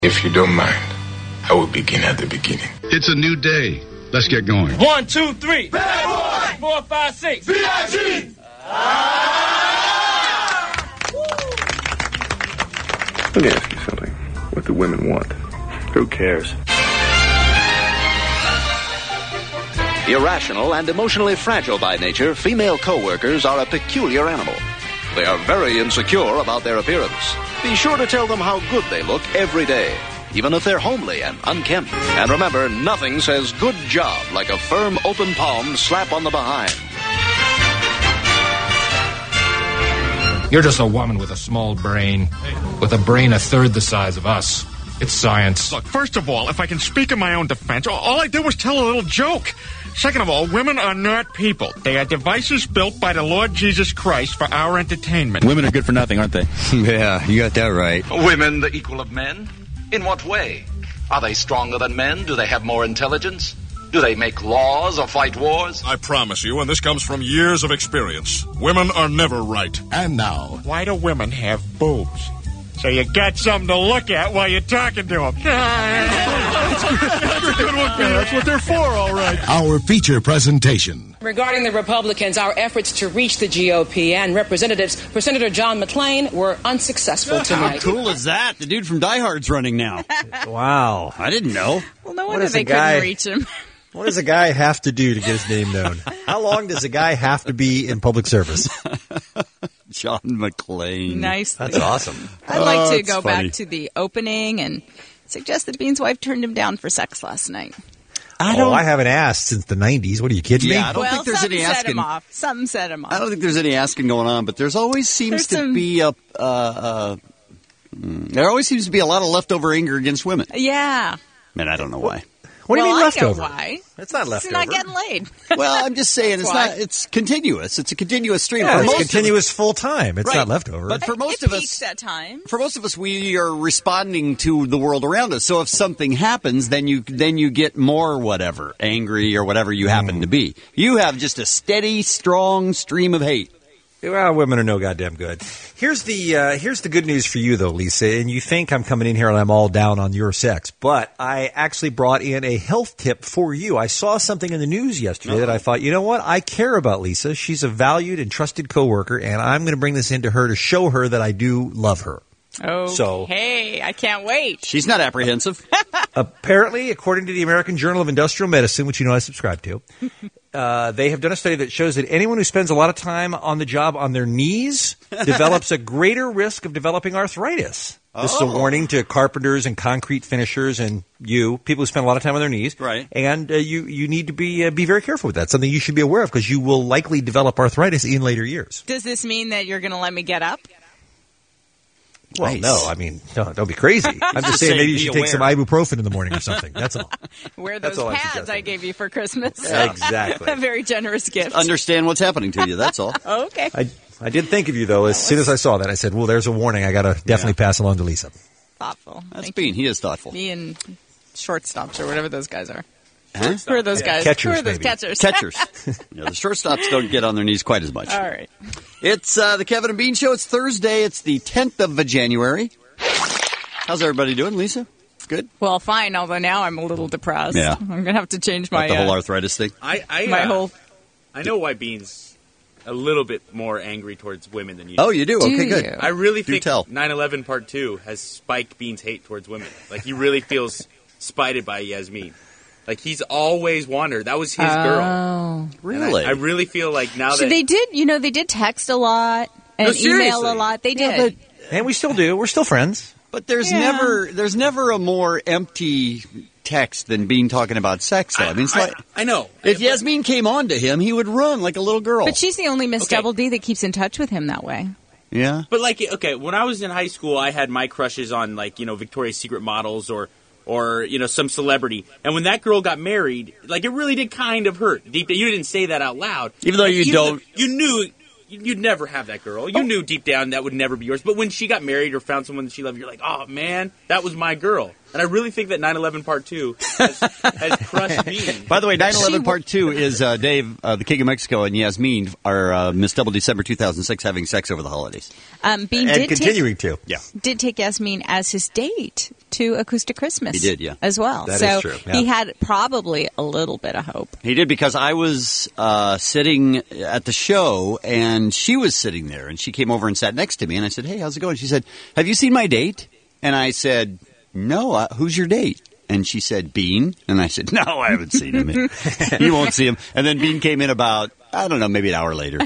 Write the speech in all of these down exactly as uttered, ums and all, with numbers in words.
If you don't mind, I will begin at the beginning. It's a new day. Let's get going. One, two, three. Bad boy! Four, five, six. B I G! Let me ask you something. What do women want? Who cares? Irrational and emotionally fragile by nature, female co-workers are a peculiar animal. They are very insecure about their appearance. Be sure to tell them how good they look every day, even if they're homely and unkempt. And remember, nothing says good job like a firm, open palm slap on the behind. You're just a woman with a small brain, with a brain a third the size of us. It's science. Look, first of all, if I can speak in my own defense, all I did was tell a little joke. Second of all, women are not people. They are devices built by the Lord Jesus Christ for our entertainment. Women are good for nothing, aren't they? Yeah, you got that right. Women the equal of men? In what way? Are they stronger than men? Do they have more intelligence? Do they make laws or fight wars? I promise you, and this comes from years of experience, women are never right. And now, why do women have boobs? So you got something to look at while you're talking to them. That's a good one, Peter. That's what they're for, all right. Our feature presentation. Regarding the Republicans, our efforts to reach the G O P and representatives for Senator John McClain were unsuccessful tonight. How cool is that? The dude from Die Hard's running now. Wow. I didn't know. Well, no wonder they guy, couldn't reach him. What does a guy have to do to get his name known? How long does a guy have to be in public service? John McClain. Nice. That's awesome. I'd like oh, to go funny. back to the opening and suggest that Bean's wife turned him down for sex last night. I don't. Oh, I haven't asked since the nineties. What are you kidding yeah, me? I don't well, think there's something any set asking. him off. Something set him off. I don't think there's any asking going on, but there's always seems There's to some- be a. Uh, uh, mm, there always seems to be a lot of leftover anger against women. Yeah. And I don't know why. What do you well, mean I leftover? know why. It's not It's leftover. not getting laid. Well, I'm just saying it's Why? not. It's continuous. It's a continuous stream. Yeah, for it's most continuous full time. It's Right. not leftover. But for most it of peaks us, at times. for most of us, we are responding to the world around us. So if something happens, then you then you get more whatever, angry or whatever you happen Mm. to be. You have just a steady, strong stream of hate. Well, women are no goddamn good. Here's the uh, here's the good news for you, though, Lisa. And you think I'm coming in here and I'm all down on your sex, but I actually brought in a health tip for you. I saw something in the news yesterday that I thought, you know what? I care about Lisa. She's a valued and trusted coworker, and I'm going to bring this into her to show her that I do love her. Okay. So- I can't wait. She's not apprehensive. Apparently, according to the American Journal of Industrial Medicine, which you know I subscribe to, uh, they have done a study that shows that anyone who spends a lot of time on the job on their knees develops a greater risk of developing arthritis. This is a warning to carpenters and concrete finishers and you, people who spend a lot of time on their knees. Right. And uh, you, you need to be uh, be very careful with that. Something you should be aware of because you will likely develop arthritis in later years. Does this mean that you're going to let me get up? Well, Nice. no, I mean, don't, don't be crazy. I'm just saying saying maybe you be should take some aware. ibuprofen in the morning or something. That's all. Wear That's those all I'm pads suggesting. I gave you for Christmas. Exactly. A very generous gift. Understand what's happening to you. That's all. Okay. I, I did think of you, though. As soon as I saw that, I said, well, there's a warning. I got to definitely pass along to Lisa. Thoughtful. That's Thank Bean. He is thoughtful. you. Me and shortstops or whatever those guys are. Huh? Who are those guys? Catchers, Who are those maybe. catchers? Catchers. Yeah, the shortstops don't get on their knees quite as much. All right. It's uh, the Kevin and Bean Show. It's Thursday. It's the tenth of January. How's everybody doing, Lisa? Good? Well, fine, although now I'm a little depressed. Yeah. I'm going to have to change my, Like the whole uh, arthritis thing? I, I, my uh, whole... I know why Bean's a little bit more angry towards women than you. Oh, you do? Do Okay, good. you? I really Do think tell. nine eleven Part two has spiked Bean's hate towards women. Like, he really feels spited by Yasmin. Like, he's always wanted her. That was his girl. Oh. Really? I, I really feel like now So that... they did, you know, they did text a lot and No, email seriously. a lot. They Yeah, did. And we still do. We're still friends. But there's Yeah. never there's never a more empty text than Bean talking about sex, though. I, mean, it's like... I know. If Yasmin came on to him, he would run like a little girl. But she's the only Miss Okay. Double D that keeps in touch with him that way. Yeah? But, like, okay, when I was in high school, I had my crushes on, like, you know, Victoria's Secret models or, or you know, some celebrity. And when that girl got married, like, it really did kind of hurt. Deep down, you didn't say that out loud. Even though Like, you even don't- though you knew you'd never have that girl. You knew deep down that would never be yours. But when she got married or found someone that she loved, you're like, oh, man, that was my girl. And I really think that nine eleven Part two has, has crushed Bean. By the way, nine eleven Part two is uh, Dave, uh, the King of Mexico, and Yasmin are uh, Miss Double December two thousand six having sex over the holidays. Um, Bean and did continuing take, to. Yeah. Did take Yasmin as his date to Acoustic Christmas. He did, yeah. As well. That so is true, yeah. he had probably a little bit of hope. He did because I was uh, sitting at the show, and she was sitting there, and she came over and sat next to me, and I said, hey, how's it going? She said, have you seen my date? And I said, no, uh, who's your date? And she said, Bean. And I said, no, I haven't seen him. You won't see him. And then Bean came in about, I don't know, maybe an hour later.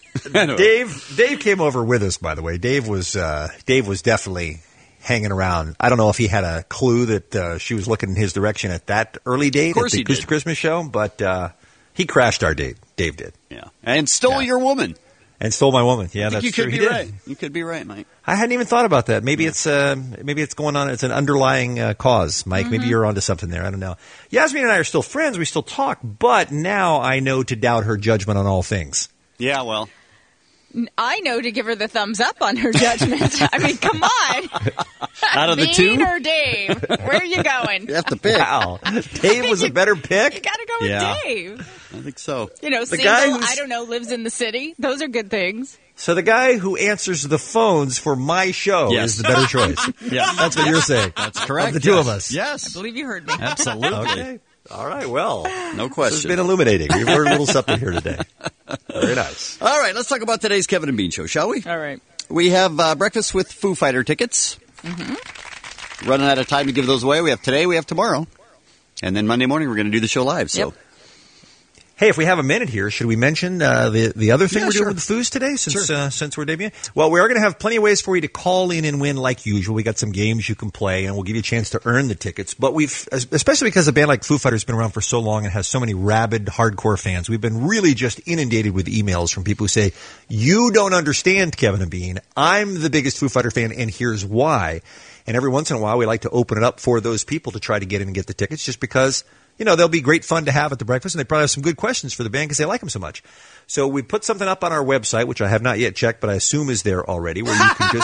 Dave Dave came over with us, by the way. Dave was uh, Dave was definitely hanging around. I don't know if he had a clue that uh, she was looking in his direction at that early date Of course at the he Acoustic did. Christmas show, but uh, he crashed our date. Dave did. Yeah. And stole Yeah. your woman. And stole my woman. Yeah, I think that's you true. could He be did. right. You could be right, Mike. I hadn't even thought about that. Maybe it's uh, maybe it's going on. It's an underlying uh, cause, Mike. Maybe you're onto something there. I don't know. Yasmin and I are still friends. We still talk, but now I know to doubt her judgment on all things. Yeah, well. I know to give her the thumbs up on her judgment. I mean, come on. Out of the Bean two? or Dave? Where are you going? You have to pick. Wow, Dave was a better pick. You got to go Yeah. with Dave. I think so. You know, The single, guy who's- I don't know, lives in the city. Those are good things. So the guy who answers the phones for my show Yes. is the better choice. Yeah. That's what you're saying. That's correct. Of the two yes. of us. Yes. I believe you heard me. Absolutely. Okay. All right. Well, No this question. has been illuminating. We've learned a little something here today. Very nice. All right, let's talk about today's Kevin and Bean show, shall we? All right. We have uh, breakfast with Foo Fighter tickets. Mm-hmm. Running out of time to give those away. We have today, we have tomorrow. And then Monday morning, we're going to do the show live. So. Yep. Hey, if we have a minute here, should we mention uh, the the other thing Yeah, we're sure. doing with the Foos today since Sure. uh, since we're debuting? Well, we are going to have plenty of ways for you to call in and win like usual. We got some games you can play, and we'll give you a chance to earn the tickets. But we've, especially because a band like Foo Fighters has been around for so long and has so many rabid, hardcore fans, we've been really just inundated with emails from people who say, you don't understand Kevin and Bean. I'm the biggest Foo Fighter fan, and here's why. And every once in a while, we like to open it up for those people to try to get in and get the tickets just because – you know, they'll be great fun to have at the breakfast, and they probably have some good questions for the band because they like them so much. So we put something up on our website, which I have not yet checked, but I assume is there already, where you can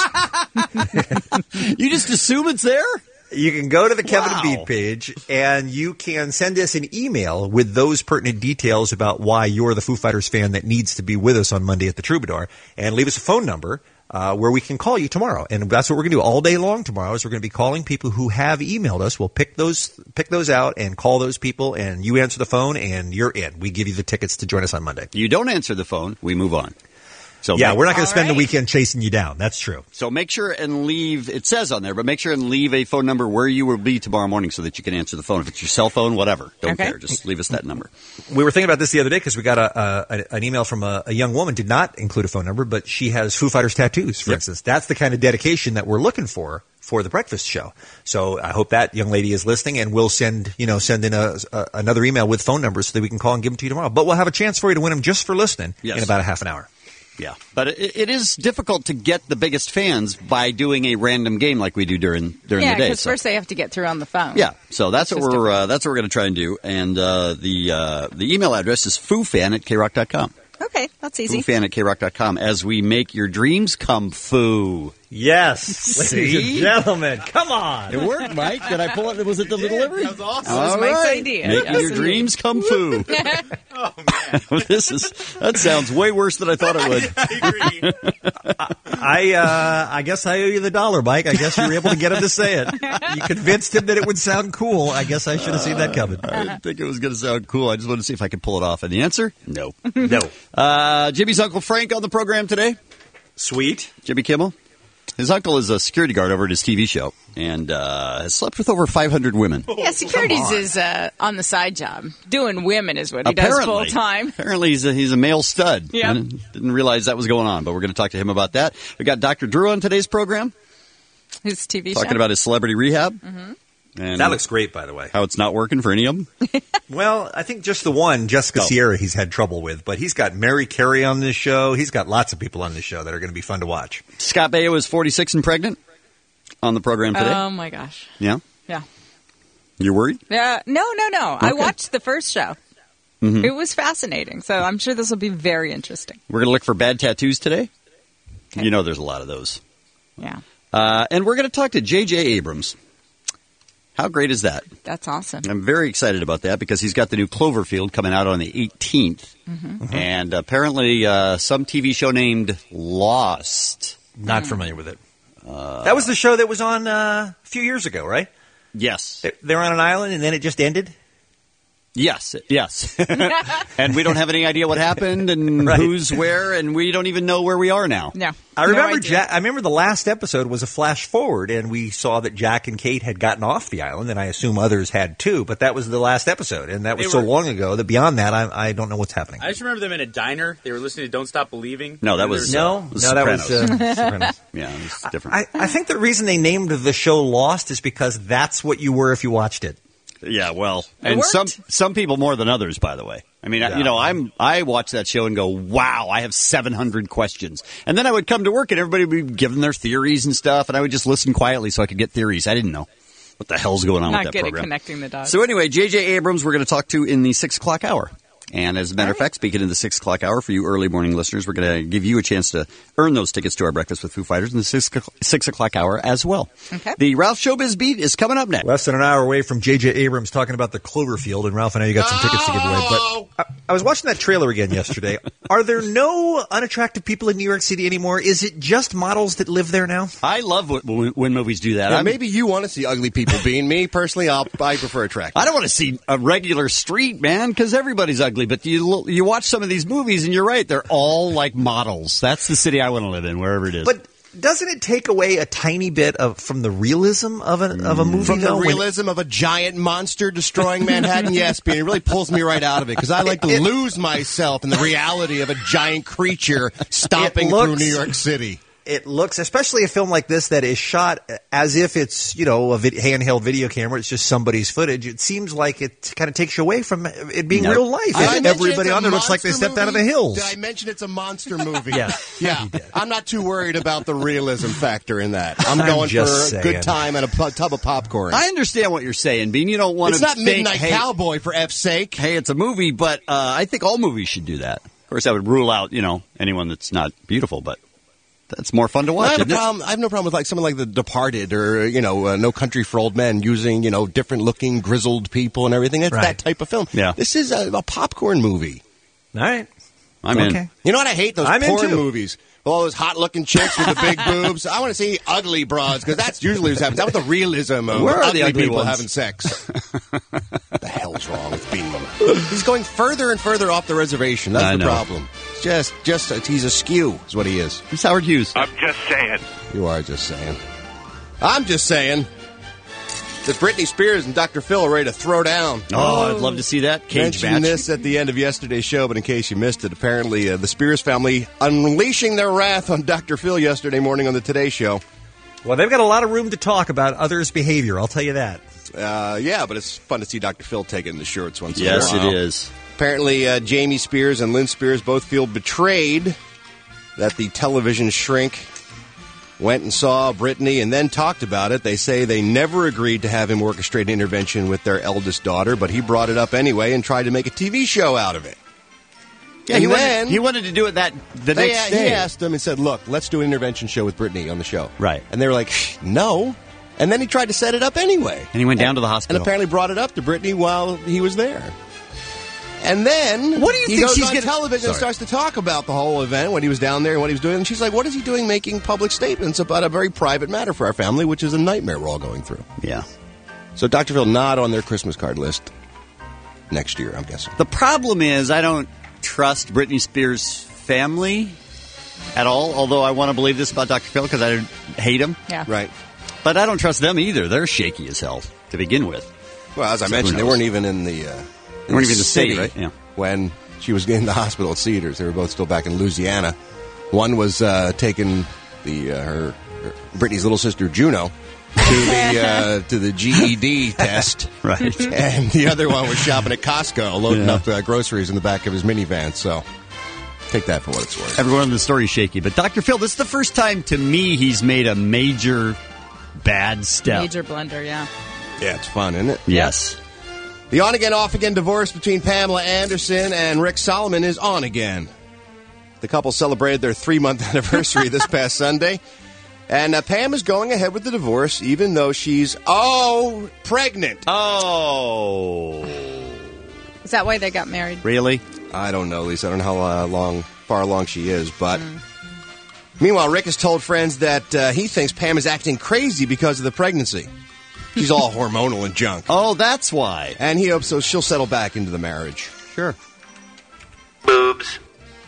just... You just assume it's there? You can go to the Kevin Wow. and Bean page, and you can send us an email with those pertinent details about why you're the Foo Fighters fan that needs to be with us on Monday at the Troubadour, and leave us a phone number uh, where we can call you tomorrow. And that's what we're going to do all day long tomorrow is we're going to be calling people who have emailed us. We'll pick those pick those out and call those people, and you answer the phone, and you're in. We give you the tickets to join us on Monday. You don't answer the phone, we move on. So Yeah, make, we're not going All to spend right. the weekend chasing you down. That's true. So make sure and leave, it says on there, but make sure and leave a phone number where you will be tomorrow morning so that you can answer the phone. If it's your cell phone, whatever. Don't Okay. care. Just leave us that number. We were thinking about this the other day because we got a, a an email from a, a young woman, did not include a phone number, but she has Foo Fighters tattoos, for Yep. instance. That's the kind of dedication that we're looking for for the breakfast show. So I hope that young lady is listening, and we'll send you know send in a, a, another email with phone numbers so that we can call and give them to you tomorrow. But we'll have a chance for you to win them just for listening Yes. in about a half an hour. Yeah. But it, it is difficult to get the biggest fans by doing a random game like we do during during Yeah, the day. because So. first they have to get through on the phone. Yeah, so that's what Just we're uh, that's what we're going to try and do, and uh, the uh, the email address is foofan at k rock dot com. Okay, that's easy. Foofan at k rock dot com as we make your dreams come foo. Yes, ladies and See? gentlemen, come on. It worked, Mike. Did I pull it? Was it the delivery? That was awesome. All That was Mike's right. idea. Making Yes, your indeed. dreams come foo. Oh, man. This is that sounds way worse than I thought it would. I agree. I uh, I guess I owe you the dollar, Mike. I guess you were able to get him to say it. You convinced him that it would sound cool. I guess I should have seen that coming. I didn't think it was going to sound cool. I just wanted to see if I could pull it off. And the answer, no. No. Uh, Jimmy's Uncle Frank on the program today. Sweet. Jimmy Kimmel. His uncle is a security guard over at his T V show and uh, has slept with over five hundred women. Yeah, securities is uh, on the side job. Doing women is what he does Apparently. full time. Apparently, he's a, he's a male stud. Yep. I didn't, didn't realize that was going on, but we're going to talk to him about that. We got Doctor Drew on today's program His T V talking show. about his celebrity rehab. Mm-hmm. And That looks great, by the way. how it's not working for any of them. Well, I think just the one, Jessica Oh. Sierra, he's had trouble with. But he's got Mary Carey on this show. He's got lots of people on this show that are going to be fun to watch. Scott Baio is forty-six and pregnant on the program today. Oh my gosh. yeah? Yeah. You're worried? Uh, no, no, no. I Okay. watched the first show. Mhm. It was fascinating. So I'm sure this will be very interesting. We're going to look for bad tattoos today. Okay. You know there's a lot of those. Yeah. Uh, and we're going to talk to J J. Abrams. How great is that? That's awesome. I'm very excited about that because he's got the new Cloverfield coming out on the eighteenth. Mm-hmm. And apparently uh, some T V show named Lost. Not familiar with it. Uh, that was the show that was on uh, a few years ago, right? Yes. They- They're on an island and then it just ended? Yes, yes. And we don't have any idea what happened and Right. who's where, and we don't even know where we are now. No. I No remember idea. Jack, I remember the last episode was a flash forward, and we saw that Jack and Kate had gotten off the island, and I assume others had too. But that was the last episode, and that was They so were- long ago that beyond that, I, I don't know what's happening. I just remember them in a diner. They were listening to "Don't Stop Believing." No, that And was there's- no, The no, that was Sopranos. uh, Sopranos. Yeah, it's different. I, I think the reason they named the show Lost is because that's what you were if you watched it. Yeah, well, It and worked. some some people more than others, by the way. I mean, I, Yeah. you know, I'm I watch that show and go, "Wow, I have seven hundred questions," and then I would come to work and everybody would be giving their theories and stuff, and I would just listen quietly so I could get theories. I didn't know what the hell's going on Not with that good program. at connecting the dots. So anyway, J J Abrams, we're going to talk to in the six o'clock hour. And as a matter of fact, speaking of the six o'clock hour, for you early morning listeners, we're going to give you a chance to earn those tickets to our Breakfast with Foo Fighters in the six, six o'clock hour as well. Okay. The Ralph Showbiz Beat is coming up next. Less than an hour away from J J Abrams talking about the Cloverfield, and Ralph, I know you got some tickets to give away, but I, I was watching that trailer again yesterday. Are there no unattractive people in New York City anymore? Is it just models that live there now? I love when, when movies do that. Yeah, I'm- maybe you want to see ugly people. Being me, personally, I'll, I prefer attractive. I don't want to see a regular street, man, because everybody's ugly. But you you watch some of these movies, and you're right; they're all like models. That's the city I want to live in, wherever it is. But doesn't it take away a tiny bit of from the realism of a of a movie? From the though, when- realism of a giant monster destroying Manhattan, yes, Bean, it really pulls me right out of it because I like to It- lose myself in the reality of a giant creature stomping It looks- through New York City. It looks, especially a film like this that is shot as if it's, you know, a vid- handheld video camera. It's just somebody's footage. It seems like it kind of takes you away from it being No. real life. Did I And mention everybody it's a on there looks like they monster stepped out of the movie? hills. Did I mention it's a monster movie? Yeah. Yeah. I'm not too worried about the realism factor in that. I'm I'm going for just a saying. good time and a pu- tub of popcorn. I understand what you're saying, Bean. You don't want It's to not think, Midnight hey, Cowboy, for F's sake. hey, it's a movie, but uh, I think all movies should do that. Of course, I would rule out, you know, anyone that's not beautiful, but that's more fun to I watch. have, a isn't it? problem, I have no problem with like someone like The Departed or you know uh, No Country for Old Men using you know different looking grizzled people and everything. It's Right. that type of film. Yeah. This is a, a popcorn movie. All right. I'm Okay. in. You know what? I hate those I'm in porn too. movies. All those hot looking chicks with the big boobs. I want to see ugly broads because that's usually what happens. That's what the realism of Where are ugly, the ugly people ones? having sex. What the hell's wrong with Bean? He's going further and further off the reservation. That's I the know. problem. Just, just he's a skew, is what he is. It's Howard Hughes. I'm just saying. You are just saying. I'm just saying that Britney Spears and Doctor Phil are ready to throw down. Oh, I'd love to see that cage Mentioned match. this at the end of yesterday's show, but in case you missed it, apparently uh, the Spears family unleashing their wrath on Doctor Phil yesterday morning on the Today Show. Well, they've got a lot of room to talk about others' behavior. I'll tell you that. Uh, yeah, but it's fun to see Doctor Phil taking the shorts once Yes, in a while. it is. Apparently, uh, Jamie Spears and Lynn Spears both feel betrayed that the television shrink went and saw Britney and then talked about it. They say they never agreed to have him orchestrate an intervention with their eldest daughter, but he brought it up anyway and tried to make a T V show out of it. Yeah, and he, then wanted, he wanted to do it that the they, next he day. asked them and said, look, let's do an intervention show with Britney on the show. Right. And they were like, no. And then he tried to set it up anyway. And he went down to the hospital. And apparently brought it up to Britney while he was there. And then What do you he think goes she's on gonna- television and Sorry. starts to talk about the whole event, when he was down there and what he was doing. And she's like, what is he doing making public statements about a very private matter for our family, which is a nightmare we're all going through. Yeah. So Doctor Phil not on their Christmas card list next year, I'm guessing. The problem is I don't trust Britney Spears' family at all, although I want to believe this about Doctor Phil because I hate him. Yeah. Right. But I don't trust them either. They're shaky as hell to begin with. Well, as I So who mentioned, they knows? weren't even in the... Uh, They weren't even in the city, city, right? Yeah. When she was in the hospital at Cedars. They were both still back in Louisiana. One was uh, taking the uh, her, her Brittany's little sister Juno to the uh, to the G E D test, Right. and the other one was shopping at Costco, loading Yeah. up uh, groceries in the back of his minivan. So take that for what it's worth. Everyone in the story is shaky. But Doctor Phil, this is the first time to me he's made a major bad step. Major blunder, yeah. Yeah, it's fun, isn't it? Yes. The on-again, off-again divorce between Pamela Anderson and Rick Solomon is on again. The couple celebrated their three-month anniversary this past Sunday. And uh, Pam is going ahead with the divorce, even though she's, oh, pregnant. Oh. Is that why they got married? Really? I don't know, Lisa. I don't know how uh, long, far along she is, but... Mm. Meanwhile, Rick has told friends that uh, he thinks Pam is acting crazy because of the pregnancy. She's all hormonal and junk. Oh, that's why. And he hopes so she'll settle back into the marriage. Sure. Boobs.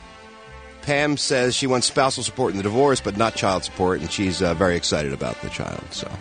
Pam says she wants spousal support in the divorce, but not child support, and she's uh, very excited about the child. So,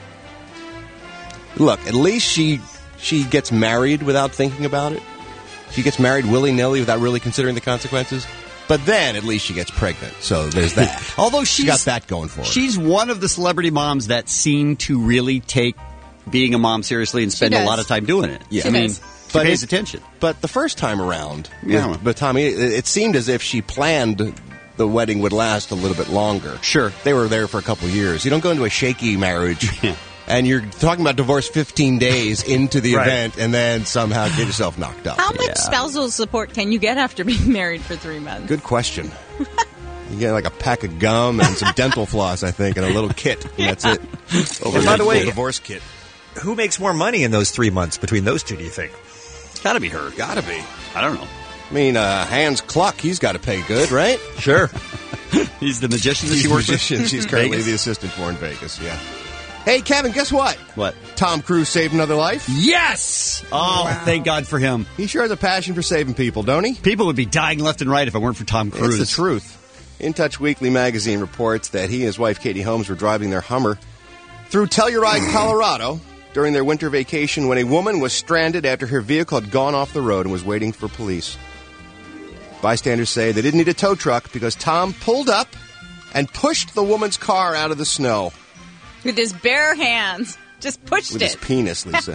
look, at least she she gets married without thinking about it. She gets married willy-nilly without really considering the consequences. But then, at least she gets pregnant, so there's that. Although she's she got that going for her. She's one of the celebrity moms that seem to really take being a mom seriously and spend a lot of time doing it. Yeah, I mean, she but pays it, attention. But the first time around, Yeah. but Tommy, it, it seemed as if she planned the wedding would last a little bit longer. Sure, they were there for a couple of years. You don't go into a shaky marriage. And you're talking about divorce fifteen days into the Right. event and then somehow get yourself knocked up. How much spousal support can you get after being married for three months? Good question. You get like a pack of gum and some dental floss, I think, and a little kit, and that's it. Over And by the way, divorce kit. Who makes more money in those three months between those two, do you think? Gotta be her. Gotta be. I don't know. I mean, uh, Hans Kluck, he's got to pay good, right? Sure. He's the magician that He's she the works with? magician. She's currently Vegas? the assistant for in Vegas, yeah. Hey, Kevin, guess what? What? Tom Cruise saved another life. Yes! Oh, thank God for him. He sure has a passion for saving people, don't he? People would be dying left and right if it weren't for Tom Cruise. It's the truth. In Touch Weekly magazine reports that he and his wife, Katie Holmes, were driving their Hummer through Telluride, Colorado, during their winter vacation when a woman was stranded after her vehicle had gone off the road and was waiting for police. Bystanders say they didn't need a tow truck because Tom pulled up and pushed the woman's car out of the snow. With his bare hands. Just pushed With it. his penis, Lisa.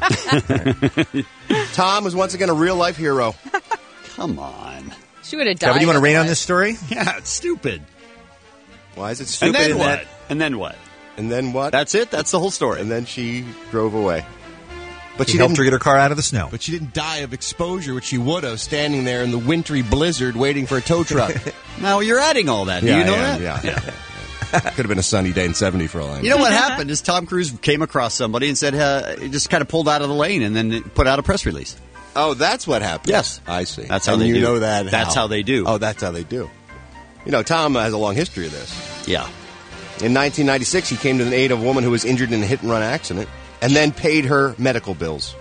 Tom was once again a real-life hero. Come on. She would have died. Kevin, you want to rain on otherwise. this story? Yeah, it's stupid. Why is it And stupid? then in what? that- And then what? And then what? That's it? That's the whole story. And then she drove away. But He she helped didn't her get her car out of the snow. But she didn't die of exposure, which she would have, standing there in the wintry blizzard waiting for a tow truck. Now you're adding all that. Do Yeah, you know I am, that? yeah. Could have been a sunny day in seventy for all I know. You know what happened is Tom Cruise came across somebody and said, uh, he just kind of pulled out of the lane and then put out a press release. Oh, that's what happened. Yes. I see. That's how and they you do. know that. That's how they do. Oh, that's how they do. You know, Tom has a long history of this. Yeah. In nineteen ninety-six, he came to the aid of a woman who was injured in a hit-and-run accident and then paid her medical bills.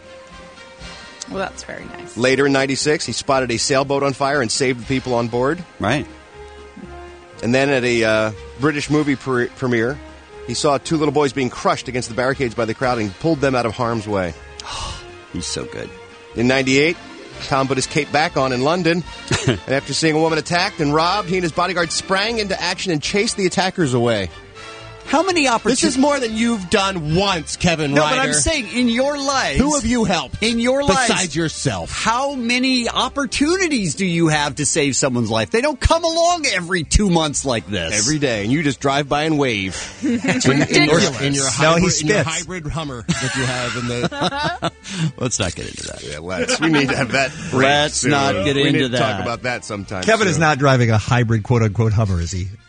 Well, that's very nice. Later in ninety-six, he spotted a sailboat on fire and saved the people on board. Right. And then at a uh, British movie pre- premiere, he saw two little boys being crushed against the barricades by the crowd and pulled them out of harm's way. He's so good. In ninety-eight, Tom put his cape back on in London. And after seeing a woman attacked and robbed, he and his bodyguard sprang into action and chased the attackers away. How many opportunities? This is more than you've done once, Kevin No, Ryder. but I'm saying in your life. Who have you helped? In your life. Besides yourself. How many opportunities do you have to save someone's life? They don't come along every two months like this. Every day, and you just drive by and wave. It's in, in your, ridiculous. in your No, hybrid, he in your spits. hybrid Hummer that you have in the. Let's not get into that. Yeah, let's. We need to have that. break Let's soon. not get we into need to that. Talk about that sometime. Kevin soon. is not driving a hybrid quote-unquote Hummer, is he?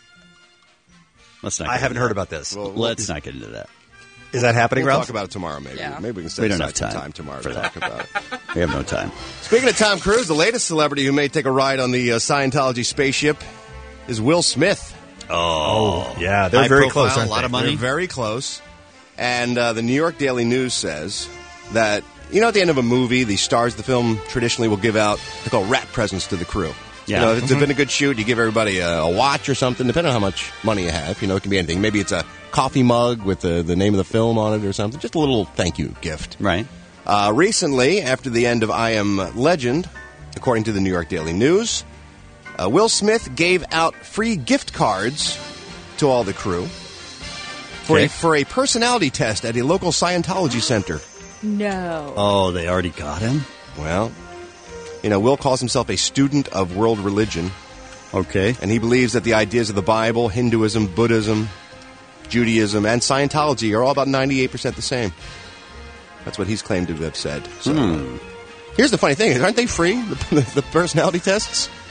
Let's not. I get haven't into heard that. about this. Well, Let's not get into that. Is that happening, We'll Ralph? talk about it tomorrow, maybe. Yeah. Maybe we can set We don't aside have some time time tomorrow for to that. talk about it. We have no time. Speaking of Tom Cruise, the latest celebrity who may take a ride on the uh, Scientology spaceship is Will Smith. Oh, Yeah, they're High very profile, close, a aren't lot they? of money. They're very close. And uh, the New York Daily News says that, you know, at the end of a movie, the stars of the film traditionally will give out, they're called rat presents to the crew. Yeah. You know, if it's been a good shoot, you give everybody a, a watch or something, depending on how much money you have. You know, it can be anything. Maybe it's a coffee mug with the, the name of the film on it or something. Just a little thank you gift. Right. Uh, recently, after the end of I Am Legend, according to the New York Daily News, uh, Will Smith gave out free gift cards to all the crew for, Okay. a, for a personality test at a local Scientology center. No. Oh, they already got him? Well, you know, Will calls himself a student of world religion, Okay. and he believes that the ideas of the Bible, Hinduism, Buddhism, Judaism, and Scientology are all about ninety-eight percent the same. That's what he's claimed to have said. So, Hmm. here's the funny thing: aren't they free? The, the personality tests.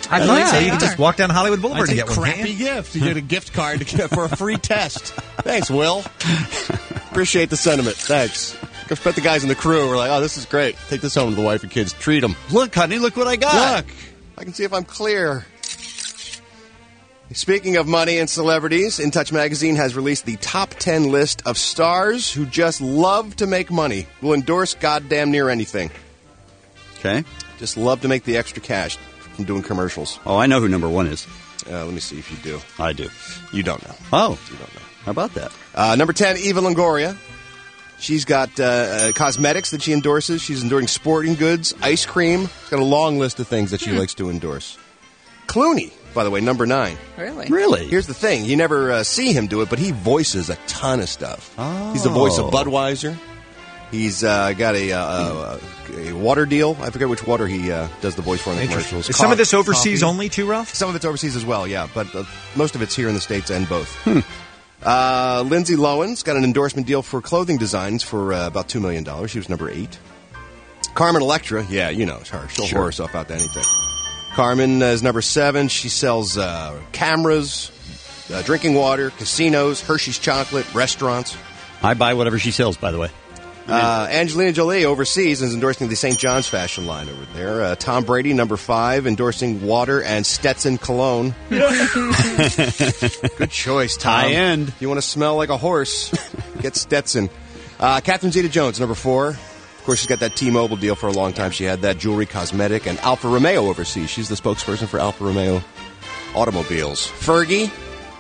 I thought yeah, so. You could just walk down Hollywood Boulevard That's and a get one. crappy gift. You get a gift card to get for a free test. Thanks, Will. Appreciate the sentiment. Thanks. I bet the guys in the crew were like, oh, this is great. Take this home to the wife and kids. Treat them. Look, honey, look what I got. Look. I can see if I'm clear. Speaking of money and celebrities, In Touch magazine has released the top ten list of stars who just love to make money. Will endorse goddamn near anything. Okay. Just love to make the extra cash from doing commercials. Oh, I know who number one is. Uh, let me see if you do. I do. You don't know. Oh. You don't know. How about that? Uh, number ten, Eva Longoria. She's got uh, uh, cosmetics that she endorses. She's endorsing sporting goods, ice cream. She's got a long list of things that she hmm. likes to endorse. Clooney, by the way, number nine. Really? Really? Here's the thing. You never uh, see him do it, but he voices a ton of stuff. Oh. He's the voice of Budweiser. He's uh, got a, uh, a water deal. I forget which water he uh, does the voice for in the commercials. Is some of this overseas coffee. only, too, Ralph? Some of it's overseas as well, yeah. But uh, most of it's here in the States and both. Hmm. Uh, Lindsay Lohan's got an endorsement deal for clothing designs for uh, about two million dollars. She was number eight. Carmen Electra, yeah, you know, it's her. She'll Sure. whore herself out to anything. Carmen uh, is number seven. She sells uh, cameras, uh, drinking water, casinos, Hershey's chocolate, restaurants. I buy whatever she sells, by the way. Uh, Angelina Jolie overseas is endorsing the Saint John's fashion line over there. Uh, Tom Brady, number five, endorsing water and Stetson cologne. Good choice, Tom. High end. If you want to smell like a horse, get Stetson. Uh, Catherine Zeta-Jones, number four. Of course, she's got that T-Mobile deal for a long time. She had that jewelry, cosmetic, and Alfa Romeo overseas. She's the spokesperson for Alfa Romeo automobiles. Fergie,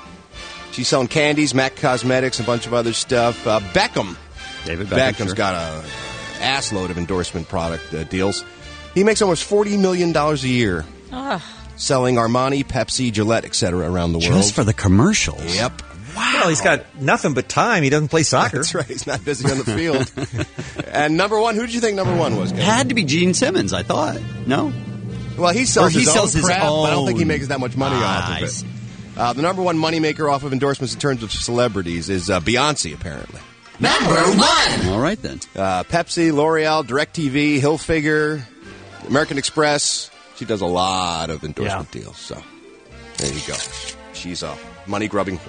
she's selling candies, Mac Cosmetics, a bunch of other stuff. Uh, Beckham. David Beckham, Beckham's sure. got a ass load of endorsement product uh, deals. He makes almost forty million dollars a year Ugh. selling Armani, Pepsi, Gillette, et cetera around the world. Just for the commercials. Yep. Wow. Well, he's got nothing but time. He doesn't play soccer. That's right. He's not busy on the field. And number one, who did you think number one was? Kevin? Had to be Gene Simmons, I thought. No? Well, he sells Or he his sells own his crap, but I don't own. think he makes that much money Ah, off I of see. it. Uh, the number one moneymaker off of endorsements in terms of celebrities is uh, Beyonce, apparently. Number one. All right, then. Uh, Pepsi, L'Oreal, DirecTV, Hilfiger, American Express. She does a lot of endorsement Yeah. deals. So there you go. She's a money-grubbing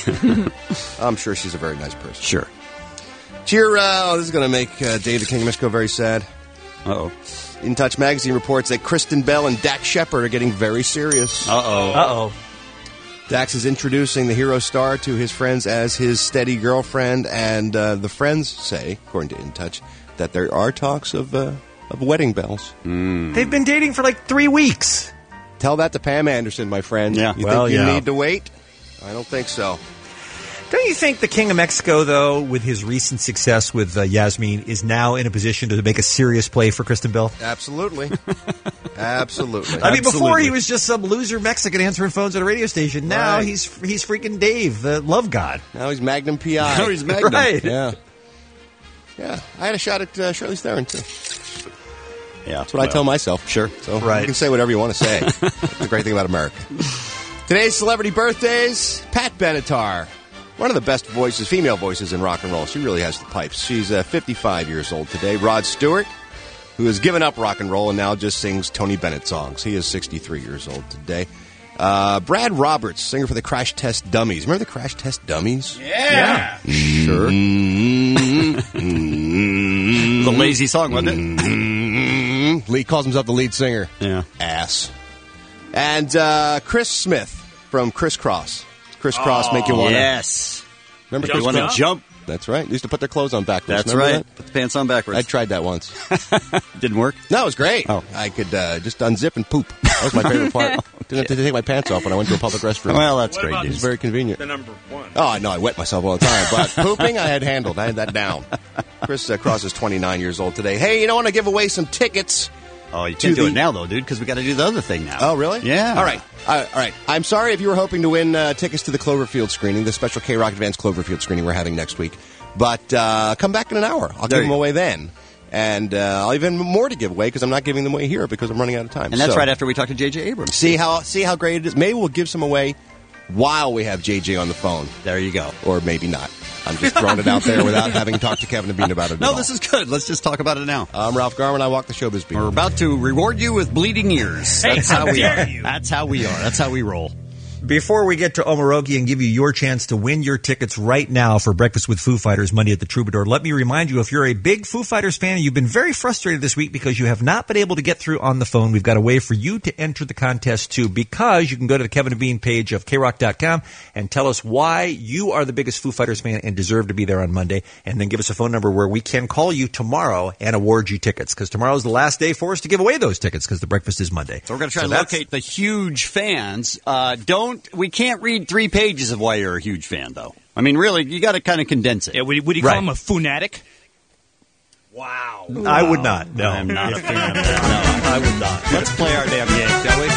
whore. I'm sure she's a very nice person. Sure. Cheer, uh, oh, this is going to make uh, Dave the King of Misco very sad. Uh-oh. In Touch magazine reports that Kristen Bell and Dax Shepard are getting very serious. Uh-oh. Uh-oh. Dax is introducing the hero star to his friends as his steady girlfriend, and uh, the friends say, according to In Touch, that there are talks of uh, of wedding bells. Mm. They've been dating for like three weeks. Tell that to Pam Anderson, my friend. Yeah. You Well, think you yeah. need to wait? I don't think so. Don't you think the King of Mexico, though, with his recent success with uh, Yasmin, is now in a position to make a serious play for Kristen Bell? Absolutely. Absolutely. I mean, before Absolutely. he was just some loser Mexican answering phones at a radio station. Now Right. he's he's freaking Dave, the love god. Now he's Magnum P I. Now he's Magnum. Right. Yeah. Yeah. I had a shot at uh, Charlize Theron, too. Yeah. That's what I tell myself. Sure. So Right. you can say whatever you want to say. That's the great thing about America. Today's celebrity birthdays, Pat Benatar. One of the best voices, female voices in rock and roll. She really has the pipes. She's uh, fifty-five years old today. Rod Stewart, who has given up rock and roll and now just sings Tony Bennett songs. He is sixty-three years old today. Uh, Brad Roberts, singer for the Crash Test Dummies. Remember the Crash Test Dummies? Yeah. Sure. The lazy song, wasn't it? Lee calls himself the lead singer. Yeah. Ass. And uh, Chris Smith from Criss Cross. Criss Cross make you want to... Yes. Remember You Criss want to Cross? jump. That's right. They used to put their clothes on backwards. That's Remember right. that? Put the pants on backwards. I tried that once. Didn't work? No, it was great. Oh. I could uh, just unzip and poop. That was my favorite part. Didn't have to take my pants off when I went to a public restroom. Well, that's What great about It was news. very convenient. The number one. Oh, I know. I wet myself all the time. But pooping, I had handled. I had that down. Chris uh, Cross is twenty-nine years old today. Hey, you know, I want to give away some tickets. Oh, you To can't do the- it now, though, dude, because we got to do the other thing now. Oh, really? Yeah. All right. Uh, all right. I'm sorry if you were hoping to win uh, tickets to the Cloverfield screening, the special K-Rock Advance Cloverfield screening we're having next week. But uh, come back in an hour. I'll There give them you away then. And uh, I'll even more to give away because I'm not giving them away here because I'm running out of time. And that's So, right after we talked to J J Abrams. See how see how great it is. Maybe we'll give some away while we have J J on the phone. There you go. Or maybe not. I'm just throwing it out there without having talked to Kevin and Bean about it. No, at this all. is good. Let's just talk about it now. I'm Ralph Garman. I walk the showbiz beat. We're about to reward you with bleeding ears. Hey, That's how how we dare are. you. That's how we are. That's how we roll. Before we get to Omaroki and give you your chance to win your tickets right now for Breakfast with Foo Fighters Monday at the Troubadour, let me remind you, if you're a big Foo Fighters fan and you've been very frustrated this week because you have not been able to get through on the phone, we've got a way for you to enter the contest too, because you can go to the Kevin and Bean page of K rock dot com and tell us why you are the biggest Foo Fighters fan and deserve to be there on Monday, and then give us a phone number where we can call you tomorrow and award you tickets, because tomorrow's the last day for us to give away those tickets because the breakfast is Monday. So we're going to try So to that's- locate the huge fans. Uh, don't we can't read three pages of why you're a huge fan, though. I mean, really, you got to kind of condense it. Yeah, would, would you call him a fanatic? Wow. I would not. No. I'm not a fan. No, I would not. Let's play our damn game, shall we?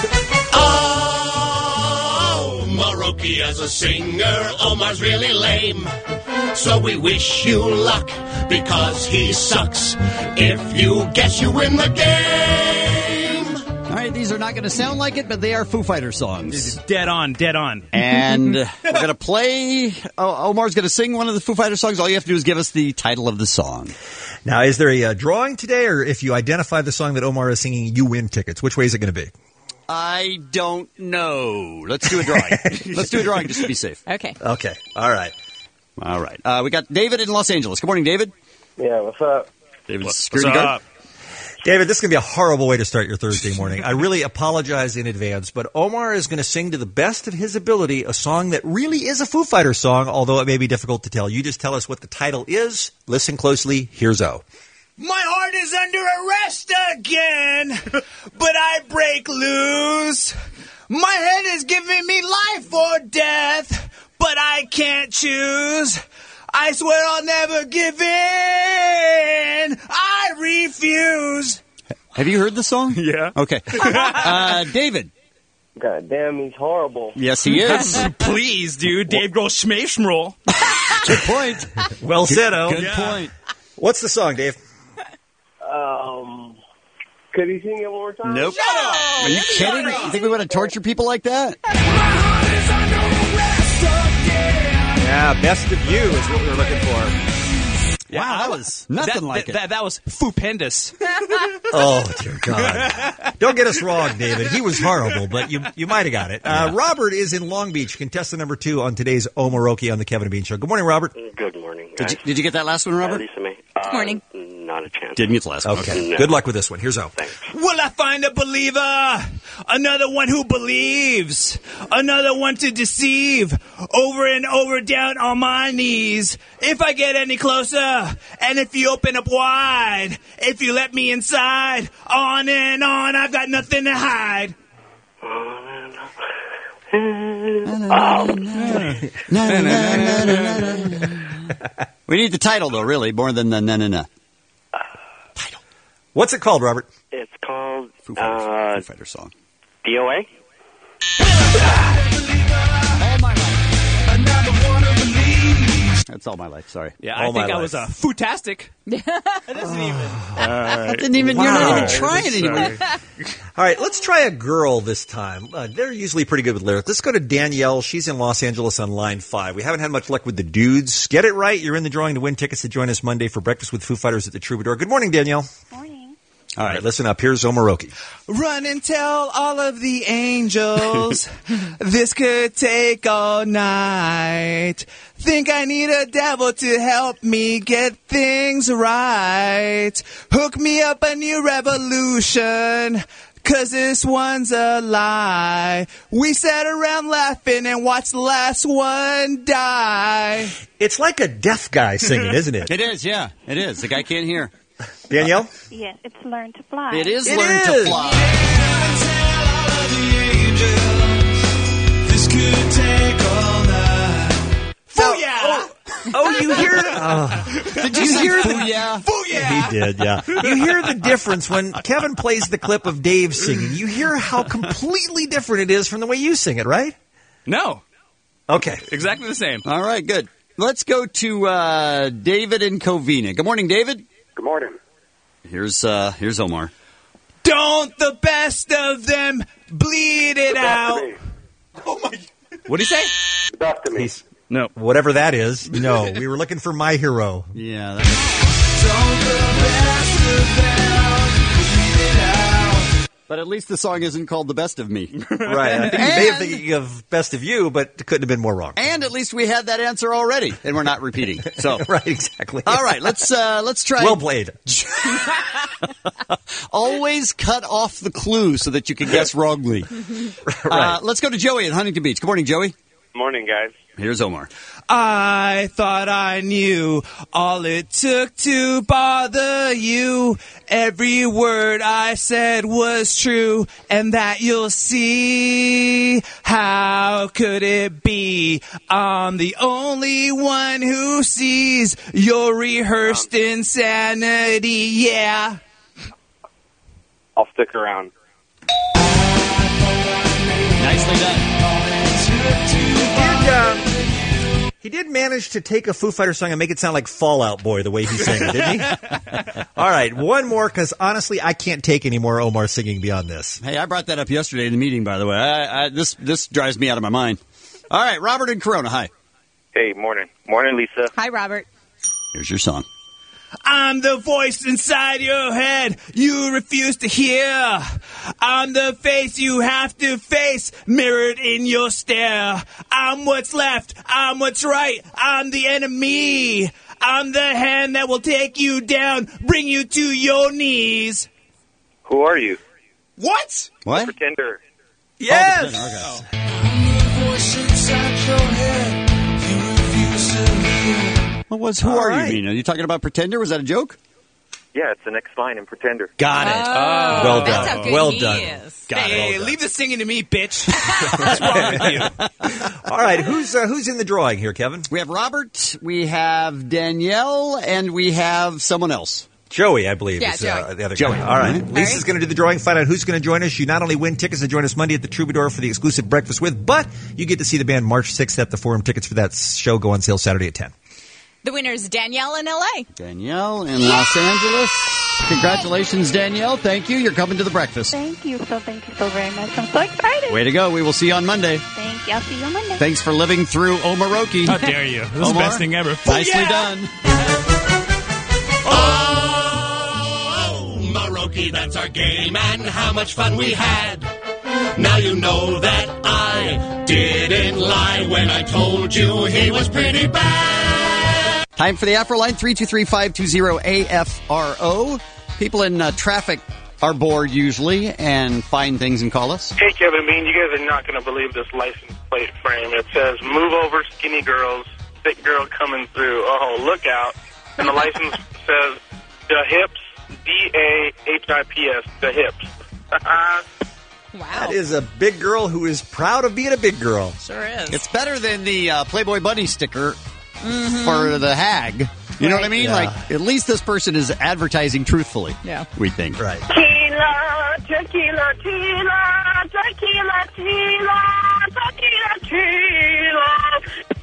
Oh, Maroki as a singer, Omar's really lame. So we wish you luck because he sucks. If you guess, you win the game. All right, these are not going to sound like it, but they are Foo Fighters songs. Dead on, dead on. And we're going to play. Oh, Omar's going to sing one of the Foo Fighters songs. All you have to do is give us the title of the song. Now, is there a uh, drawing today, or if you identify the song that Omar is singing, you win tickets? Which way is it going to be? I don't know. Let's do a drawing. Let's do a drawing just to be safe. Okay. Okay. All right. All right. Uh, we got David in Los Angeles. Good morning, David. Yeah, what's up? David's What's security up? guard. David, this is going to be a horrible way to start your Thursday morning. I really apologize in advance, but Omar is going to sing to the best of his ability a song that really is a Foo Fighters song, although it may be difficult to tell. You just tell us what the title is. Listen closely. Here's O. My heart is under arrest again, but I break loose. My head is giving me life or death, but I can't choose. I swear I'll never give in. I refuse. Have you heard the song? Yeah. Okay. Uh, David. God damn, he's horrible. Yes, he is. Please, dude. Dave Grohl Schmashmroll. Good point. Well said, O. Good point. What's the song, Dave? Um, could he sing it one more time? Nope. Are you kidding? You think we want to torture people like that? Yeah, Best of You is what we were looking for. Wow, that was nothing that, like that, it. That, that was stupendous. Oh, dear God. Don't get us wrong, David. He was horrible, but you you might have got it. Uh, Robert is in Long Beach, contestant number two on today's Omaroki on the Kevin and Bean Show. Good morning, Robert. Good morning. Did you, did you get that last one, Robert? Uh, Lisa May. Uh, Good morning. Not a chance. Didn't get the last one. Okay. No. Good luck with this one. Here's O. Will I find a believer? Another one who believes. Another one to deceive. Over and over down on my knees. If I get any closer, and if you open up wide, if you let me inside, on and on, I've got nothing to hide. We need the title, though, really, more than the na-na-na. Title. What's it called, Robert? It's called Foo Fighters, uh, Foo Fighters song. D O A. That's all my life. Sorry. Yeah, All I think my I was a life. footastic. That doesn't even. That didn't even. You're not even trying anymore. All right, let's try a girl this time. Uh, they're usually pretty good with lyrics. Let's go to Danielle. She's in Los Angeles on line five. We haven't had much luck with the dudes. Get it right. You're in the drawing to win tickets to join us Monday for Breakfast with Foo Fighters at the Troubadour. Good morning, Danielle. Morning. All right, listen up. Here's Omaroki. Run and tell all of the angels this could take all night. Think I need a devil to help me get things right. Hook me up a new revolution, 'cause this one's a lie. We sat around laughing and watched the last one die. It's like a deaf guy singing, isn't it? It is, yeah. It is. The guy can't hear. Danielle? Yes, it's Learn to Fly. It is It Learn is. to Fly. This could take all night. Fooyah! Oh, oh, you hear? Oh. Did you hear the yeah? Fooyah! He did, yeah. You hear the difference when Kevin plays the clip of Dave singing. You hear how completely different it is from the way you sing it, right? No. Okay. Exactly the same. All right, good. Let's go to uh, David in Covina. Good morning, David. Good morning. Here's uh, here's Omar. Don't the best of them bleed it out. Oh my! What did he say? Best of me. He's, no. Whatever that is. No, we were looking for My Hero. Yeah. That's... But at least the song isn't called The Best of Me. Right. I think you may have thinking of Best of You, but it couldn't have been more wrong. And at least we had that answer already, and we're not repeating. So right, exactly. All right, let's uh, let's try. Well played. Always cut off the clue so that you can guess wrongly. Right. Uh, let's go to Joey in Huntington Beach. Good morning, Joey. Morning, guys. Here's Omar. I thought I knew all it took to bother you. Every word I said was true, and that you'll see. How could it be? I'm the only one who sees your rehearsed um, insanity, yeah. I'll stick around. Nicely done. He did, um, he did manage to take a Foo Fighters song and make it sound like Fall Out Boy the way he sang it, didn't he? All right, one more, because honestly, I can't take any more Omar singing beyond this. Hey, I brought that up yesterday in the meeting, by the way. I, I, this this drives me out of my mind. All right, Robert in Corona, hi. Hey, morning. Morning, Lisa. Hi, Robert. Here's your song. I'm the voice inside your head you refuse to hear. I'm the face you have to face, mirrored in your stare. I'm what's left, I'm what's right, I'm the enemy. I'm the hand that will take you down, bring you to your knees. Who are you? What? What? Pretender. Yes! Oh, okay. I'm the voice inside your head you refuse to hear. What was Who All Are right. You mean? Are you talking about Pretender? Was that a joke? Yeah, it's the next line in Pretender. Got it. Oh, well that's done. how good Well he done. is. Got Hey, it. leave the singing to me, bitch. What's wrong with you? All right, who's uh, who's in the drawing here, Kevin? We have Robert, we have Danielle, and we have someone else. Joey, I believe, Yeah, is uh, Joey. the other Joey. guy. All right. All Lisa's right. going to do the drawing, find out who's going to join us. You not only win tickets to join us Monday at the Troubadour for the exclusive Breakfast With, but you get to see the band March sixth at the Forum. Tickets for that show go on sale Saturday at ten. The winner is Danielle in L A. Danielle in Los Angeles. Congratulations, Danielle. Thank you. You're coming to the breakfast. Thank you so, thank you so very much. I'm so excited. Way to go. We will see you on Monday. Thank you. I'll see you on Monday. Thanks for living through Omaroki. How dare you? This is the Omar? best thing ever. Nicely Yeah. done. Oh, Maroki, that's our game, and how much fun we had. Now you know that I didn't lie when I told you he was pretty bad. Time for the Afro line, three two three, five two zero, A F R O. People in uh, traffic are bored usually and find things and call us. Hey, Kevin Bean, you guys are not going to believe this license plate frame. It says, move over, skinny girls, thick girl coming through. Oh, look out. And the license says, the hips, D A H I P S, the hips. Wow. That is a big girl who is proud of being a big girl. Sure is. It's better than the uh, Playboy Bunny sticker for the hag. You know what I mean? Yeah. Like, at least this person is advertising truthfully. Yeah. We think. Right. Tequila, tequila, tequila, tequila, tequila, tequila, tequila.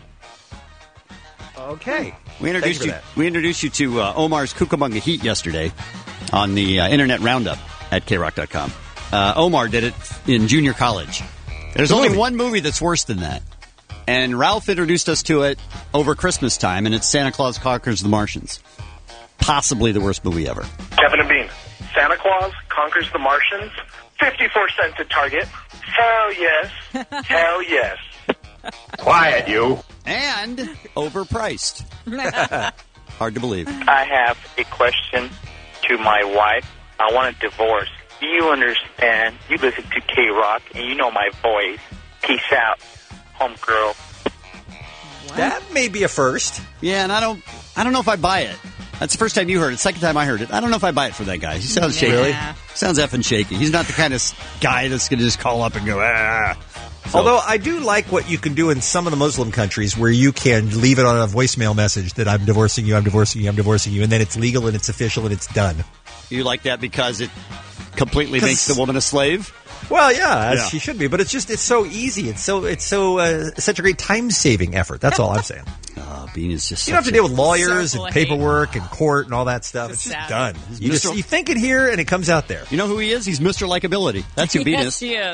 Okay. We introduced Thank you. you for that. We introduced you to uh, Omar's Cucamonga Heat yesterday on the uh, Internet Roundup at K rock dot com. Uh, Omar did it in junior college. There's The only movie. one movie that's worse than that, and Ralph introduced us to it over Christmas time, and it's Santa Claus Conquers the Martians. Possibly the worst movie ever. Kevin and Bean, Santa Claus conquers the Martians, fifty-four cents at Target. Hell yes. Hell yes. Quiet, you. And overpriced. Hard to believe. I have a question to my wife. I want a divorce. Do you understand? You listen to K-Rock, and you know my voice. Peace out, homegirl. That may be a first. Yeah, and I don't, I don't know if I buy it. That's the first time you heard it. Second time I heard it. I don't know if I buy it for that guy. He sounds shaky. Really? Sounds effing shaky. He's not the kind of s- guy that's going to just call up and go, ah. So- Although I do like what you can do in some of the Muslim countries where you can leave it on a voicemail message that I'm divorcing you, I'm divorcing you, I'm divorcing you, and then it's legal and it's official and it's done. You like that because it completely makes the woman a slave? Well, yeah, as Yeah. she should be, but it's just it's so easy. It's so it's so uh, such a great time saving effort. That's all I'm saying. Oh, Bean is just You don't have to such deal a- with lawyers So full and of hate. paperwork and court and all that stuff. It's just sad. done. You Mister just you think it here and it comes out there. You know who he is? He's Mister Likability. That's who Bean yes, is. she is.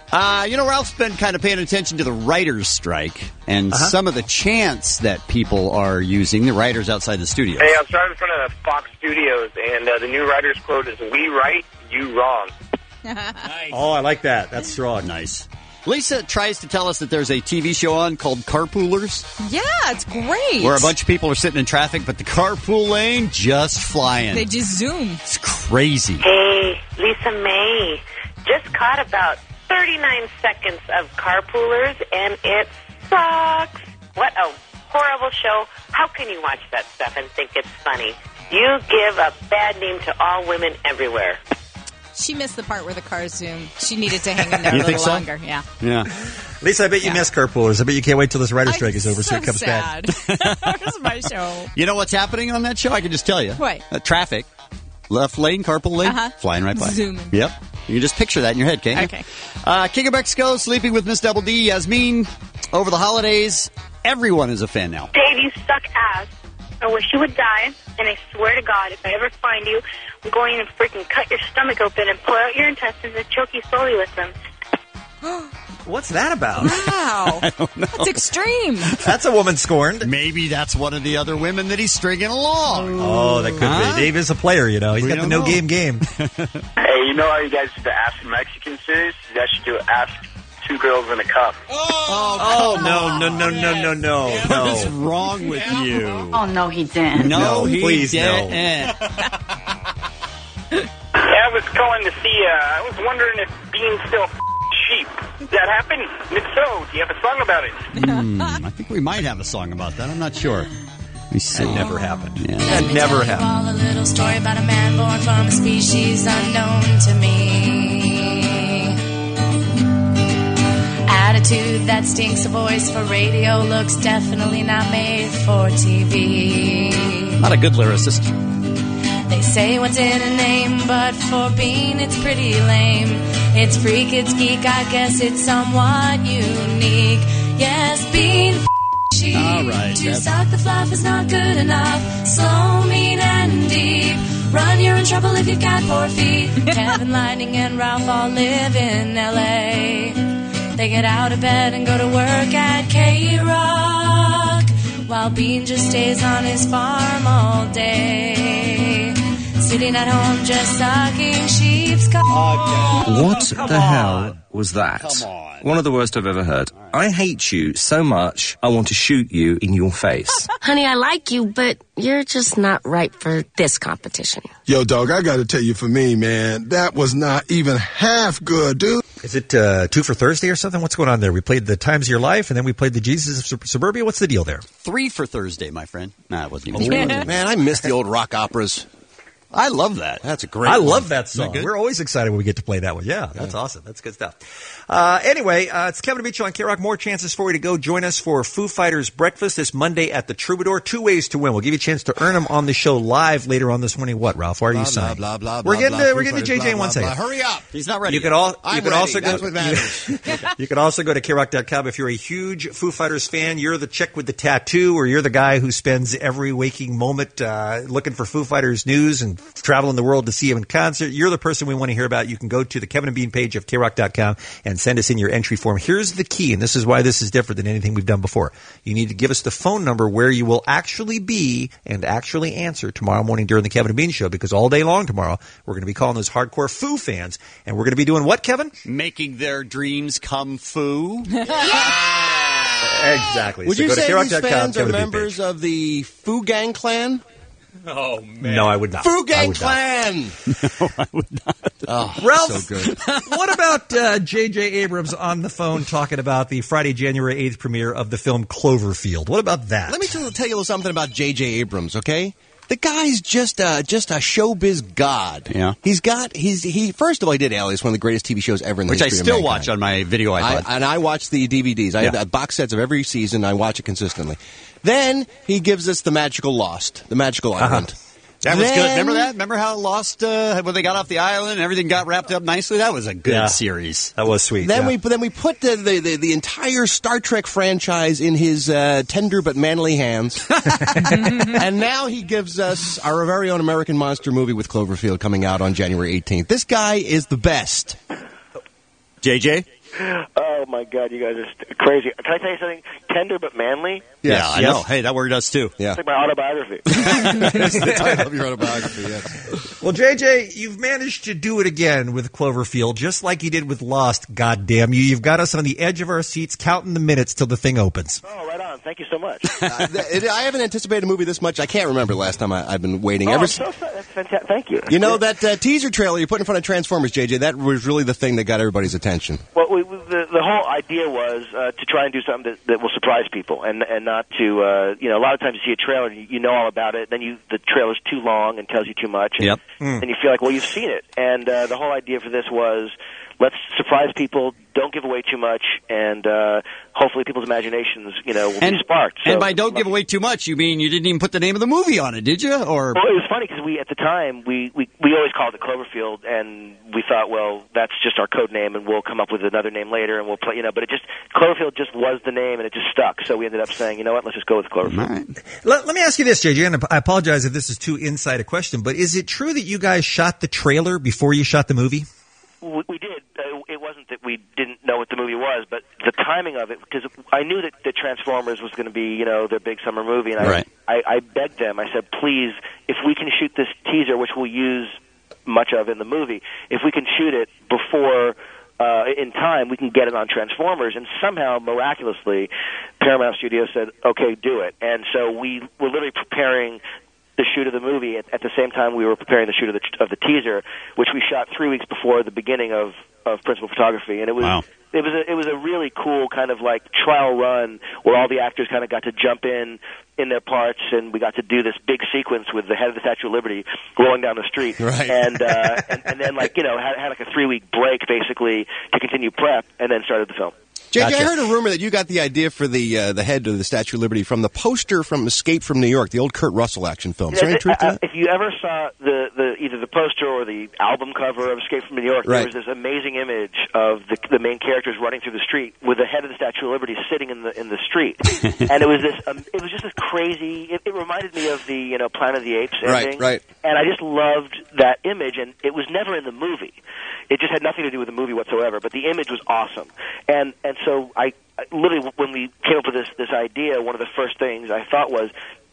Uh, you know, Ralph's been kind of paying attention to the writers' strike and Uh-huh. some of the chants that people are using, the writers outside the studio. Hey, I'm sorry in front of Fox Studios, and uh, the new writer's quote is, "We right, you wrong." Oh, I like that. That's strong. Nice. Lisa tries to tell us that there's a T V show on called Carpoolers, Yeah, it's great. where a bunch of people are sitting in traffic, but the carpool lane just flying. They just zoom. It's crazy. Hey, Lisa May. Just caught about thirty-nine seconds of Carpoolers, and it sucks. What a horrible show. How can you watch that stuff and think it's funny? You give a bad name to all women everywhere. She missed the part where the cars zoom. She needed to hang in there You a think little so? longer. Yeah. Yeah. Lisa, I bet you Yeah. miss carpoolers. I bet you can't wait till this writer's strike is over so, so it comes sad. back. Where's my show? You know what's happening on that show? I can just tell you. What? Uh, traffic, left lane, carpool lane, Uh-huh. flying right by. Zooming. Yep. You can just picture that in your head, can't you? Okay. Uh, King of Mexico, Sleeping with Miss Double D, Yasmin. Over the holidays, everyone is a fan now. Dave, you suck ass. I wish you would die, and I swear to God, if I ever find you, I'm going to freaking cut your stomach open and pull out your intestines and choke you slowly with them. What's that about? Wow. I don't know. That's extreme. That's a woman scorned. Maybe that's one of the other women that he's stringing along. Oh, that could Huh? be. Dave is a player, you know. He's We got the don't no know. game game. Hey, you know how you guys do the Ask Mexican series? You guys should do Ask Two Girls in a Cup. Oh, no, no, no, no, no, no, What is no. wrong with you? Oh, no, he didn't. No, No, he please, no. didn't. I was calling to see, uh, I was wondering if being still f- sheep. Did that happen? If so, do you have a song about it? Hmm, I think we might have a song about that. I'm not sure. Let me see. That never happened. Yeah. That never happened. All a little story about a man born from a species unknown to me. Attitude that stinks, a voice for radio, looks definitely not made for T V. Not a good lyricist. They say what's in a name, but for being it's pretty lame. It's freak, it's geek, I guess it's somewhat unique. Yes, being f- cheap. All right, To that's- suck the fluff is not good enough. Slow, mean, and deep. Run, you're in trouble if you've got poor feet. Kevin, Lightning, and Ralph all live in L A. They get out of bed and go to work at K-Rock, while Bean just stays on his farm all day, sitting at home just sucking sheep's cock. What Come the on. hell was that? Come on. One of the worst I've ever heard. I hate you so much, I want to shoot you in your face. Honey, I like you, but you're just not right for this competition. Yo, dog, I gotta tell you, for me, man, that was not even half good, dude. Is it uh, two for Thursday or something? What's going on there? We played the Times of Your Life, and then we played the Jesus of Sub- Suburbia. What's the deal there? Three for Thursday, my friend. Nah, it wasn't even. Oh, man, I miss the old rock operas. I love that. That's a great I one. love that Isn't that song. good? We're always excited when we get to play that one. Yeah, that's awesome. That's good stuff. Uh, anyway, uh, it's Kevin and Beach on K-Rock. More chances for you to go join us for Foo Fighters breakfast this Monday at the Troubadour. Two ways to win. We'll give you a chance to earn them on the show live later on this morning. What, Ralph? Why are you Blah, signing? blah, blah, We're blah, getting blah, to, Foo we're getting to J J Fighters, in one blah, blah, second. blah. Hurry up. He's not ready. You can all. I'm you can ready. also That's go. what matters. You, you can also go to K rock dot com if you're a huge Foo Fighters fan. You're the chick with the tattoo, or you're the guy who spends every waking moment uh, looking for Foo Fighters news and traveling the world to see them in concert. You're the person we want to hear about. You can go to the Kevin and Bean page of K rock dot com and send us in your entry form. Here's the key, and this is why this is different than anything we've done before. You need to give us the phone number where you will actually be and actually answer tomorrow morning during the Kevin and Bean show, because all day long tomorrow we're going to be calling those hardcore Foo fans, and we're going to be doing what, Kevin? Making their dreams come foo. Exactly. Would So you go to say K rock these dot com, fans are Kevin and Bean members of the Foo Gang Clan? Oh, man. No, I would not. Foo I Gang would not. Clan! No, I would not. Oh, Ralph, so good. what about uh, J J. Abrams on the phone talking about the Friday, January eighth premiere of the film Cloverfield? What about that? Let me tell, tell you something about J J. Abrams, okay? The guy's just a, just a showbiz god. Yeah. He's got, he's, he, first of all, he did Alias, one of the greatest T V shows ever in the Which I history still of mankind. watch on my video I, iPod. and I watch the D V Ds. I have Yeah. the box sets of every season. I watch it consistently. Then he gives us The Magical Lost, The Magical Island. That was Then- good. Remember that? Remember how Lost, uh, when they got off the island and everything got wrapped up nicely? That was a good Yeah. series. That was sweet. Then yeah. we then we put the, the, the, the entire Star Trek franchise in his uh, tender but manly hands, and now he gives us our very own American monster movie with Cloverfield coming out on January eighteenth. This guy is the best. J J? Oh, my God, you guys are st- crazy. Can I tell you something? Tender but manly? Yeah, I know. Hey, that word does too. Yeah. It's like my autobiography. It's the title of your autobiography, yes. Well, J J, you've managed to do it again with Cloverfield, just like you did with Lost, goddamn you. You've got us on the edge of our seats, counting the minutes till the thing opens. Oh, right on. Thank you so much. uh, th- it, I haven't anticipated a movie this much. I can't remember the last time I, I've been waiting. Oh, Ever I'm s- so sorry. That's fantastic. Thank you. You know, that uh, teaser trailer you put in front of Transformers, J J, that was really the thing that got everybody's attention. Well, we, we, the, the whole idea was uh, to try and do something that, that will surprise people, and and not to, uh, you know, a lot of times you see a trailer and you, you know all about it, then you the trailer's too long and tells you too much, and, Yep. and you feel like, well, you've seen it. And uh, the whole idea for this was, let's surprise people, don't give away too much, and uh, hopefully people's imaginations, you know, will And, be sparked. So, and by don't give away too much, you mean you didn't even put the name of the movie on it, did you? Or Well, it was funny because we, at the time, we, we, we always called it Cloverfield, and we thought, well, that's just our code name, and we'll come up with another name later, and we'll play, you know, but it just, Cloverfield just was the name, and it just stuck, so we ended up saying, you know what, let's just go with Cloverfield. Let, let me ask you this, J J, and I apologize if this is too inside a question, but is it true that you guys shot the trailer before you shot the movie? We, we did. Uh, it wasn't that we didn't know what the movie was, but the timing of it, because I knew that the Transformers was going to be, you know, their big summer movie, and I, Right. I, I begged them. I said, please, if we can shoot this teaser, which we'll use much of in the movie, if we can shoot it before, uh, in time, we can get it on Transformers. And somehow, miraculously, Paramount Studios said, okay, do it. And so we were literally preparing the shoot of the movie at, at the same time we were preparing the shoot of the, of the teaser, which we shot three weeks before the beginning of, of principal photography, and it was Wow. it was a, it was a really cool kind of like trial run where all the actors kind of got to jump in in their parts, and we got to do this big sequence with the head of the Statue of Liberty rolling down the street, Right. and, uh, and and then like you know had, had like a three week break basically to continue prep, and then started the film. J J, Gotcha. I heard a rumor that you got the idea for the uh, the head of the Statue of Liberty from the poster from Escape from New York, the old Kurt Russell action film. Is there any truth to Uh, that? If you ever saw the, the either the poster or the album cover of Escape from New York, Right. there was this amazing image of the, the main characters running through the street with the head of the Statue of Liberty sitting in the in the street, and it was this um, it was just this crazy. It, it reminded me of the you know Planet of the Apes Right, ending, right. and I just loved that image, and it was never in the movie. It just had nothing to do with the movie whatsoever, but the image was awesome, and and so I. Literally, when we came up with this this idea, one of the first things I thought was,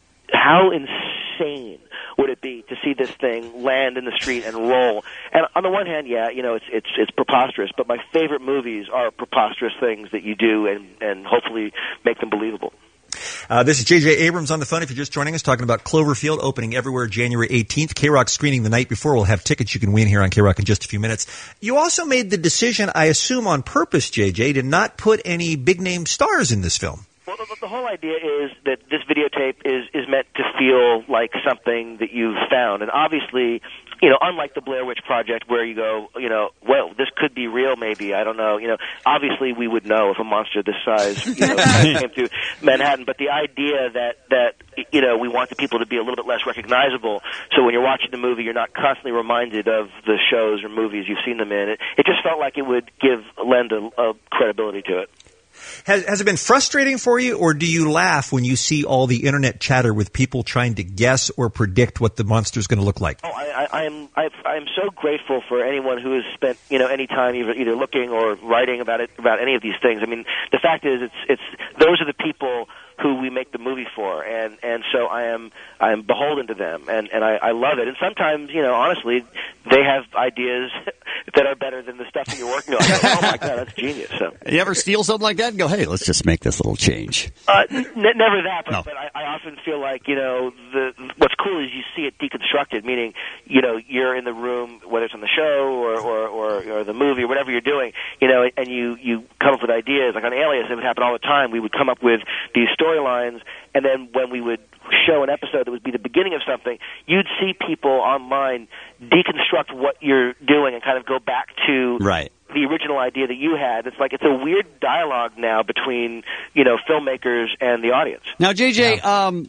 how insane would it be to see this thing land in the street and roll? And on the one hand, yeah, you know, it's it's it's preposterous, but my favorite movies are preposterous things that you do and and hopefully make them believable. Uh, this is J J Abrams on the phone. If you're just joining us, talking about Cloverfield opening everywhere January eighteenth. K-Rock screening the night before. We'll have tickets you can win here on K-Rock in just a few minutes. You also made the decision, I assume on purpose, J J, to not put any big-name stars in this film. Well, the, the whole idea is that this videotape is, is meant to feel like something that you've found. And obviously, you know, unlike the Blair Witch Project where you go, you know, well, this could be real maybe, I don't know. You know, obviously we would know if a monster this size, you know, came through Manhattan. But the idea that, that, you know, we want the people to be a little bit less recognizable, so when you're watching the movie, you're not constantly reminded of the shows or movies you've seen them in. It, it just felt like it would give, lend a, a credibility to it. Has, has it been frustrating for you, or do you laugh when you see all the internet chatter with people trying to guess or predict what the monster's going to look like? Oh, I, I, I'm I, I'm so grateful for anyone who has spent you know any time either either looking or writing about it about any of these things. I mean, the fact is, it's it's those are the people who we make the movie for, and and so I am I am beholden to them, and and I, I love it. And sometimes, you know, honestly, they have ideas that are better than the stuff that you're working on. Oh my God, that's genius! So you ever steal something like that and go, hey, let's just make this little change? Uh, n- never that, but, No. but I, I often feel like, you know, the what's cool is you see it deconstructed, meaning, you know, you're in the room, whether it's on the show or, or, or, or the movie or whatever you're doing, you know, and you, you come up with ideas. Like on Alias, it would happen all the time. We would come up with these storylines, and then when we would show an episode that would be the beginning of something, you'd see people online deconstruct what you're doing and kind of go back to Right. the original idea that you had. It's like it's a weird dialogue now between, you know, filmmakers and the audience. Now, J J, um,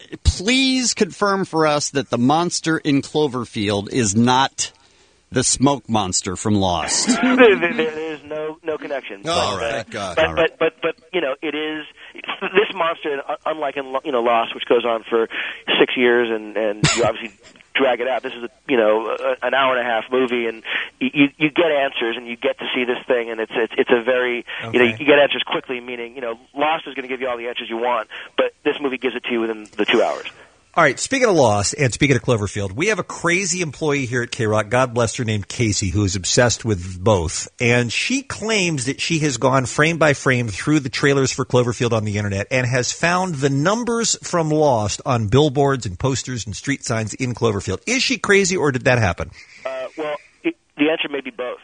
please confirm for us that the monster in Cloverfield is not the smoke monster from Lost. there, there, there's no no connection. Oh, all right. uh, Thank God. But, All right. but but but you know, it is this monster. uh, Unlike in you know Lost, which goes on for six years, and and you obviously drag it out. This is a you know a, an hour and a half movie, and you you get answers, and you get to see this thing, and it's it's it's a very You know, you, you get answers quickly, meaning, you know, Lost is going to give you all the answers you want, but this movie gives it to you within the two hours. All right, speaking of Lost and speaking of Cloverfield, we have a crazy employee here at K-Rock, God bless her, named Casey, who is obsessed with both. And she claims that she has gone frame by frame through the trailers for Cloverfield on the internet and has found the numbers from Lost on billboards and posters and street signs in Cloverfield. Is she crazy, or did that happen? Uh, well, it, the answer may be both.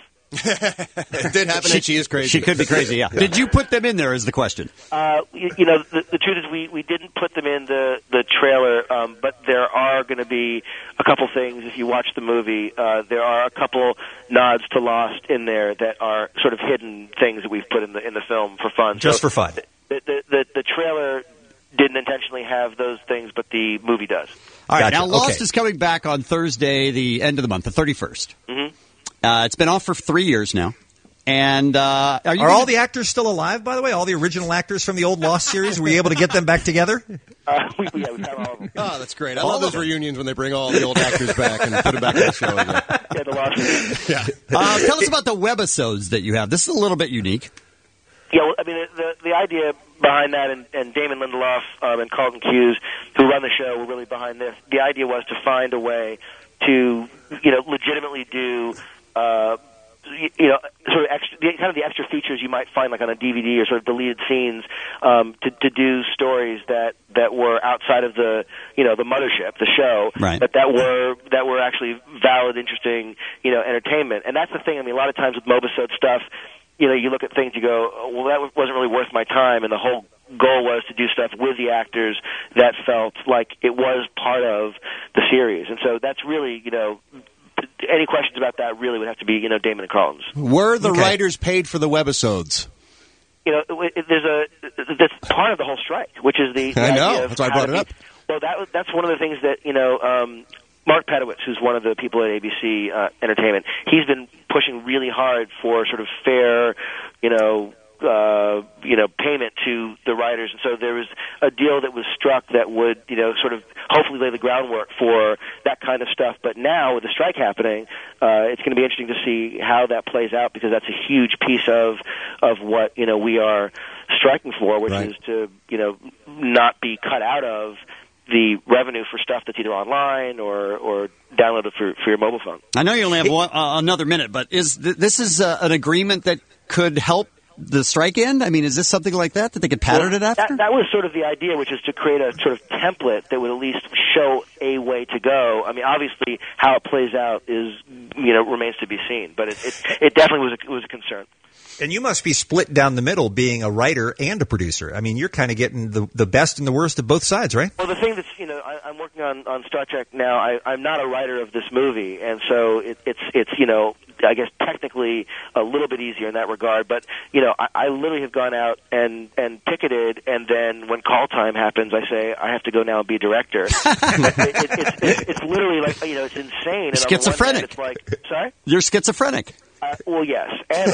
It did happen, She, and she is crazy. She could be crazy, yeah. Did you put them in there is the question? Uh, you, you know, the, the truth is we, we didn't put them in the, the trailer, um, but there are going to be a couple things. If you watch the movie, uh, there are a couple nods to Lost in there that are sort of hidden things that we've put in the in the film for fun. Just so for fun. The, the, the, the trailer didn't intentionally have those things, but the movie does. All right, Gotcha. now Lost Okay. is coming back on Thursday, the end of the month, the thirty-first. Mm-hmm. Uh, it's been off for three years now. And uh, are, you Are gonna- all the actors still alive, by the way? All the original actors from the old Lost series? Were you able to get them back together? Uh, we, yeah, we have all of them. Oh, that's great. I All love of those them. reunions when they bring all the old actors back and put them back on the show again. Yeah, the Lost. Yeah. Uh, tell us about the webisodes that you have. This is a little bit unique. Yeah, well, I mean, the the idea behind that, and, and Damon Lindelof um, and Carlton Cuse, who run the show, were really behind this. The idea was to find a way to, you know, legitimately do, uh, you, you know, sort of extra, the, kind of the extra features you might find like on a D V D or sort of deleted scenes, um, to, to do stories that, that were outside of the, you know, the mothership, the show, Right. but that were that were actually valid, interesting, you know, entertainment. And that's the thing. I mean, a lot of times with Mobisode stuff, you know, you look at things, you go, oh, well, that wasn't really worth my time, and the whole goal was to do stuff with the actors that felt like it was part of the series. And so that's really, you know, any questions about that really would have to be, you know, Damon and Carlton's. Were the Okay. writers paid for the webisodes? You know, it, it, there's a that's part of the whole strike, which is the, the I know. idea of That's why I how brought to it up. be- Well, that was- that's one of the things that, you know, um, Mark Pedowitz, who's one of the people at A B C uh, Entertainment, he's been pushing really hard for sort of fair, you know, uh, you know, payment to the writers. And so there was a deal that was struck that would, you know, sort of hopefully lay the groundwork for that kind of stuff. But now with the strike happening, uh, it's going to be interesting to see how that plays out, because that's a huge piece of of what, you know, we are striking for, which Right. is to, you know, not be cut out of the revenue for stuff that's either online or, or downloaded for, for your mobile phone. I know you only have one, uh, another minute, but is th- this is uh, an agreement that could help the strike end? I mean, is this something like that that they could pattern it after? That, that was sort of the idea, which is to create a sort of template that would at least show a way to go. I mean, obviously, how it plays out is, you know, remains to be seen, but it, it, it definitely was a, was a concern. And you must be split down the middle, being a writer and a producer. I mean, you're kind of getting the the best and the worst of both sides, right? Well, the thing that's, you know, I, I'm working on, on Star Trek now. I, I'm not a writer of this movie, and so it, it's, it's, you know, I guess technically a little bit easier in that regard. But, you know, I, I literally have gone out and, and ticketed, and then when call time happens, I say, I have to go now and be director. it, it, it's, it's, it's literally like, you know, it's insane. And on the one hand, Schizophrenic. It's like, sorry? You're schizophrenic. Uh, well, yes, and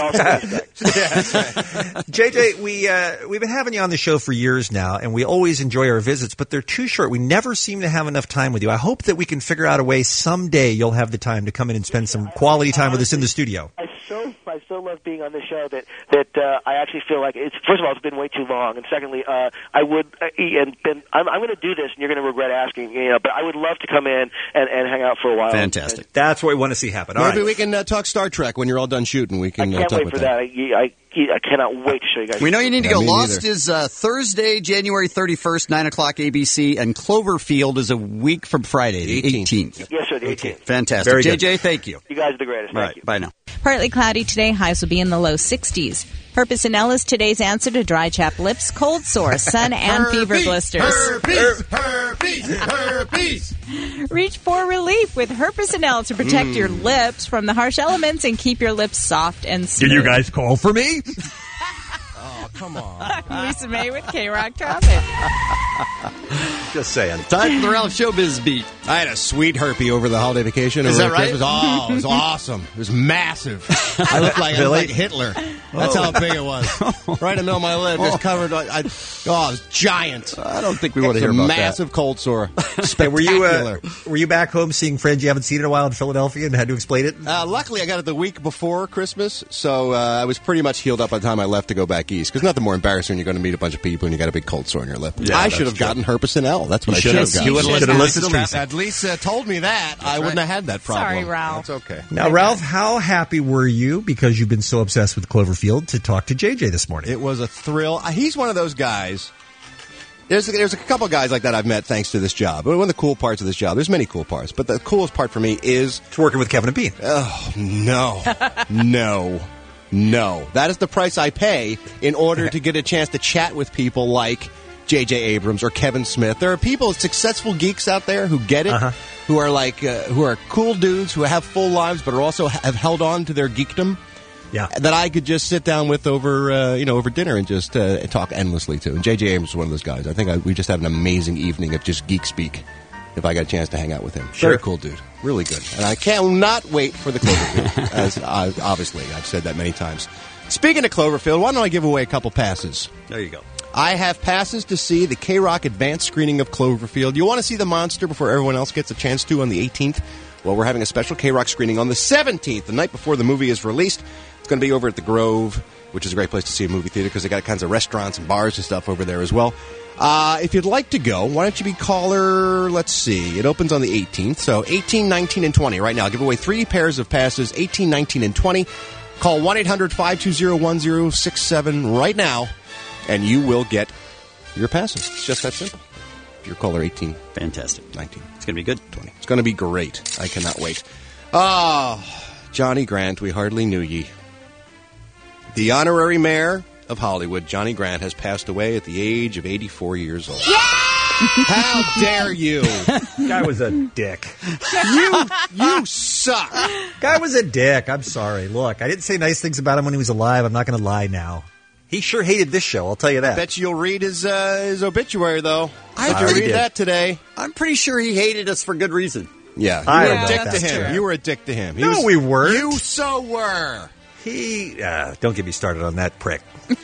also J J, we uh, we've been having you on the show for years now, and we always enjoy our visits, but they're too short. We never seem to have enough time with you. I hope that we can figure out a way someday you'll have the time to come in and spend some quality time with us in the studio. I so I so love being on this show that that uh, I actually feel like it's, first of all, it's been way too long, and secondly, uh, I would uh, and, and I'm, I'm going to do this, and you're going to regret asking, you know, but I would love to come in and, and hang out for a while. Fantastic. That's what we want to see happen. All Maybe right. we can uh, talk Star Trek when you're all done shooting. We can I uh, can't talk wait about for that. I, I, I cannot wait to show you guys. We know you need to Yeah, go. me Lost neither. is uh, Thursday, January thirty-first, nine o'clock A B C, and Cloverfield is a week from Friday, the eighteenth. Yes, sir, the eighteenth. Fantastic. Very J good. J, thank you. You guys are the greatest. All Thank right, you. bye now. Partly cloudy today. Highs will be in the low sixties. Herpes and Ellis, today's answer to dry chapped lips, cold sore, sun, and fever blisters. Herpes, herpes, herpes. Reach for relief with Herpes and Ellis to protect your lips from the harsh elements and keep your lips soft and smooth. Did you guys call for me? Oh, come on. Lisa May with K-Rock Traffic. Just saying. Time for the Ralph Showbiz Beat. I had a sweet herpy over the holiday vacation. Is over that right? Christmas. Oh, it was awesome. It was massive. I looked like, I looked Really? like Hitler. That's how big it was. Right in the middle of my lip, just covered. I, I, oh, it was giant. I don't think we want to hear a about massive that. cold sore. Hey, were you uh, were you back home seeing friends you haven't seen in a while in Philadelphia and had to explain it? Uh, luckily, I got it the week before Christmas, so uh, I was pretty much healed up by the time I left to go back east. Because nothing more embarrassing when you're going to meet a bunch of people and you got a big cold sore in your lip. Yeah, I should have true. gotten Herpes L. That's what You I should should have have gotten. gotten. You should have listened to Lisa. At least uh, told me that. I wouldn't have had that problem. Sorry, Ralph. That's okay. Now, Ralph, how happy were you, because you've been so obsessed with Cloverfield, to talk to J J this morning? It was a thrill. He's one of those guys. There's, there's a couple guys like that I've met thanks to this job. One of the cool parts of this job, there's many cool parts, but the coolest part for me is... It's working with Kevin and Bean. Oh, no. no. No. That is the price I pay in order to get a chance to chat with people like J J Abrams or Kevin Smith. There are people, successful geeks out there who get it, Uh-huh. who are like, uh, who are cool dudes, who have full lives, but are also have held on to their geekdom. Yeah. That I could just sit down with over, uh, you know, over dinner and just uh, talk endlessly to. And J J Abrams is one of those guys. I think I, we just had an amazing evening of just geek speak. If I got a chance to hang out with him, Sure. very cool dude, really good. And I cannot wait for the Cloverfield. as I, obviously, I've said that many times. Speaking of Cloverfield, why don't I give away a couple passes? There you go. I have passes to see the K-Rock advanced screening of Cloverfield. You want to see the monster before everyone else gets a chance to on the eighteenth? Well, we're having a special K-Rock screening on the seventeenth, the night before the movie is released. It's going to be over at the Grove, which is a great place to see a movie theater because they got kinds of restaurants and bars and stuff over there as well. Uh, if you'd like to go, why don't you be caller, let's see, it opens on the eighteenth, so eighteen, nineteen, and twenty. Right now, I'll give away three pairs of passes, eighteen, nineteen, and twenty. Call one eight hundred, five two zero, one zero six seven right now, and you will get your passes. It's just that simple. If you're caller eighteen. Fantastic. nineteen. It's going to be good. twenty. It's going to be great. I cannot wait. Ah, Johnny Grant, we hardly knew ye. The honorary mayor of Hollywood, Johnny Grant, has passed away at the age of eighty-four years old. How dare you? Guy was a dick. You, you suck. Guy was a dick. I'm sorry. Look, I didn't say nice things about him when he was alive. I'm not going to lie now. He sure hated this show, I'll tell you that. Bet you'll read his uh, his obituary, though. I Did you already read did. that today? I'm pretty sure he hated us for good reason. Yeah. You I were don't a know dick if to that's him. true. You were a dick to him. He No, was- we weren't. You so were. He, uh, don't get me started on that prick.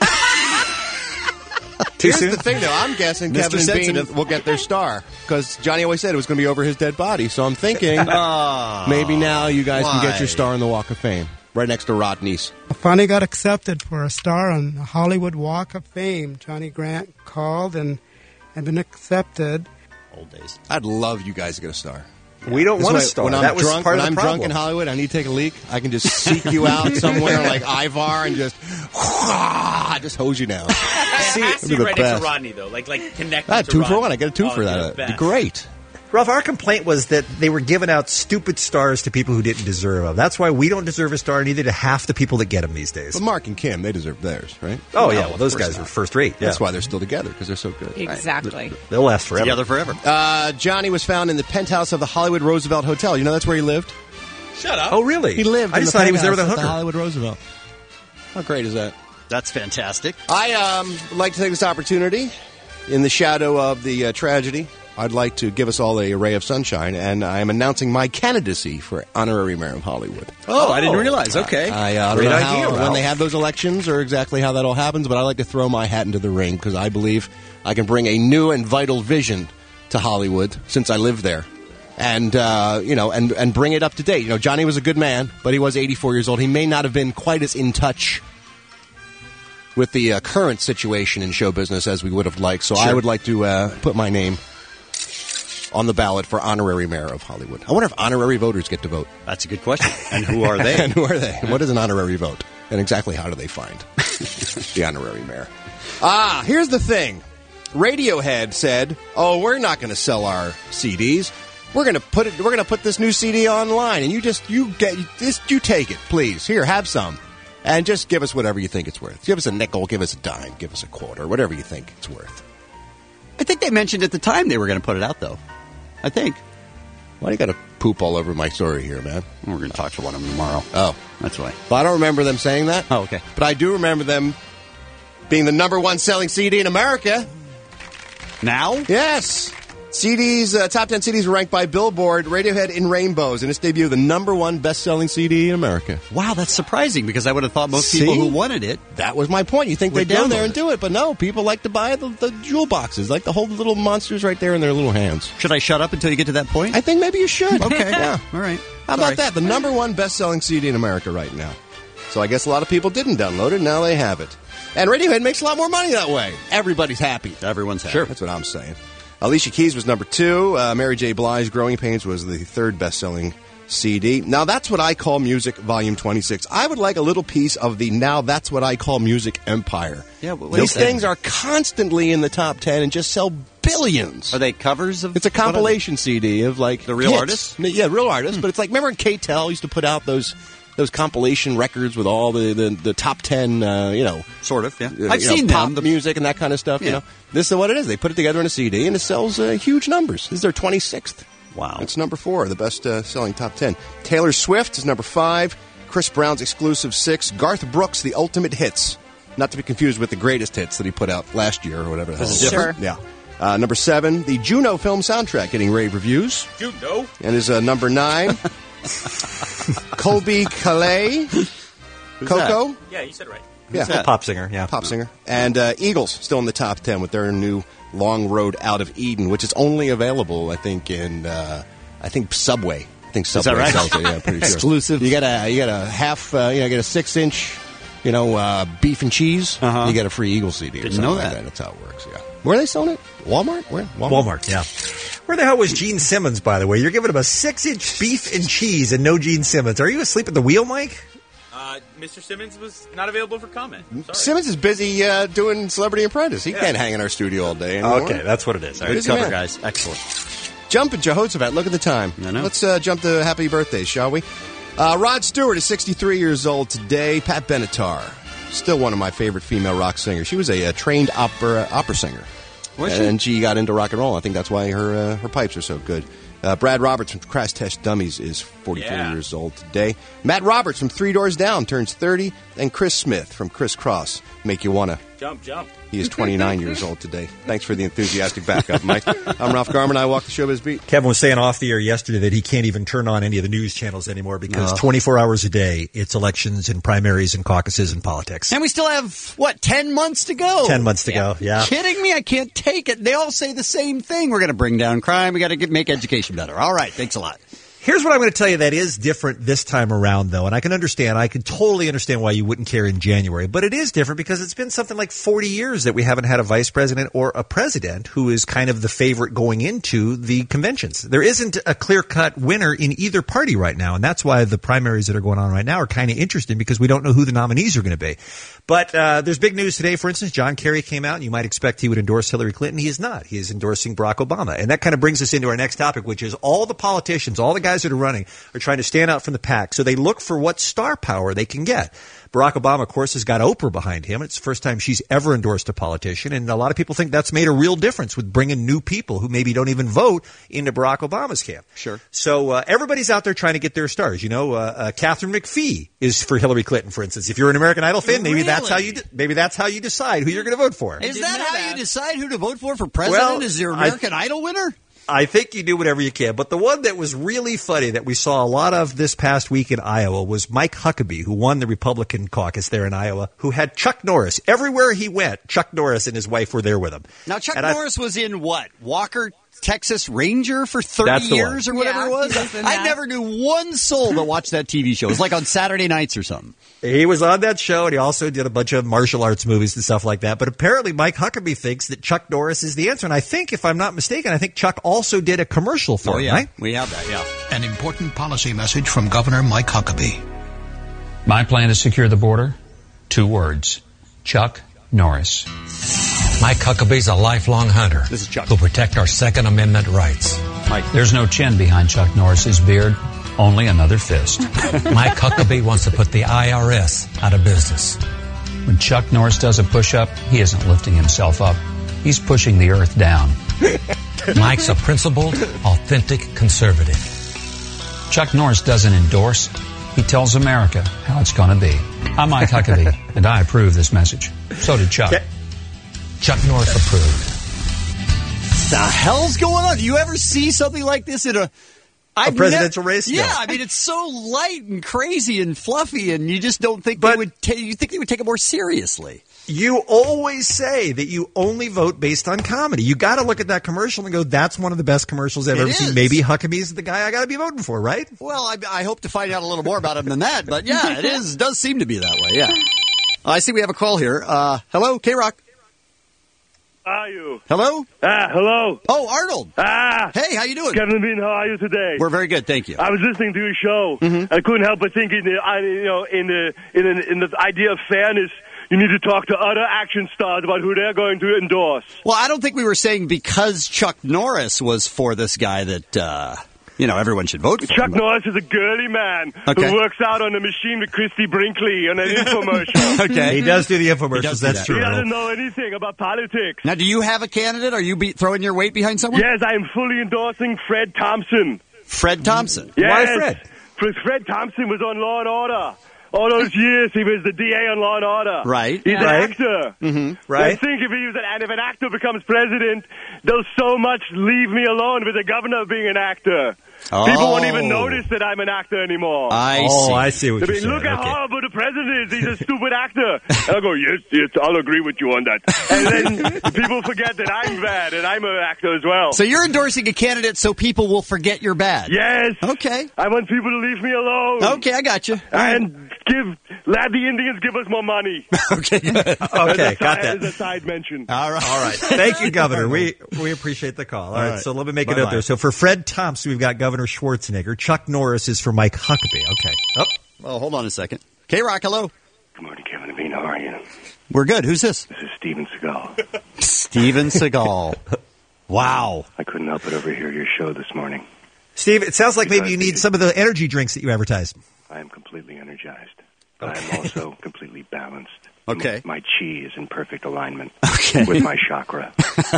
Too Here's soon? the thing, though. I'm guessing Mister Kevin and Bean Sensitive. will get their star because Johnny always said it was going to be over his dead body. So I'm thinking Ah, maybe now you guys can get why? your star on the Walk of Fame, right next to Rodney's. I finally got accepted for a star on the Hollywood Walk of Fame. Johnny Grant called and had been accepted. Old days. I'd love you guys to get a star. We don't This want a way, star. When I'm That was drunk, part when of I'm the drunk problem. in Hollywood, I need to take a leak. I can just seek you out somewhere like Ivar and just just hose you down. See, That'd see be the right next best. to Rodney though, like like connect. Ah, to two Rodney. for one. I get a two Oh, for you're that. the That'd be best. great. Ralph, our complaint was that they were giving out stupid stars to people who didn't deserve them. That's why we don't deserve a star, neither do half the people that get them these days. But Mark and Kim, they deserve theirs, right? Oh, No, yeah, well, of those course guys not. are first rate. Yeah. That's why they're still together, because they're so good. Exactly. They'll last forever. Together forever. Uh, Johnny was found in the penthouse of the Hollywood Roosevelt Hotel. You know that's where he lived? Shut up. Oh, really? He lived I in just the thought he was there with a penthouse at hooker. the Hollywood Roosevelt. How great is that? That's fantastic. I um, would like to take this opportunity, in the shadow of the uh, tragedy, I'd like to give us all a ray of sunshine, and I am announcing my candidacy for honorary mayor of Hollywood. Oh, I didn't realize. Okay. I uh, don't Great know idea, how, when Ralph. they have those elections or exactly how that all happens, but I like to throw my hat into the ring because I believe I can bring a new and vital vision to Hollywood since I live there. And uh, you know, and and bring it up to date. You know, Johnny was a good man, but he was eighty-four years old. He may not have been quite as in touch with the uh, current situation in show business as we would have liked. So I Sure. would like to uh, put my name on the ballot for honorary mayor of Hollywood. I wonder if honorary voters get to vote. That's a good question. And who are they? And who are they? What is an honorary vote? And exactly how do they find the honorary mayor? Ah, here's the thing. Radiohead said, "Oh, we're not going to sell our C Ds. We're going to put it. We're going to put this new C D online, and you just you get this. You take it, please. Here, have some, and just give us whatever you think it's worth. Give us a nickel, give us a dime, give us a quarter, whatever you think it's worth." I think they mentioned at the time they were going to put it out, though. I think. Why do you got to poop all over my story here, man? We're going to talk to one of them tomorrow. Oh, That's why. but I don't remember them saying that. Oh, okay. But I do remember them being the number one selling C D in America. Now? Yes. C Ds, uh, top ten C Ds were ranked by Billboard. Radiohead in Rainbows, and its debut, the number one best-selling C D in America. Wow, that's surprising because I would have thought most See? people who wanted it. That was my point. You think would they'd down there download and do it, but no, people like to buy the, the jewel boxes, like to hold the little monsters right there in their little hands. Should I shut up until you get to that point? I think maybe you should. Okay. Yeah. All right. How Sorry. about that? The number one best-selling C D in America right now. So I guess a lot of people didn't download it. Now they have it. And Radiohead makes a lot more money that way. Everybody's happy. Everyone's happy. Sure. That's what I'm saying. Alicia Keys was number two. Uh, Mary J. Blige, Growing Pains, was the third best-selling C D. Now, that's what I call music, volume twenty-six. I would like a little piece of the now that's what I call music empire. Yeah, what These is that? things are constantly in the top ten and just sell billions. Are they covers of? It's a compilation C D of like The real hits. artists? Yeah, real artists. But it's like, remember when K T E L used to put out those those compilation records with all the, the, the top ten, uh, you know. Sort of, yeah. uh, I've you know, seen pop them. The- music and that kind of stuff, Yeah. you know. This is what it is. They put it together in a C D and it sells uh, huge numbers. This is their twenty-sixth. Wow. It's number four, the best uh, selling top ten. Taylor Swift is number five. Chris Brown's exclusive six. Garth Brooks, The Ultimate Hits. Not to be confused with the greatest hits that he put out last year or whatever. the hell This it is was. different? Yeah. Uh, number seven, the Juno film soundtrack getting rave reviews. Juno. And is uh, number nine, Colby Calais. Coco. Yeah, you said it right. Yeah. A pop singer, yeah. Pop singer. And uh, Eagles still in the top ten with their new Long Road Out of Eden, which is only available, I think, in uh, I think Subway. I think that Subway right? sells it. Yeah, pretty sure. Exclusive. You get a you get a half uh, you know, get a six inch, you know, uh, beef and cheese. Uh-huh. You get a free Eagle C D. Or Didn't something know like that. that. That's how it works. Yeah. Where are they selling it? Walmart. Where? Walmart, yeah. Where the hell was Gene Simmons, by the way? You're giving him a six-inch beef and cheese and no Gene Simmons. Are you asleep at the wheel, Mike? Uh, Mister Simmons was not available for comment. Sorry. Simmons is busy uh, doing Celebrity Apprentice. He Yeah. can't hang in our studio all day anymore. Okay, that's what it is. All right. Good Busy cover, man. guys. Excellent. Jump at Jehoshaphat. Look at the time. I know. Let's uh, jump to happy birthdays, shall we? Uh, Rod Stewart is sixty-three years old today. Pat Benatar, still one of my favorite female rock singers. She was a, uh trained opera opera singer, Was she? and she got into rock and roll. I think that's why her uh, her pipes are so good. Uh, Brad Roberts from Crash Test Dummies is forty-four Yeah. years old today. Matt Roberts from Three Doors Down turns thirty, and Chris Smith from Criss Cross make you wanna. Jump, jump. He is twenty-nine years old today. Thanks for the enthusiastic backup, Mike. I'm Ralph Garman. I walk the showbiz beat. Kevin was saying off the air yesterday that he can't even turn on any of the news channels anymore because No. twenty-four hours a day, it's elections and primaries and caucuses and politics. And we still have, what, ten months to go? Ten months to go, yeah. Kidding me? I can't take it. They all say the same thing. We're going to bring down crime. We got to make education better. All right. Thanks a lot. Here's what I'm going to tell you that is different this time around, though, and I can understand, I can totally understand why you wouldn't care in January, but it is different because it's been something like forty years that we haven't had a vice president or a president who is kind of the favorite going into the conventions. There isn't a clear-cut winner in either party right now, and that's why the primaries that are going on right now are kind of interesting because we don't know who the nominees are going to be. But uh, there's big news today. For instance, John Kerry came out, and you might expect he would endorse Hillary Clinton. He is not. He is endorsing Barack Obama. And that kind of brings us into our next topic, which is all the politicians, all the guys that are running, are trying to stand out from the pack. So they look for what star power they can get. Barack Obama, of course, has got Oprah behind him. It's the first time she's ever endorsed a politician, and a lot of people think that's made a real difference with bringing new people who maybe don't even vote into Barack Obama's camp. Sure. So uh, everybody's out there trying to get their stars. You know, uh, uh, Catherine McPhee is for Hillary Clinton, for instance. If you're an American Idol fan, maybe that's how you de- maybe that's how you decide who you're going to vote for. Is that how you decide who to vote for for president? Well, Is your I- American Idol winner? I think you do whatever you can. But the one that was really funny that we saw a lot of this past week in Iowa was Mike Huckabee, who won the Republican caucus there in Iowa, who had Chuck Norris. Everywhere he went, Chuck Norris and his wife were there with him. Now, Chuck And I- Norris was in what? Walker, Texas Ranger for thirty That's the years one. or whatever Yeah, it was? he was in I that. never knew one soul that watched that T V show. It was like on Saturday nights or something. He was on that show, and he also did a bunch of martial arts movies and stuff like that. But apparently, Mike Huckabee thinks that Chuck Norris is the answer. And I think, if I'm not mistaken, I think Chuck also did a commercial for Oh, him, yeah. right? We have that, yeah. An important policy message from Governor Mike Huckabee. My plan to secure the border? Two words. Chuck Norris. Mike Huckabee's a lifelong hunter This is Chuck. who'll protect our Second Amendment rights. Mike. There's no chin behind Chuck Norris's beard, only another fist. Mike Huckabee wants to put the I R S out of business. When Chuck Norris does a push-up, he isn't lifting himself up. He's pushing the earth down. Mike's a principled, authentic conservative. Chuck Norris doesn't endorse. He tells America how it's going to be. I'm Mike Huckabee, and I approve this message. So did Chuck. Chuck Norris approved. the hell's going on? Do you ever see something like this in a... I've a presidential nev- race? Yeah, No. I mean, it's so light and crazy and fluffy, and you just don't think they would ta- you think they would take it more seriously. You always say that you only vote based on comedy. You got to look at that commercial and go, that's one of the best commercials I've It ever is. seen. Maybe Huckabee's the guy I got to be voting for, right? Well, I, I hope to find out a little more about him than that, but yeah, it is does seem to be that way, yeah. I see we have a call here. Uh, hello, K-Rock. How are you? Hello? Ah, hello. Oh, Arnold. Ah. Hey, how you doing? Kevin Bean, how are you today? We're very good, thank you. I was listening to your show. Mm-hmm. I couldn't help but thinking, that, I, you know, in the in the, in the idea of fairness, you need to talk to other action stars about who they're going to endorse. Well, I don't think we were saying because Chuck Norris was for this guy that, uh, you know, everyone should vote for Chuck him. Norris is a girly man Okay. who works out on a machine with Christy Brinkley on an infomercial. Okay. He does do the He infomercials. does do That's that. true. He Arnold. doesn't know anything about politics. Now, do you have a candidate? Are you be- throwing your weight behind someone? Yes, I am fully endorsing Fred Thompson. Fred Thompson. Yes. Why Fred? Because Fred Thompson was on Law and Order. All those years, he was the D A on Law and Order. Right. He's Right. an actor. Mm-hmm. Right. I think if he was an, and if an actor becomes president, they'll so much leave me alone with the governor being an actor. Oh. People won't even notice that I'm an actor anymore. I oh, see. I see what They'll you're be, saying. look how Okay. horrible the president is. He's a stupid actor. And I'll go, yes, yes, I'll agree with you on that. And then people forget that I'm bad and I'm an actor as well. So you're endorsing a candidate so people will forget you're bad. Yes. Okay. I want people to leave me alone. Okay, I got you. And give, let the Indians give us more money. Okay, good. Okay, As a got side- that. As a side mention. All right. All right. Thank you, Governor. We we appreciate the call. All, All right, right. so let me make a Bye-bye. note there. So for Fred Thompson, we've got Governor Schwarzenegger. Chuck Norris is for Mike Huckabee. Okay. Oh, Well, hold on a second. K-Rock, hello. Good morning, Kevin and Bean. How are you? We're good. Who's this? This is Steven Seagal. Steven Seagal. Wow. I couldn't help but overhear your show this morning. Steve, it sounds like maybe you need some of the energy drinks that you advertise. I am completely energized, but I'm also completely balanced. Okay. My, my chi is in perfect alignment Okay. with my chakra.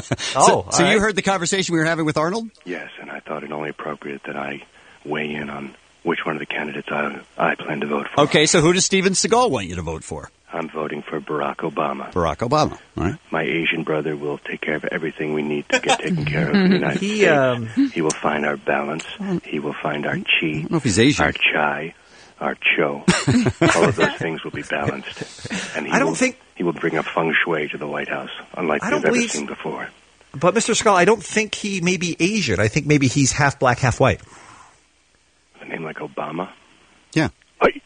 So, Oh, so all you right. heard the conversation we were having with Arnold? Yes, and I thought it only appropriate that I weigh in on which one of the candidates I, I plan to vote for. Okay, so who does Steven Seagal want you to vote for? I'm voting for Barack Obama. Barack Obama. All right. My Asian brother will take care of everything we need to get taken care of in the United He, States. um, He will find our balance. He will find our chi. I don't know if he's Asian. Our chai, our cho. All of those things will be balanced. And he I don't will, think- he will bring a feng shui to the White House, unlike I we've don't ever believe- seen before. But Mister Seagal, I don't think he may be Asian. I think maybe he's half black, half white. A name like Obama? Yeah. Hey.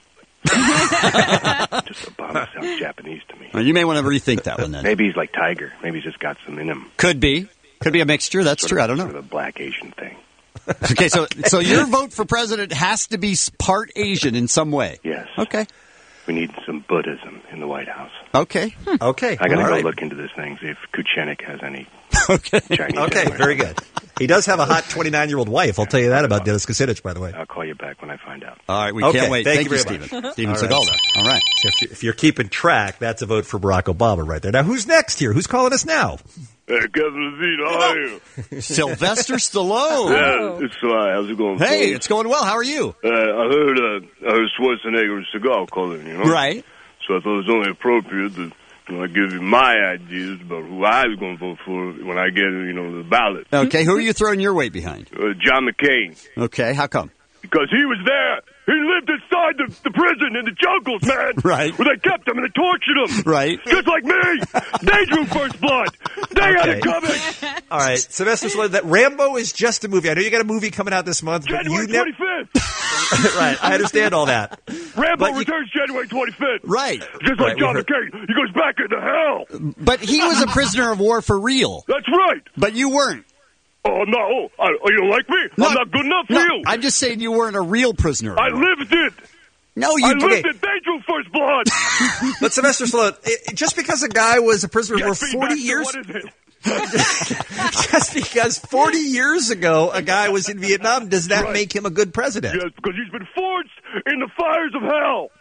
Just Obama sounds Japanese to me. Well, you may want to rethink that one then. Maybe he's like Tiger. Maybe he's just got some in him. Could be. Could be a mixture. That's Sort true. of- I don't know. Sort of a black Asian thing. Okay, so so your vote for president has to be part Asian in some way. Yes. Okay. We need some Buddhism in the White House. Okay. Okay. I got to all go right. look into this thing, see if Kuchenik has any Okay. Chinese. Okay, anywhere. very good. He does have a hot twenty-nine-year-old wife. I'll tell you that about Dennis Kucinich, by the way. I'll call you back when I find out. All right, we Okay, can't wait. thank Thank, you you, very Steven. much. Steven All Seagal right. there. All right. So if, you, if you're keeping track, that's a vote for Barack Obama right there. Now, who's next here? Who's calling us now? Hey, Kevin Levine, how are you? Sylvester Stallone. Yeah, it's uh, how's it going? Hey, folks? it's going well. How are you? Uh, I heard uh, I heard Schwarzenegger and Seagal calling, you know. Right. So I thought it was only appropriate that you know, I give you my ideas about who I was going to vote for when I get you know the ballot. Okay, who are you throwing your weight behind? Uh, John McCain, Okay, how come? because he was there. He lived inside the, the prison in the jungles, man. Right. Where they kept him and they tortured him. Right. Just like me. They drew first blood. They had Okay. it coming. All right, Sylvester Stallone. That Rambo is just a movie. I know you got a movie coming out this month, but January you never. twenty-fifth. Right, I understand all that. Rambo But you- returns January twenty-fifth. Right. Just Right, like we John heard- McCain. He goes back into hell. But he was a prisoner of war for real. That's right. But you weren't. Oh, no. I, oh, you don't like me? No, I'm not good enough for no, you. I'm just saying you weren't a real prisoner. of I war. lived it. No, you I didn't. lived it. They drew first blood. But Sylvester Stallone, it, just because a guy was a prisoner Get for me forty back to years, What is it? just because forty years ago a guy was in Vietnam, does that Right. make him a good president? Yes, because he's been forged in the fires of hell.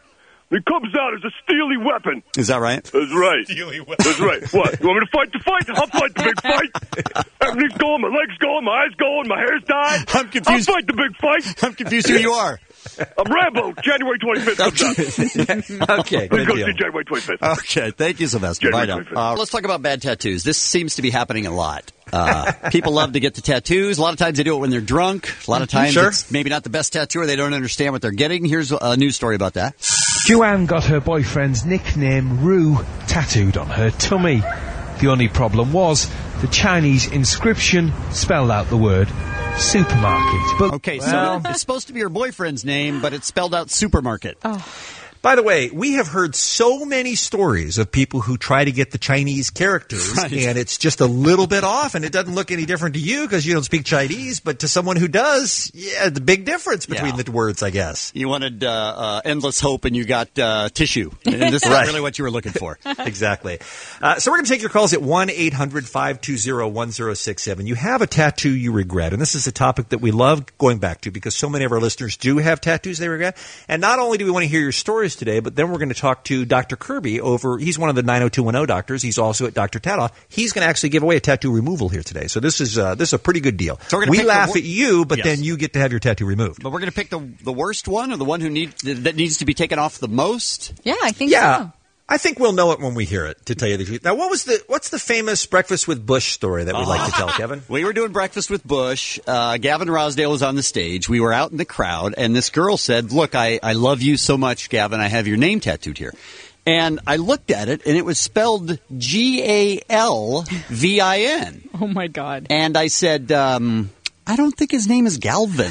It comes out as a steely weapon. Is that right? That's right. Steely weapon. That's right. What? You want me to fight the fight? I'll fight the big fight. Everything's going, my legs going, my eyes going, my hair's dyed. I'm confused. I'll fight the big fight. I'm confused who you are. I'm Rambo. January twenty-fifth comes out. Okay, Let's good go deal. see January twenty-fifth. Okay, thank you, Sylvester. Bye now. Uh, let's talk about bad tattoos. This seems to be happening a lot. Uh, people love to get the tattoos. A lot of times they do it when they're drunk. A lot of times Sure. it's maybe not the best tattoo or they don't understand what they're getting. Here's a news story about that. Joanne got her boyfriend's nickname Rue tattooed on her tummy. The only problem was the Chinese inscription spelled out the word supermarket. But, Okay, Well- so it's supposed to be your boyfriend's name, but it's spelled out supermarket. By the way, we have heard so many stories of people who try to get the Chinese characters, Right. and it's just a little bit off, and it doesn't look any different to you because you don't speak Chinese, but to someone who does, yeah, the big difference between Yeah. the words, I guess. You wanted uh, uh, endless hope, and you got uh, tissue. And this is Right. not really what you were looking for. Exactly. Uh, so we're going to take your calls at one eight hundred five two zero one zero six seven. You have a tattoo you regret, and this is a topic that we love going back to because so many of our listeners do have tattoos they regret. And not only do we want to hear your stories today, but then we're going to talk to Doctor Kirby over, he's one of the nine oh two one oh doctors. He's also at Doctor Tatoff. He's going to actually give away a tattoo removal here today. So this is uh, this is a pretty good deal. So we're gonna we pick the laugh wor- at you, but Yes. then you get to have your tattoo removed. But we're going to pick the the worst one or the one who needs that needs to be taken off the most. Yeah, I think Yeah. so. I think we'll know it when we hear it, to tell you the truth. Now, what was the what's the famous Breakfast with Bush story that we like to tell, Kevin? We were doing Breakfast with Bush. Uh, Gavin Rosdale was on the stage. We were out in the crowd, and this girl said, look, I, I love you so much, Gavin. I have your name tattooed here. And I looked at it, and it was spelled G A L V I N. Oh, my God. And I said, um, I don't think his name is Galvin.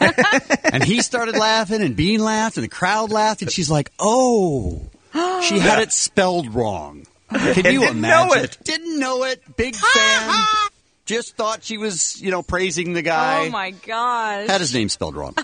And he started laughing, and Bean laughed, and the crowd laughed, and she's like, oh, she had it spelled wrong. Can And you didn't know imagine? it. Didn't know it. Big fan. Just thought she was, you know, praising the guy. Oh, my gosh. Had his name spelled wrong.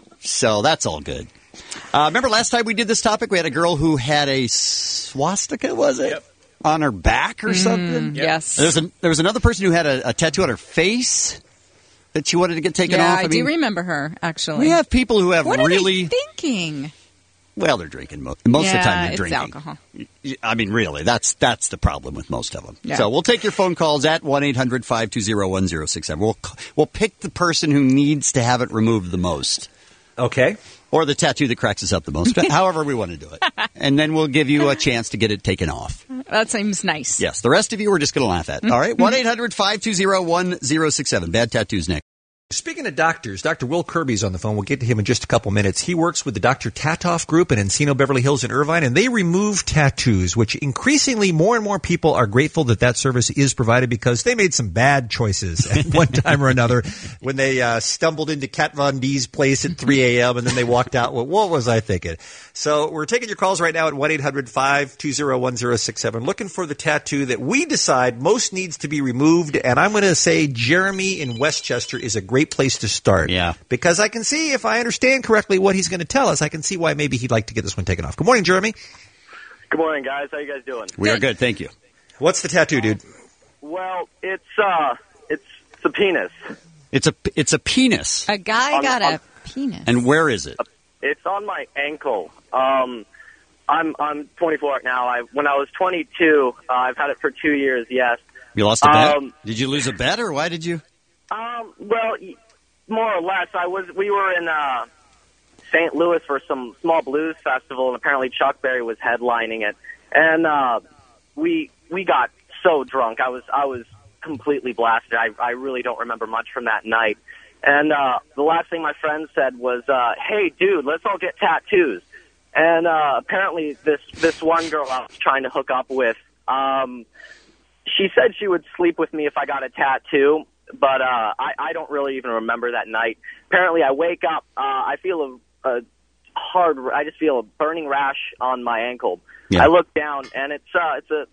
So that's all good. Uh, remember last time we did this topic, we had a girl who had a swastika, was it? Yep. On her back or something? Yes. There was, a, there was another person who had a, a tattoo on her face that she wanted to get taken yeah, off. I, I do mean, remember her, actually. we have people who have what really... are they thinking? Well, they're drinking. Mo- most of the time Yeah, they're it's drinking. alcohol. Y- I mean, really, that's that's the problem with most of them. Yeah. So we'll take your phone calls at one eight hundred five two zero one zero six seven. We'll, c- we'll pick the person who needs to have it removed the most. Okay. Or the tattoo that cracks us up the most. However we want to do it. And then we'll give you a chance to get it taken off. That seems nice. Yes, the rest of you we're just going to laugh at. All right, one eight hundred five two zero one zero six seven. Bad tattoos next. Speaking of doctors, Doctor Will Kirby's on the phone. We'll get to him in just a couple minutes. He works with the Doctor Tatoff Group in Encino, Beverly Hills, and Irvine, and they remove tattoos, which increasingly more and more people are grateful that that service is provided because they made some bad choices at one time or another when they uh, stumbled into Kat Von D's place at three a.m. and then they walked out. Well, what was I thinking? So we're taking your calls right now at one eight hundred five two zero one zero six seven, looking for the tattoo that we decide most needs to be removed. And I'm going to say Jeremy in Westchester is a great place to start. Yeah. Because I can see, if I understand correctly what he's going to tell us, I can see why maybe he'd like to get this one taken off. Good morning, Jeremy. Good morning, guys. How you guys doing? We are good, thank you. What's the tattoo, dude? Well, it's uh, it's it's a penis. It's a it's a penis. A guy On- got on- a penis. And where is it? It's on my ankle. Um, I'm I'm twenty-four now. I when I was twenty-two, uh, I've had it for two years. Yes. You lost a bet? Um, Did you lose a bet, or why did you? Um, well, y- more or less. I was. We were in uh, Saint Louis for some small blues festival, and apparently Chuck Berry was headlining it. And uh, we we got so drunk. I was I was completely blasted. I I really don't remember much from that night. And uh, the last thing my friend said was, uh, "Hey, dude, let's all get tattoos." And uh, apparently, this this one girl I was trying to hook up with, um, she said she would sleep with me if I got a tattoo. But uh, I, I don't really even remember that night. Apparently, I wake up, uh, I feel a, a hard, I just feel a burning rash on my ankle. Yeah. I look down, and it's uh, it's about a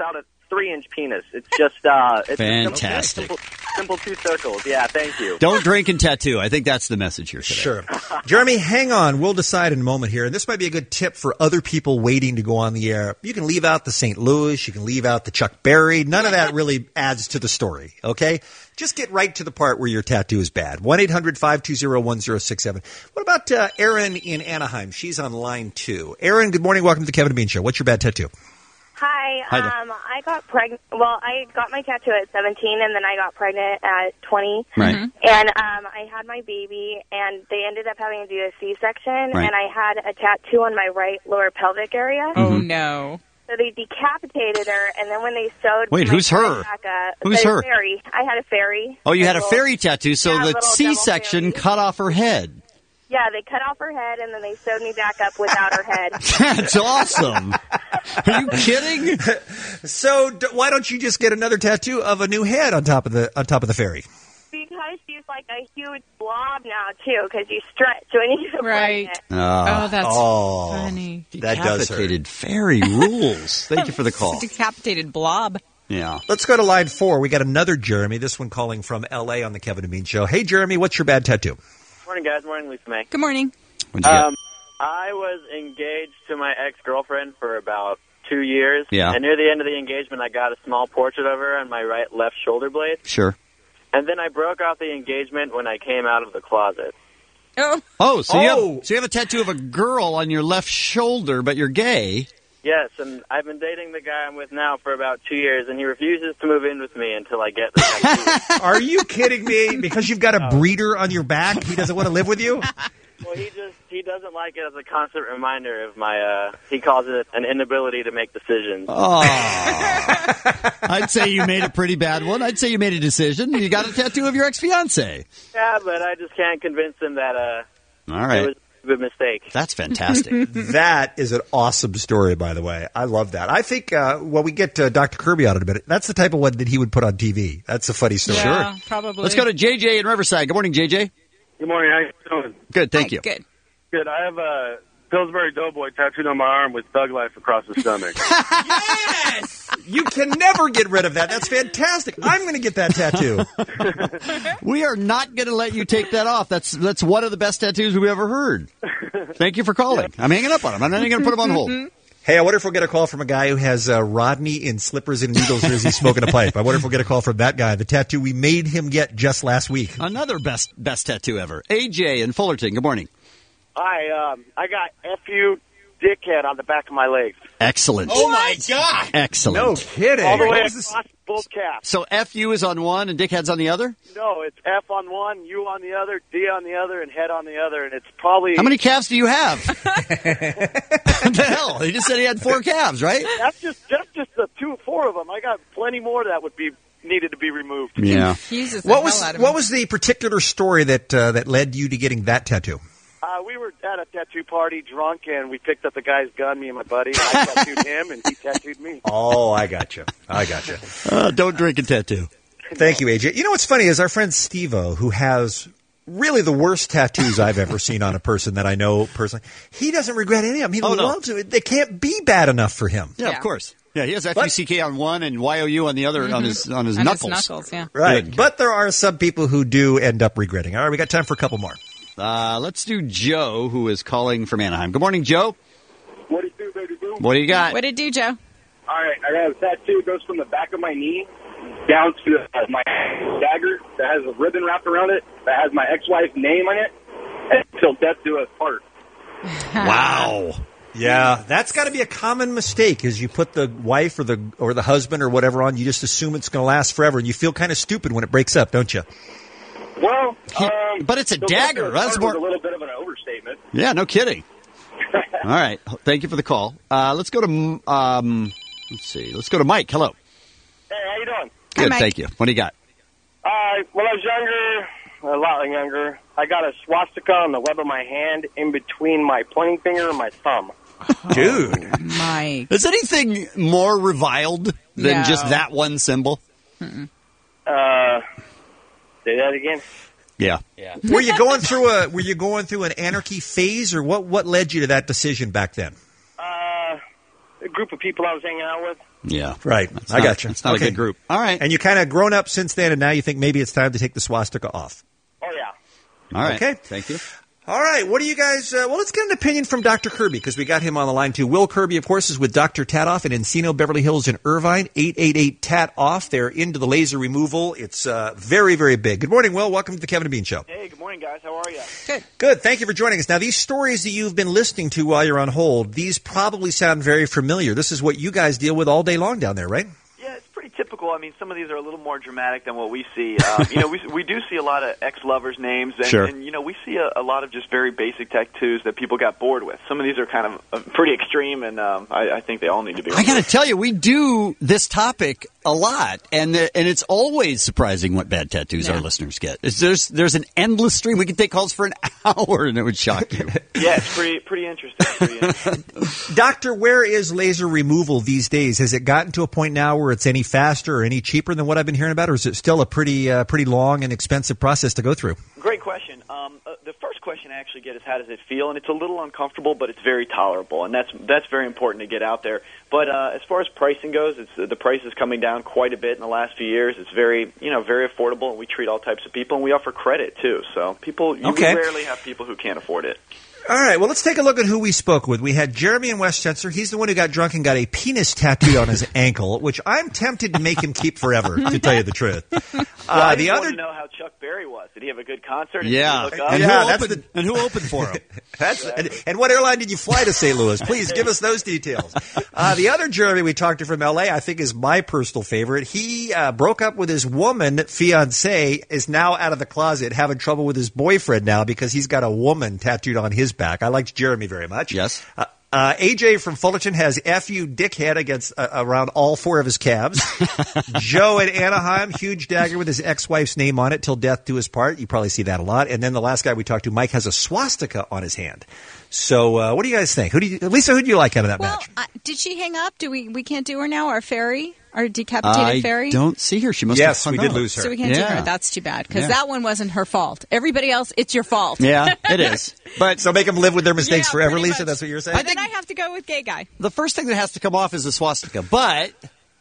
three-inch penis. It's just uh, it's Fantastic. Simple, simple two circles. Yeah, thank you. Don't drink and tattoo. I think that's the message here today. Sure. Jeremy, hang on. We'll decide in a moment here. And this might be a good tip for other people waiting to go on the air. You can leave out the Saint Louis. You can leave out the Chuck Berry. None of that really adds to the story, okay? Just get right to the part where your tattoo is bad. one eight hundred five two zero one zero six seven. What about uh, Erin in Anaheim? She's on line two. Erin, good morning. Welcome to the Kevin and Bean Show. What's your bad tattoo? Hi. Hi there. Um, I got pregnant. Well, I got my tattoo at seventeen, and then I got pregnant at twenty. Right. And um, I had my baby, and they ended up having to do a C-section, Right. and I had a tattoo on my right lower pelvic area. Oh, no. So they decapitated her, and then when they sewed Wait, my who's her? back up, Who's the her? Fairy. I had a fairy. Oh, you had a little- fairy tattoo, so Yeah, the little C-section cut off her head. Yeah, they cut off her head, and then they sewed me back up without her head. That's awesome. Are you kidding? So d- why don't you just get another tattoo of a new head on top of the on top of the fairy? Because she's like a huge blob now, too, because you stretch when you get Right. pregnant. Uh, Oh, that's oh, funny. That does hurt. Decapitated fairy rules. Thank you for the call. Decapitated blob. Yeah. Let's go to line four. We got another Jeremy, this one calling from L A on the Kevin and Bean Show. Hey, Jeremy, what's your bad tattoo? Morning, guys. Morning, Lisa May. Good morning. What'd you get? Um, I was engaged to my ex-girlfriend for about two years. Yeah. And near the end of the engagement, I got a small portrait of her on my right left shoulder blade. Sure. And then I broke off the engagement when I came out of the closet. Oh. Oh, so, You Oh. have, so you have a tattoo of a girl on your left shoulder, but you're gay. Yes, and I've been dating the guy I'm with now for about two years, and he refuses to move in with me until I get the tattoo. Are you kidding me? Because you've got a breeder on your back, he doesn't want to live with you? Well, he just he doesn't like it as a constant reminder of my. Uh, he calls it an inability to make decisions. Oh. I'd say you made a pretty bad one. I'd say you made a decision. You got a tattoo of your ex-fiancé. Yeah, but I just can't convince him that uh, All right. it was a good mistake. That's fantastic. That is an awesome story, by the way. I love that. I think uh, when we get uh, Doctor Kirby out in a minute, that's the type of one that he would put on T V. That's a funny story. Yeah, probably. Let's go to J J in Riverside. Good morning, J J. Good morning. How you doing? Good, thank Hi, you. Good. Good. I have a Pillsbury Doughboy tattooed on my arm with Thug Life across the stomach. Yes! You can never get rid of that. That's fantastic. I'm going to get that tattoo. We are not going to let you take that off. That's that's one of the best tattoos we've ever heard. Thank you for calling. I'm hanging up on him. I'm not even going to put him on hold. Hey, I wonder if we'll get a call from a guy who has uh, Rodney in slippers and Eagles jersey smoking a pipe. I wonder if we'll get a call from that guy, the tattoo we made him get just last week. Another best best tattoo ever. A J in Fullerton. Good morning. Hi, um, I got F you dickhead on the back of my legs. Excellent. Oh, my God. Excellent. No kidding. All the way What was across both calves. So F U is on one and dickhead's on the other? No, it's F on one, U on the other, D on the other, and head on the other, and it's probably... How many calves do you have? What the hell? He just said he had four calves, right? That's just that's just the two, four of them. I got plenty more that would be needed to be removed. Yeah. Confuses the What hell was out of what me. was the particular story that uh, that led you to getting that tattoo? Uh, we were at a tattoo party drunk, and we picked up the guy's gun, me and my buddy. And I tattooed him, and he tattooed me. Oh, I got you. I got you. Uh, don't drink and tattoo. Thank you, A J. You know what's funny is our friend Steve-O, who has really the worst tattoos I've ever seen on a person that I know personally, he doesn't regret any of them. He Oh, no. loves it. They can't be bad enough for him. Yeah, of course. Yeah, he has F U C K on one and Y O U on the other on his on his On his knuckles. knuckles, yeah. Right. Good. But there are some people who do end up regretting. All right, we got time for a couple more. Uh, let's do Joe, who is calling from Anaheim. Good morning, Joe. What do you do, baby boo? What do you got? What did it do, Joe? All right, I got a tattoo. It goes from the back of my knee down to uh, my dagger that has a ribbon wrapped around it that has my ex-wife's name on it until death do us part. Wow. Yeah, that's got to be a common mistake. Is you put the wife or the or the husband or whatever on, you just assume it's going to last forever, and you feel kind of stupid when it breaks up, don't you? Well, He- um, but it's a the dagger. death do us That's part more. was a little bit of an overstatement. Yeah, no kidding. All right. Thank you for the call. Uh, let's go to um. Let's see. Let's go to Mike. Hello. Hey, how you doing? Good. Thank you. What do you got? Uh, when I was younger, a lot younger, I got a swastika on the web of my hand in between my pointing finger and my thumb. Dude. Mike. Is anything more reviled than No. just that one symbol? Mm-mm. Uh, say that again. Yeah. Yeah. Were you going through a Were you going through an anarchy phase, or what? What led you to that decision back then? Uh, a group of people I was hanging out with. Yeah. Right. That's I not- got you. that's not a good group. All right. And you kind of grown up since then, and now you think maybe it's time to take the swastika off. Oh, yeah. All right. Okay. Thank you. All right. What do you guys, uh, well, let's get an opinion from Doctor Kirby, because we got him on the line, too. Will Kirby, of course, is with Doctor Tatoff in Encino, Beverly Hills, and Irvine. eight eight eight T A T off. They're into the laser removal. It's uh, very, very big. Good morning, Will. Welcome to the Kevin and Bean Show. Hey, good morning, guys. How are you? Good. Good. Thank you for joining us. Now, these stories that you've been listening to while you're on hold, these probably sound very familiar. This is what you guys deal with all day long down there, right? Yeah, it's pretty typical. I mean, some of these are a little more dramatic than what we see. Um, you know, we we do see a lot of ex-lovers' names, and, Sure. and you know, we see a, a lot of just very basic tattoos that people got bored with. Some of these are kind of uh, pretty extreme, and um, I, I think they all need to be. I got to tell you, we do this topic a lot, and uh, and it's always surprising what bad tattoos our listeners get. It's, there's there's an endless stream. We could take calls for an hour, and it would shock you. Yeah, it's pretty pretty interesting. Pretty interesting. Doctor, where is laser removal these days? Has it gotten to a point now where it's any faster or any cheaper than what I've been hearing about, or is it still a pretty uh, pretty long and expensive process to go through? Great question. Um, uh, the first question I actually get is, how does it feel? And it's a little uncomfortable, but it's very tolerable, and that's that's very important to get out there. But uh, as far as pricing goes, it's, uh, the price is coming down quite a bit in the last few years. It's very, you know, very affordable, and we treat all types of people, and we offer credit too. So people, you Okay. rarely have people who can't afford it. All right, well, let's take a look at who we spoke with. We had Jeremy in Westchester. He's the one who got drunk and got a penis tattooed on his ankle, which I'm tempted to make him keep forever, to tell you the truth. Well, Uh, I the just other want to know how Chuck Berry was. Did he have a good concert? Did Yeah. he hook up? And yeah, that's the, and who opened for him? That's and, and what airline did you fly to Saint Louis? Please give us those details. Uh, the other Jeremy we talked to from L A, I think, is my personal favorite. He uh, broke up with his woman fiance, is now out of the closet, having trouble with his boyfriend now because he's got a woman tattooed on his back. I liked Jeremy very much. Yes. Uh, Uh, A J from Fullerton has F U dickhead against uh, around all four of his calves. Joe in Anaheim, huge dagger with his ex-wife's name on it, till death do us part. You probably see that a lot. And then the last guy we talked to, Mike, has a swastika on his hand. So uh, what do you guys think? Who do you, Lisa, who do you like out of that Well, match? uh, did she hang up? Do we we can't do her now? Our fairy, our decapitated I fairy. don't see her. She must Yes, have we hung did up. lose her. So we can't Yeah. do her. That's too bad because Yeah. that one wasn't her fault. Everybody else, it's your fault. Yeah, it is. But so make them live with their mistakes Yeah, forever, pretty Lisa. much. That's what you're saying. And then I have to go with gay guy. The first thing that has to come off is the swastika, but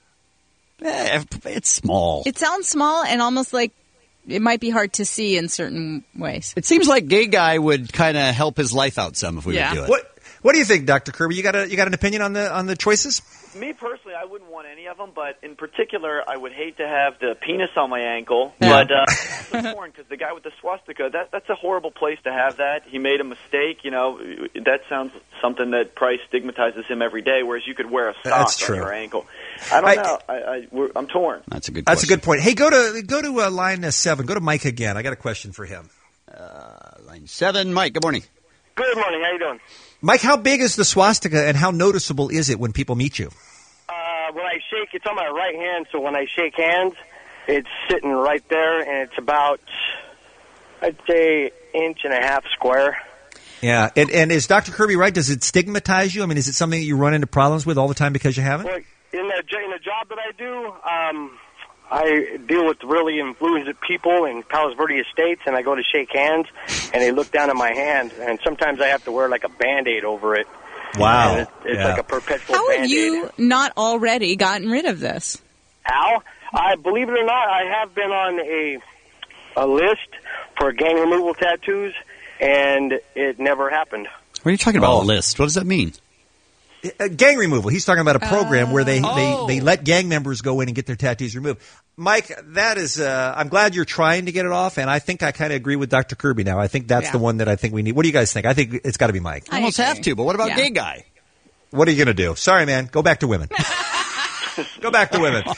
eh, it's small. It sounds small and almost like it might be hard to see in certain ways. It seems like gay guy would kind of help his life out some if we Yeah. would do it. What What do you think, Doctor Kirby? You got a you got an opinion on the on the choices? Me personally, I wouldn't want any of them, but in particular, I would hate to have the penis on my ankle. Yeah. But uh, I'm also torn because the guy with the swastika, that that's a horrible place to have that. He made a mistake. You know, that sounds something that probably stigmatizes him every day. Whereas you could wear a sock That's on true. your ankle. I don't I- know. I, I we're, I'm torn. That's a good. That's a good point. Hey, go to go to uh, line uh, seven. Go to Mike again. I got a question for him. Line seven, Mike. Good morning. Good morning. How you doing? Mike, how big is the swastika and how noticeable is it when people meet you? Uh, when I shake, it's on my right hand, so when I shake hands, it's sitting right there, and it's about, I'd say, inch and a half square. Yeah, and, and is Doctor Kirby right? Does it stigmatize you? I mean, is it something that you run into problems with all the time because you have it? Well, in the jo- in the job that I do, um, I deal with really influential people in Palos Verde Estates, and I go to shake hands, and they look down at my hand, and sometimes I have to wear like a Band-Aid over it. Wow. And it's it's Yeah. like a perpetual How have Band-Aid. you not already gotten rid of this? Al, I believe it or not, I have been on a a list for gang removal tattoos, and it never happened. What are you talking about? Oh. A list. What does that mean? Uh, gang removal. He's talking about a program where they, Oh. they, they let gang members go in and get their tattoos removed. Mike, that is, uh, I'm glad you're trying to get it off, and I think I kind of agree with Doctor Kirby now. I think that's Yeah. the one that I think we need. What do you guys think? I think it's got to be Mike. I almost have to, but what about Yeah. gay guy? What are you going to do? Sorry, man. Go back to women. Go back to women.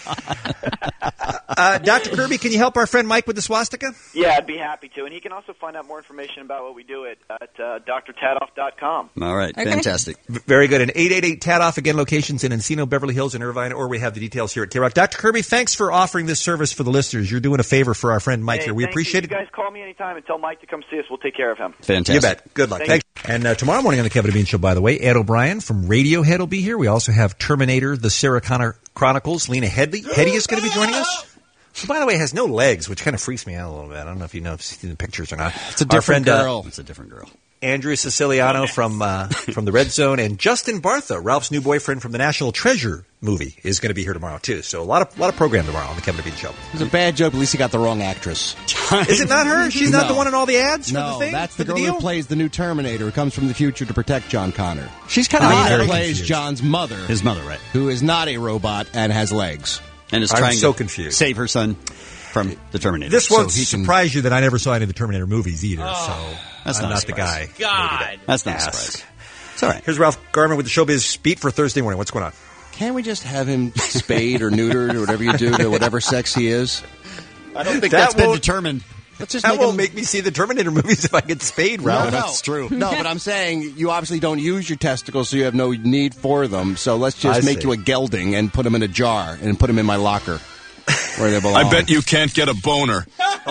Uh, Doctor Kirby, can you help our friend Mike with the swastika? Yeah, I'd be happy to. And he can also find out more information about what we do at, at uh, d r tatoff dot com. All right, Okay. fantastic. V- Very good. And eight eight eight T A T off, again, locations in Encino, Beverly Hills, and Irvine, or we have the details here at K-Rock. Doctor Kirby, thanks for offering this service for the listeners. You're doing a favor for our friend Mike Hey, here. We thank appreciate you. it. You guys call me anytime and tell Mike to come see us. We'll take care of him. Fantastic. You bet. Good luck. Thank Thanks. And uh, tomorrow morning on the Kevin and Bean Show, by the way, Ed O'Brien from Radiohead will be here. We also have Terminator, the Sarah Connor Chronicles. Lena Headey, Headey is going to be joining us. Who, by the way, has no legs, which kind of freaks me out a little bit. I don't know if you know if you've seen the pictures or not. It's a Our different friend, uh, girl. It's a different girl. Andrew Siciliano from uh, from the Red Zone, and Justin Bartha, Ralph's new boyfriend from the National Treasure movie, is going to be here tomorrow too. So a lot of lot of program tomorrow on the Kevin and Bean Show. It was a bad joke. At least he got the wrong actress. Is it not her? She's not No. the one in all the ads. No, for the thing? that's the For girl deal? who plays the new Terminator, who comes from the future to protect John Connor. She's kinda hot. That Very plays confused. John's mother, His mother, right? who is not a robot and has legs. And is I'm trying so to confused. save her son from the Terminator. This So won't he can- surprise you that I never saw any of the Terminator movies either. Oh, so that's I'm not a not the surprise. guy. God. That's not a Ask. surprise. It's all right. Here's Ralph Garman with the Showbiz Beat for Thursday morning. What's going on? Can't we just have him spayed or neutered or whatever you do to whatever sex he is? I don't think That that's been won't- determined. Let's just That make won't him... make me see the Terminator movies if I get spayed, Ralph. No, no. that's true. No, but I'm saying you obviously don't use your testicles, so you have no need for them. So let's just I make see. you a gelding and put them in a jar and put them in my locker where they belong. I bet you can't get a boner.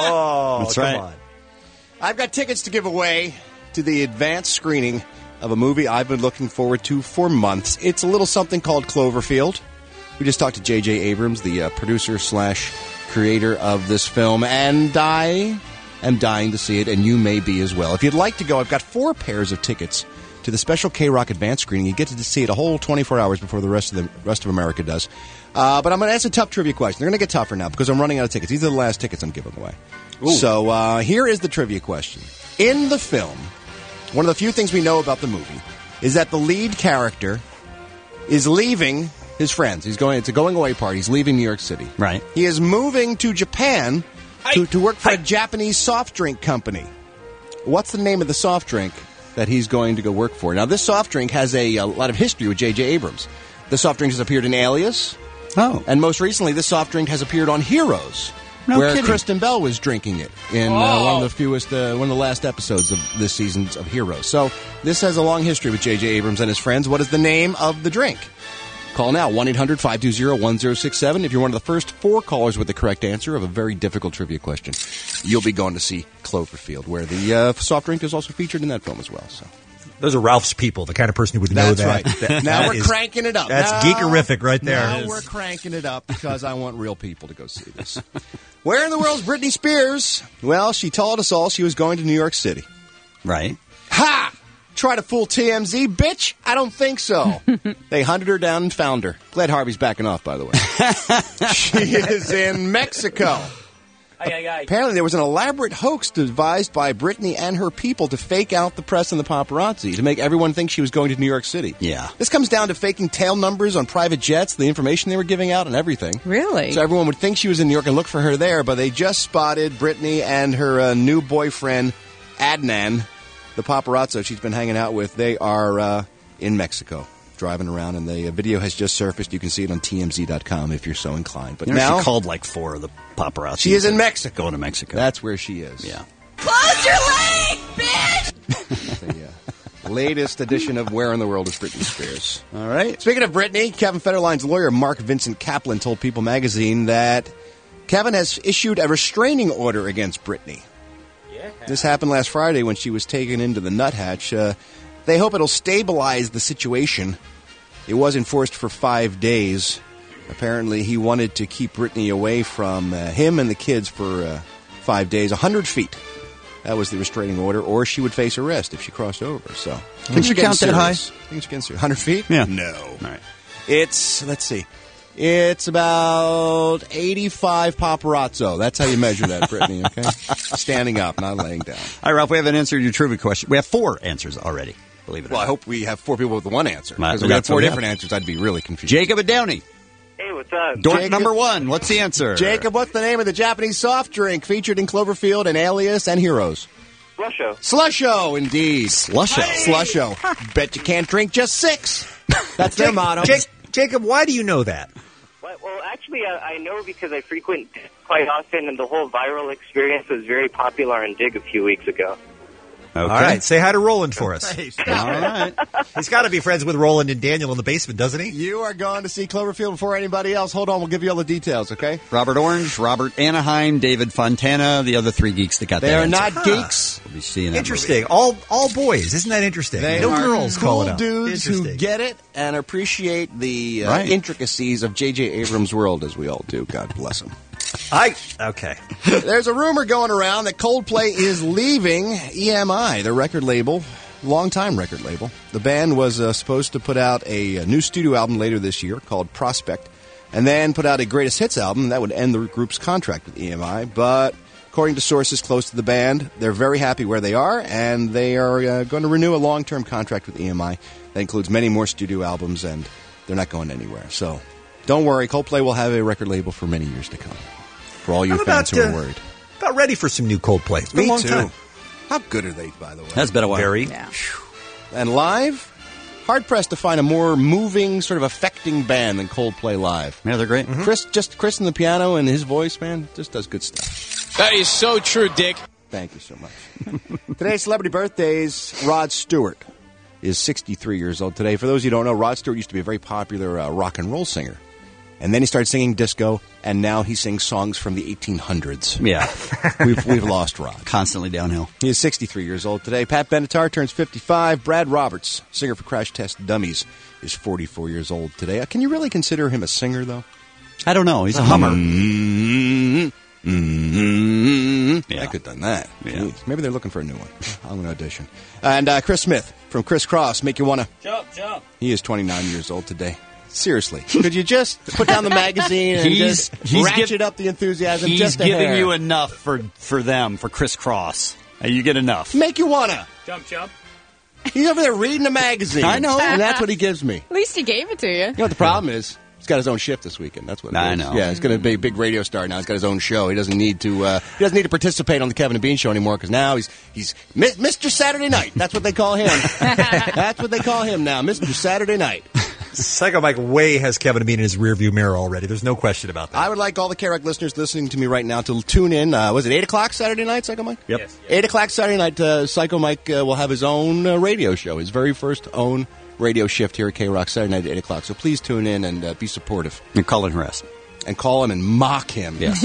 Oh, That's come right. on. I've got tickets to give away to the advanced screening of a movie I've been looking forward to for months. It's a little something called Cloverfield. We just talked to J J. Abrams, the uh, producer slash creator of this film, and I am dying to see it, and you may be as well. If you'd like to go, I've got four pairs of tickets to the special K-Rock advanced screening. You get to see it a whole twenty-four hours before the rest of the rest of America does. Uh, but I'm going to ask a tough trivia question. They're going to get tougher now because I'm running out of tickets. These are the last tickets I'm giving away. Ooh. So uh, here is the trivia question. In the film, one of the few things we know about the movie is that the lead character is leaving his friends. He's going. It's a going away party. He's leaving New York City. Right. He is moving to Japan to, to work for a Japanese soft drink company. What's the name of the soft drink that he's going to go work for? Now, this soft drink has a, a lot of history with J J. Abrams. The soft drink has appeared in Alias. Oh. And most recently, this soft drink has appeared on Heroes, No where kidding. Kristen Bell was drinking it in uh, Oh. one of the fewest, uh, one of the last episodes of this season of Heroes. So this has a long history with J J. Abrams and his friends. What is the name of the drink? Call now, one eight hundred five two zero one zero six seven. If you're one of the first four callers with the correct answer of a very difficult trivia question, you'll be going to see Cloverfield, where the uh, soft drink is also featured in that film as well. So Those are Ralph's people, the kind of person who would know That's that. right. That- now that we're is- cranking it up. That's Now- geekerific right there. Now we're cranking it up because I want real people to go see this. Where in the world's Britney Spears? Well, she told us all she was going to New York City. Right. Ha! Try to fool T M Z, bitch? I don't think so. They hunted her down and found her. Glad Harvey's backing off, by the way. She is in Mexico. Aye, aye, aye. Apparently, there was an elaborate hoax devised by Britney and her people to fake out the press and the paparazzi to make everyone think she was going to New York City. Yeah. This comes down to faking tail numbers on private jets, the information they were giving out, and everything. Really? So everyone would think she was in New York and look for her there, but they just spotted Britney and her uh, new boyfriend, Adnan, the paparazzo she's been hanging out with. They are uh, in Mexico, driving around, and the uh, video has just surfaced. You can see it on T M Z dot com if you're so inclined. But You know, now she called like four of the paparazzi. she is in Mexico. Going to Mexico. That's where she is. Yeah. Close your leg, bitch! The uh, latest edition of Where in the World is Britney Spears. All right. Speaking of Britney, Kevin Federline's lawyer, Mark Vincent Kaplan, told People magazine that Kevin has issued a restraining order against Britney. Yeah. This happened last Friday when she was taken into the nuthatch. Uh, they hope it'll stabilize the situation. It was enforced for five days. Apparently, he wanted to keep Britney away from uh, him and the kids for uh, five days, one hundred feet. That was the restraining order, or she would face arrest if she crossed over. So, Things are you count getting that high? serious. Things are getting serious. one hundred feet? Yeah. No. All right. It's, let's see, it's about eighty-five paparazzo. That's how you measure that, Brittany, okay? Standing up, not laying down. All right, Ralph, we haven't answered your trivia question. We have four answers already, believe it or Well, I not. hope we have four people with one answer. Well, Because if we had that's four what we different have. answers, I'd be really confused. Jacob at Downey. Hey, what's up? Dork Jacob- number one. What's the answer? Jacob, what's the name of the Japanese soft drink featured in Cloverfield and Alias and Heroes? Slusho. Slusho, indeed. Slusho. Slusho. Bet you can't drink just six. That's their Jake- motto. Jake- Jacob, why do you know that? Well, well, actually, I, I know because I frequent quite often, and the whole viral experience was very popular on Dig a few weeks ago. Okay. All right, say hi to Roland for us. All right. He's got to be friends with Roland and Daniel in the basement, doesn't he? You are going to see Cloverfield before anybody else. Hold on, we'll give you all the details, okay? Robert Orange, Robert Anaheim, David Fontana, the other three geeks that got They that are answer. not geeks. We'll be seeing that Interesting. All all boys. Isn't that interesting? They no are girls cool calling out. dudes who Interesting. get it and appreciate the uh, Right. intricacies of J J. Abrams' world, as we all do. God bless them. I okay. There's a rumor going around that Coldplay is leaving E M I, the record label, longtime record label. The band was uh, supposed to put out a, a new studio album later this year called Prospect, and then put out a greatest hits album that would end the group's contract with E M I. But according to sources close to the band, they're very happy where they are, and they are uh, going to renew a long-term contract with E M I. That includes many more studio albums, and they're not going anywhere. So don't worry, Coldplay will have a record label for many years to come. For all you I'm fans about, who are uh, worried. About ready for some new Coldplay. It's been Me a long too. time. How good are they, by the way? That's been a while. Very. Yeah. And live, hard pressed to find a more moving, sort of affecting band than Coldplay live. Yeah, they're great. Mm-hmm. Chris, just Chris and the piano and his voice, man, just does good stuff. That is so true, Dick. Thank you so much. Today's celebrity birthdays, Rod Stewart is sixty-three years old today. For those of you who don't know, Rod Stewart used to be a very popular uh, rock and roll singer. And then he started singing disco, and now he sings songs from the eighteen hundreds. Yeah. we've, we've lost Rod. Constantly downhill. He is sixty-three years old today. Pat Benatar turns fifty-five. Brad Roberts, singer for Crash Test Dummies, is forty-four years old today. Uh, can you really consider him a singer, though? I don't know. He's a hummer. Mm-hmm. Mm-hmm. Yeah. I could have done that. Yeah. Jeez. Maybe they're looking for a new one. I'm going to audition. And uh, Chris Smith from Criss Cross, Make You Wanna. Jump, jump. He is twenty-nine years old today. Seriously, could you just put down the magazine and He's- just he's ratchet give- up the enthusiasm He's just a giving hair? you enough for, for them, for Criss Cross. Uh, You get enough. Make You Wanna. Jump, jump. He's over there reading a magazine. I know. And that's what he gives me. At least he gave it to you. You know what the problem is? He's got his own shift this weekend. That's what it I is. know. Yeah, he's going to be a big radio star now. He's got his own show. He doesn't need to. Uh, he doesn't need to participate on the Kevin and Bean show anymore because now he's he's Mi- Mister Saturday Night. That's what they call him. That's what they call him now, Mister Saturday Night. Psycho Mike way has Kevin and Bean in his rearview mirror already. There's no question about that. I would like all the K R O C listeners listening to me right now to tune in. Uh, was it eight o'clock Saturday night, Psycho Mike? Yep. Yes, yes. eight o'clock Saturday night, uh, Psycho Mike uh, will have his own uh, radio show, his very first own radio shift here at K R O C Saturday night at eight o'clock. So please tune in and uh, be supportive. And call and harass. And call him and mock him. Yes.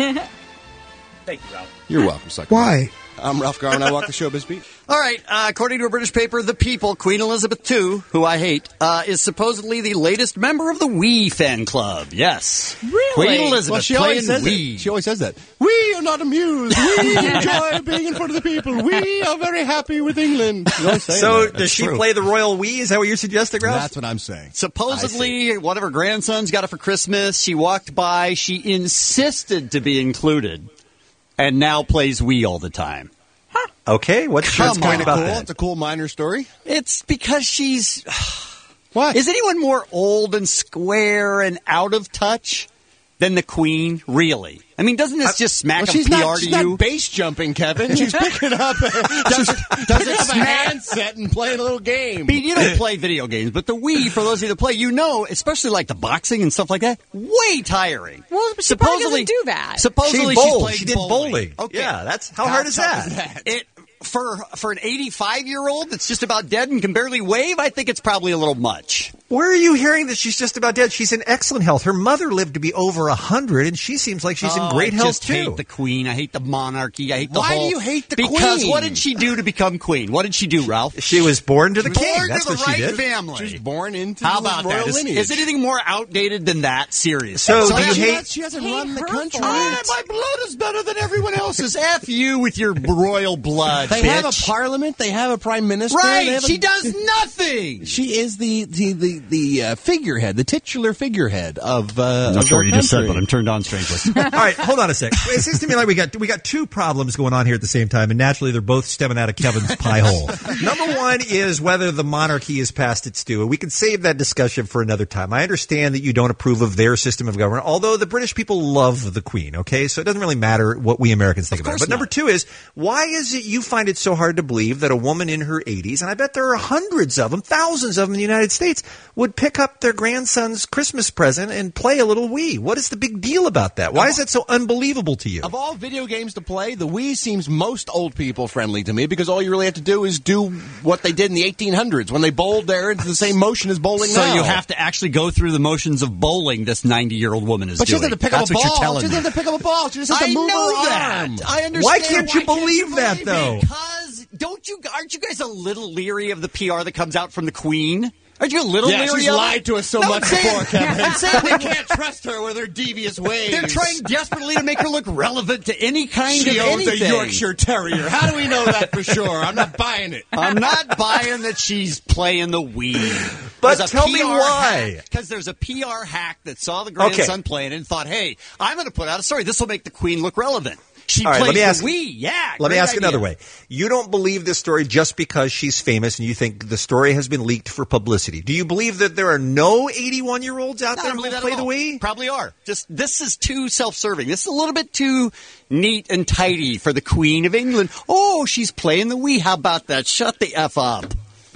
Thank you, Ralph. You're welcome, Psycho Why? Mike. I'm Ralph Garman. I walk the showbiz beat. All right. Uh, according to a British paper, The People, Queen Elizabeth the Second, who I hate, uh, is supposedly the latest member of the Wii fan club. Yes. Really? Queen Elizabeth Well, she playing always says Wii. that. She always says that. We are not amused. We enjoy being in front of the people. We are very happy with England. She always says So that. does That's she true. play the royal Wii? Is that what you're suggesting, Ralph? That's what I'm saying. Supposedly, one of her grandsons got it for Christmas. She walked by. She insisted to be included, and now plays Wii all the time. Okay, what's your That's point kind of about cool. that? It's a cool minor story. It's because she's. What? Is anyone more old and square and out of touch than the Queen? Really? I mean, doesn't this just smack Well, of she's P R not, to she's you? not base jumping, Kevin. She's picking up, a, does, does picking it up a smack- handset and playing a little game. I mean, you don't play video games, but the Wii, for those of you that play, you know, especially like the boxing and stuff like that, way tiring. Well, but she probably doesn't do that. Supposedly She she's bowled. played She did bowling. bowling. Okay. Yeah, that's how, How hard is tough that? is that? It for for an eighty-five year old that's just about dead and can barely wave, I think it's probably a little much. Where are you hearing that she's just about dead? She's in excellent health. Her mother lived to be over a hundred, and she seems like she's Oh, in great I health just too. hate the Queen. I hate the monarchy. I hate the Why whole. do you hate the because Queen? what did she do to become Queen? What did she do, Ralph? She was born to the Born king. to That's the what right she did. family. She's born into How the about royal that? Is, lineage. is anything more outdated than that? Seriously. So So do you she, hate? has, she hasn't Hate run the her country. for Ah, my blood is better than everyone else's. F you with your royal blood, They bitch. have a parliament. They have a prime minister. they Right. have a- She does nothing. She is the the the, the uh, figurehead, the titular figurehead of. Uh, I'm of not sure their what you just said, country. but I'm turned on strangely. All right, hold on a sec. It seems to me like we got we got two problems going on here at the same time, and naturally they're both stemming out of Kevin's pie hole. Number one is whether the monarchy is past its due, and we can save that discussion for another time. I understand that you don't approve of their system of government, although the British people love the Queen. Okay, so it doesn't really matter what we Americans think Of about it. course But number not. two is why is it you find it so hard to believe that a woman in her eighties, and I bet there are hundreds of them, thousands of them in the United States, would pick up their grandson's Christmas present and play a little Wii? What is the big deal about that? Why is that so unbelievable to you? Of all video games to play, the Wii seems most old people friendly to me because all you really have to do is do what they did in the eighteen hundreds when they bowled there into the same motion as bowling So now. you have to actually go through the motions of bowling this ninety-year-old woman is But she doing. doesn't have to pick That's up a what ball. you're telling She doesn't me. have to pick up a ball. She just has to I move know her that. arm. I understand. Why can't you Why believe you that, though? Because don't you? Aren't you guys a little leery of the P R that comes out from the Queen? Aren't you a little yeah, leery she's of it? lied to us so No, much I'm saying- before, Kevin. I'm saying we can't trust her with her devious ways. They're trying desperately to make her look relevant to any kind she of owns anything. a Yorkshire Terrier. How do we know that for sure? I'm not buying it. I'm not buying that she's playing the Wii. But There's a tell me P R why. Because there's a P R hack that saw the grandson Okay. playing and thought, hey, I'm going to put out a story. This will make the Queen look relevant. She All right, plays let me the ask, Wii. Yeah, Let me great ask idea. another way. You don't believe this story just because she's famous and you think the story has been leaked for publicity. Do you believe that there are no eighty-one-year-olds out No, I there don't who believe that play at the all. Wii? Probably are. Just this is too self-serving. This is a little bit too neat and tidy for the Queen of England. Oh, she's playing the Wii. How about that? Shut the F up.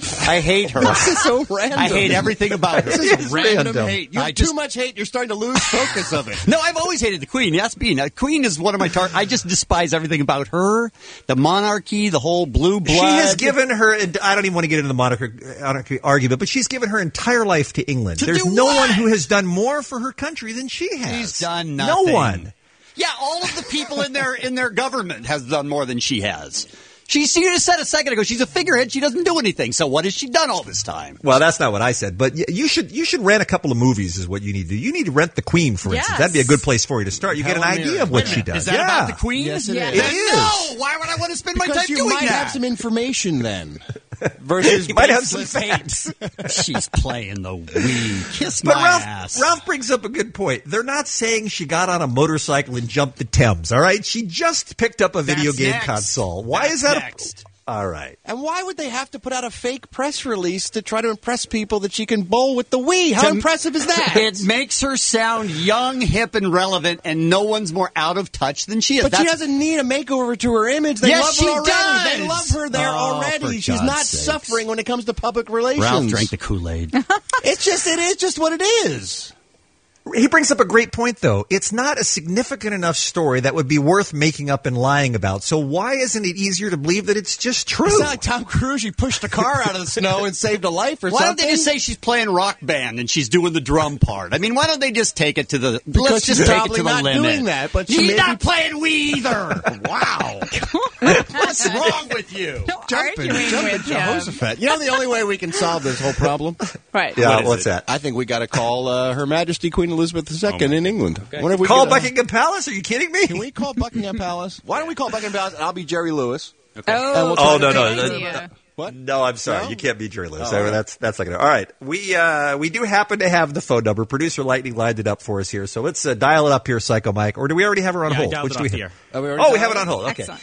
I hate her. This is so random. I hate everything about her. This is random, Random. hate. You I have just- too much hate. You're starting to lose focus of it. No, I've always hated the Queen. Yes, being the Queen is one of my tar- I just despise everything about her, the monarchy, the whole blue blood. She has given her, I don't even want to get into the monarchy, monarchy argument, but she's given her entire life to England. To There's do no what? one who has done more for her country than she has. She's done No nothing. one. Yeah, all of the people in their in their government has done more than she has. She, she just said a second ago she's a figurehead. She doesn't do anything. So what has she done all this time? Well, that's not what I said, but y- you should you should rent a couple of movies is what you need to do. You need to rent The Queen, for Yes. instance. That'd be a good place for you to start. You get an Helen idea Mirren. of what Wait a she minute. does. Is that yeah. about the Queen? Yes, it Yes. is. Then It is. No, why would I want to spend my Because time you doing might that? have some information then. Versus You might have some baseless hate. facts. She's playing the Wii. Kiss But my Ralph, ass. Ralph brings up a good point. They're not saying she got on a motorcycle and jumped the Thames, all right? She just picked up a video That's game next. console. Why That's is that? next. A, all right. And why would they have to put out a fake press release to try to impress people that she can bowl with the Wii? How To- impressive is that? It makes her sound young, hip, and relevant, and no one's more out of touch than she is. But That's, she doesn't need a makeover to her image. They Yes, love she her already. does. They love her there Oh, already. for She's God's not sakes. suffering when it comes to public relations. Ralph drank the Kool-Aid. It's just it is just what it is. He brings up a great point, though. It's not a significant enough story that would be worth making up and lying about. So why isn't it easier to believe that it's just true? It's not like Tom Cruise. He pushed a car out of the snow and saved a life or Why don't something. they just say she's playing rock band and she's doing the drum part? I mean, why don't they just take it to the Because let's just she's take it probably to the not limit? doing that, but she she's may not be- playing Wii either. Wow, what's wrong with you? Jumping, arguing jumping with him. Jehoshaphat. You know the only way we can solve this whole problem? Right. Yeah, What is what's it? that? I think we got to call uh, Her Majesty Queen Elizabeth the Second in England. Wonder if we Call can, uh, Buckingham Palace? Are you kidding me? Can we call Buckingham Palace? Why don't we call Buckingham Palace? And I'll be Jerry Lewis. Oh, And we'll Oh, try no, to- no. good no, idea. What? No, I'm sorry. No? You can't be Jerry Lewis. Oh, all right. That's that's not going to. All right, we uh, we do happen to have the phone number. Producer Lightning lined it up for us here, so let's uh, dial it up here, Psycho Mike. Or do we already have her on Yeah, I hold? dialed Which it do we off the have? air. Oh, we already Oh, we dialed have it it? on hold. Okay. Excellent.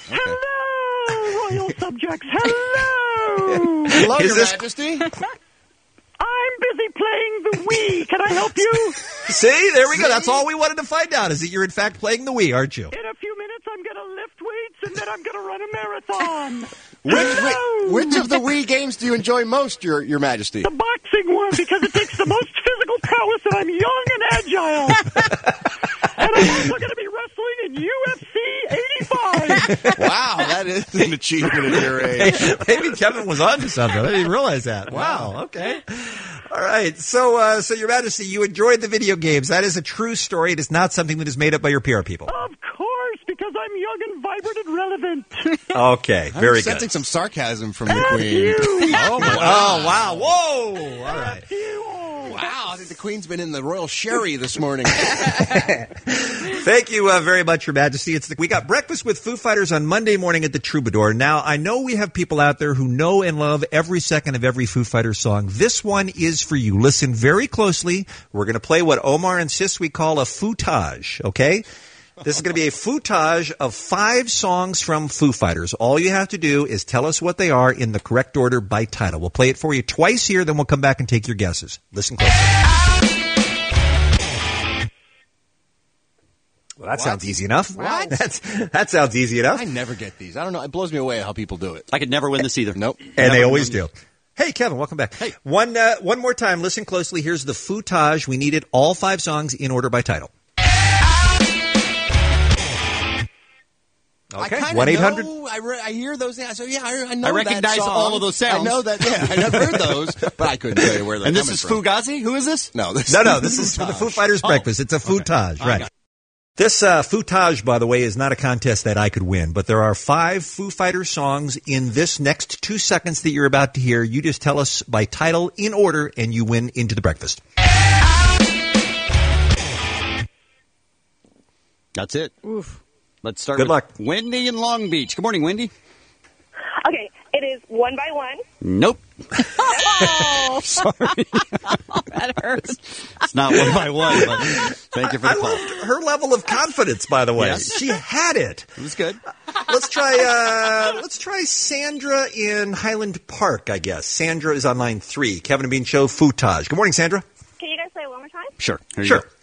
okay. Royal subjects, hello! Hello, Is Your this- Majesty. I'm busy playing the Wii. Can I help you? See, there we go. That's all we wanted to find out. Is that you're in fact playing the Wii, aren't you? In a few minutes, I'm going to lift weights, and then I'm going to run a marathon. Which, Hello! which, which of the Wii games do you enjoy most, Your Your Majesty? The boxing one, because it takes the most physical prowess, and I'm young and agile. And I'm also going to be wrestling in U F C eighty-five. Wow, that is an achievement at your age. Maybe Kevin was on to something. I didn't realize that. Wow. Okay. All right. So, uh, so Your Majesty, you enjoyed the video games. That is a true story. It is not something that is made up by your P R people. Of course, because I'm young and vibrant and relevant. Okay. Very I'm sensing good. some sarcasm from the Thank Queen. you. Oh, my Oh, wow. Whoa. All right. Wow, I think the Queen's been in the royal sherry this morning. Thank you uh, very much, Your Majesty. It's the, we got breakfast with Foo Fighters on Monday morning at the Troubadour. Now, I know we have people out there who know and love every second of every Foo Fighters song. This one is for you. Listen very closely. We're going to play what Omar insists we call a footage, okay? This is going to be a footage of five songs from Foo Fighters. All you have to do is tell us what they are in the correct order by title. We'll play it for you twice here, then we'll come back and take your guesses. Listen closely. Well, that What? sounds easy enough. What? That's, that sounds easy enough. I never get these. I don't know. It blows me away how people do it. I could never win this either. Nope. And they Never always win. do. Hey, Kevin, welcome back. Hey. One, uh, one more time. Listen closely. Here's the footage. We needed all five songs in order by title. Okay. I one eight hundred know, I, re- I hear those. I so yeah, I, I know I recognize that song. all of those sounds. I know that. Yeah, I never heard those, but I couldn't tell you where they're And this coming is from. Fugazi? Who is this? No, this No, no, this is for the Foo Fighters Oh. breakfast. It's a footage, I right? got This uh, footage, by the way, is not a contest that I could win, but there are five Foo Fighters songs in this next two seconds that you're about to hear. You just tell us by title in order, and you win Into the Breakfast. That's it. Oof. Let's start Good with luck. Wendy in Long Beach. Good morning, Wendy. Okay, it is one by one. Nope. Oh, sorry. That hurts. It's not one by one, but thank you for the I call. loved her level of confidence, by the way. Yes. She had it. It was good. Let's try. Uh, let's try Sandra in Highland Park. I guess Sandra is on line three. Kevin and Bean Show footage. Good morning, Sandra. Can you guys play it one more time? Sure. Here you Sure. go.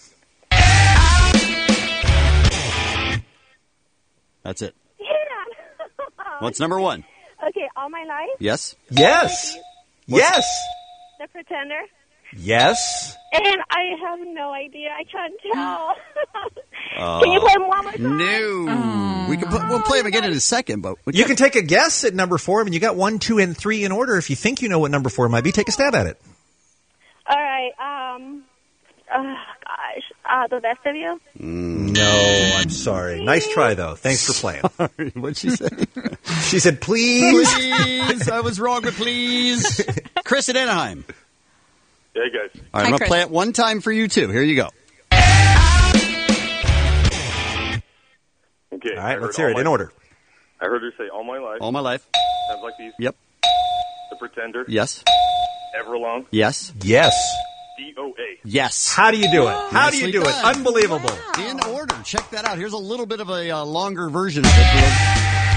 That's it. Yeah. What's number one? Okay, All My Life. Yes. Yes. Yes. The Pretender. Yes. And I have no idea. I can't tell. Uh, Can you play them one more time? No. We can put, we'll play them again in a second, but we You can take a guess at number four, and you got one, two, and three in order. If you think you know what number four might be, take a stab at it. All right. Um. Oh, gosh. Uh, the best of you. No, I'm sorry. Nice try, though. Thanks for playing. Sorry, what'd she say? She said, please. Please. I was wrong, but please. Chris at Anaheim. Hey, guys. All right, Hi, I'm going to Chris. play it one time for you, too. Here you go. Okay. All right, let's hear it in order. I heard her say All My Life. All my life. Sounds like these. Yep. The Pretender. Yes. Everlong. Yes. Yes. D O A. Yes. How do you do it? How do Nicely you do it? done. Unbelievable. In order. Check that out. Here's a little bit of a uh, longer version of it.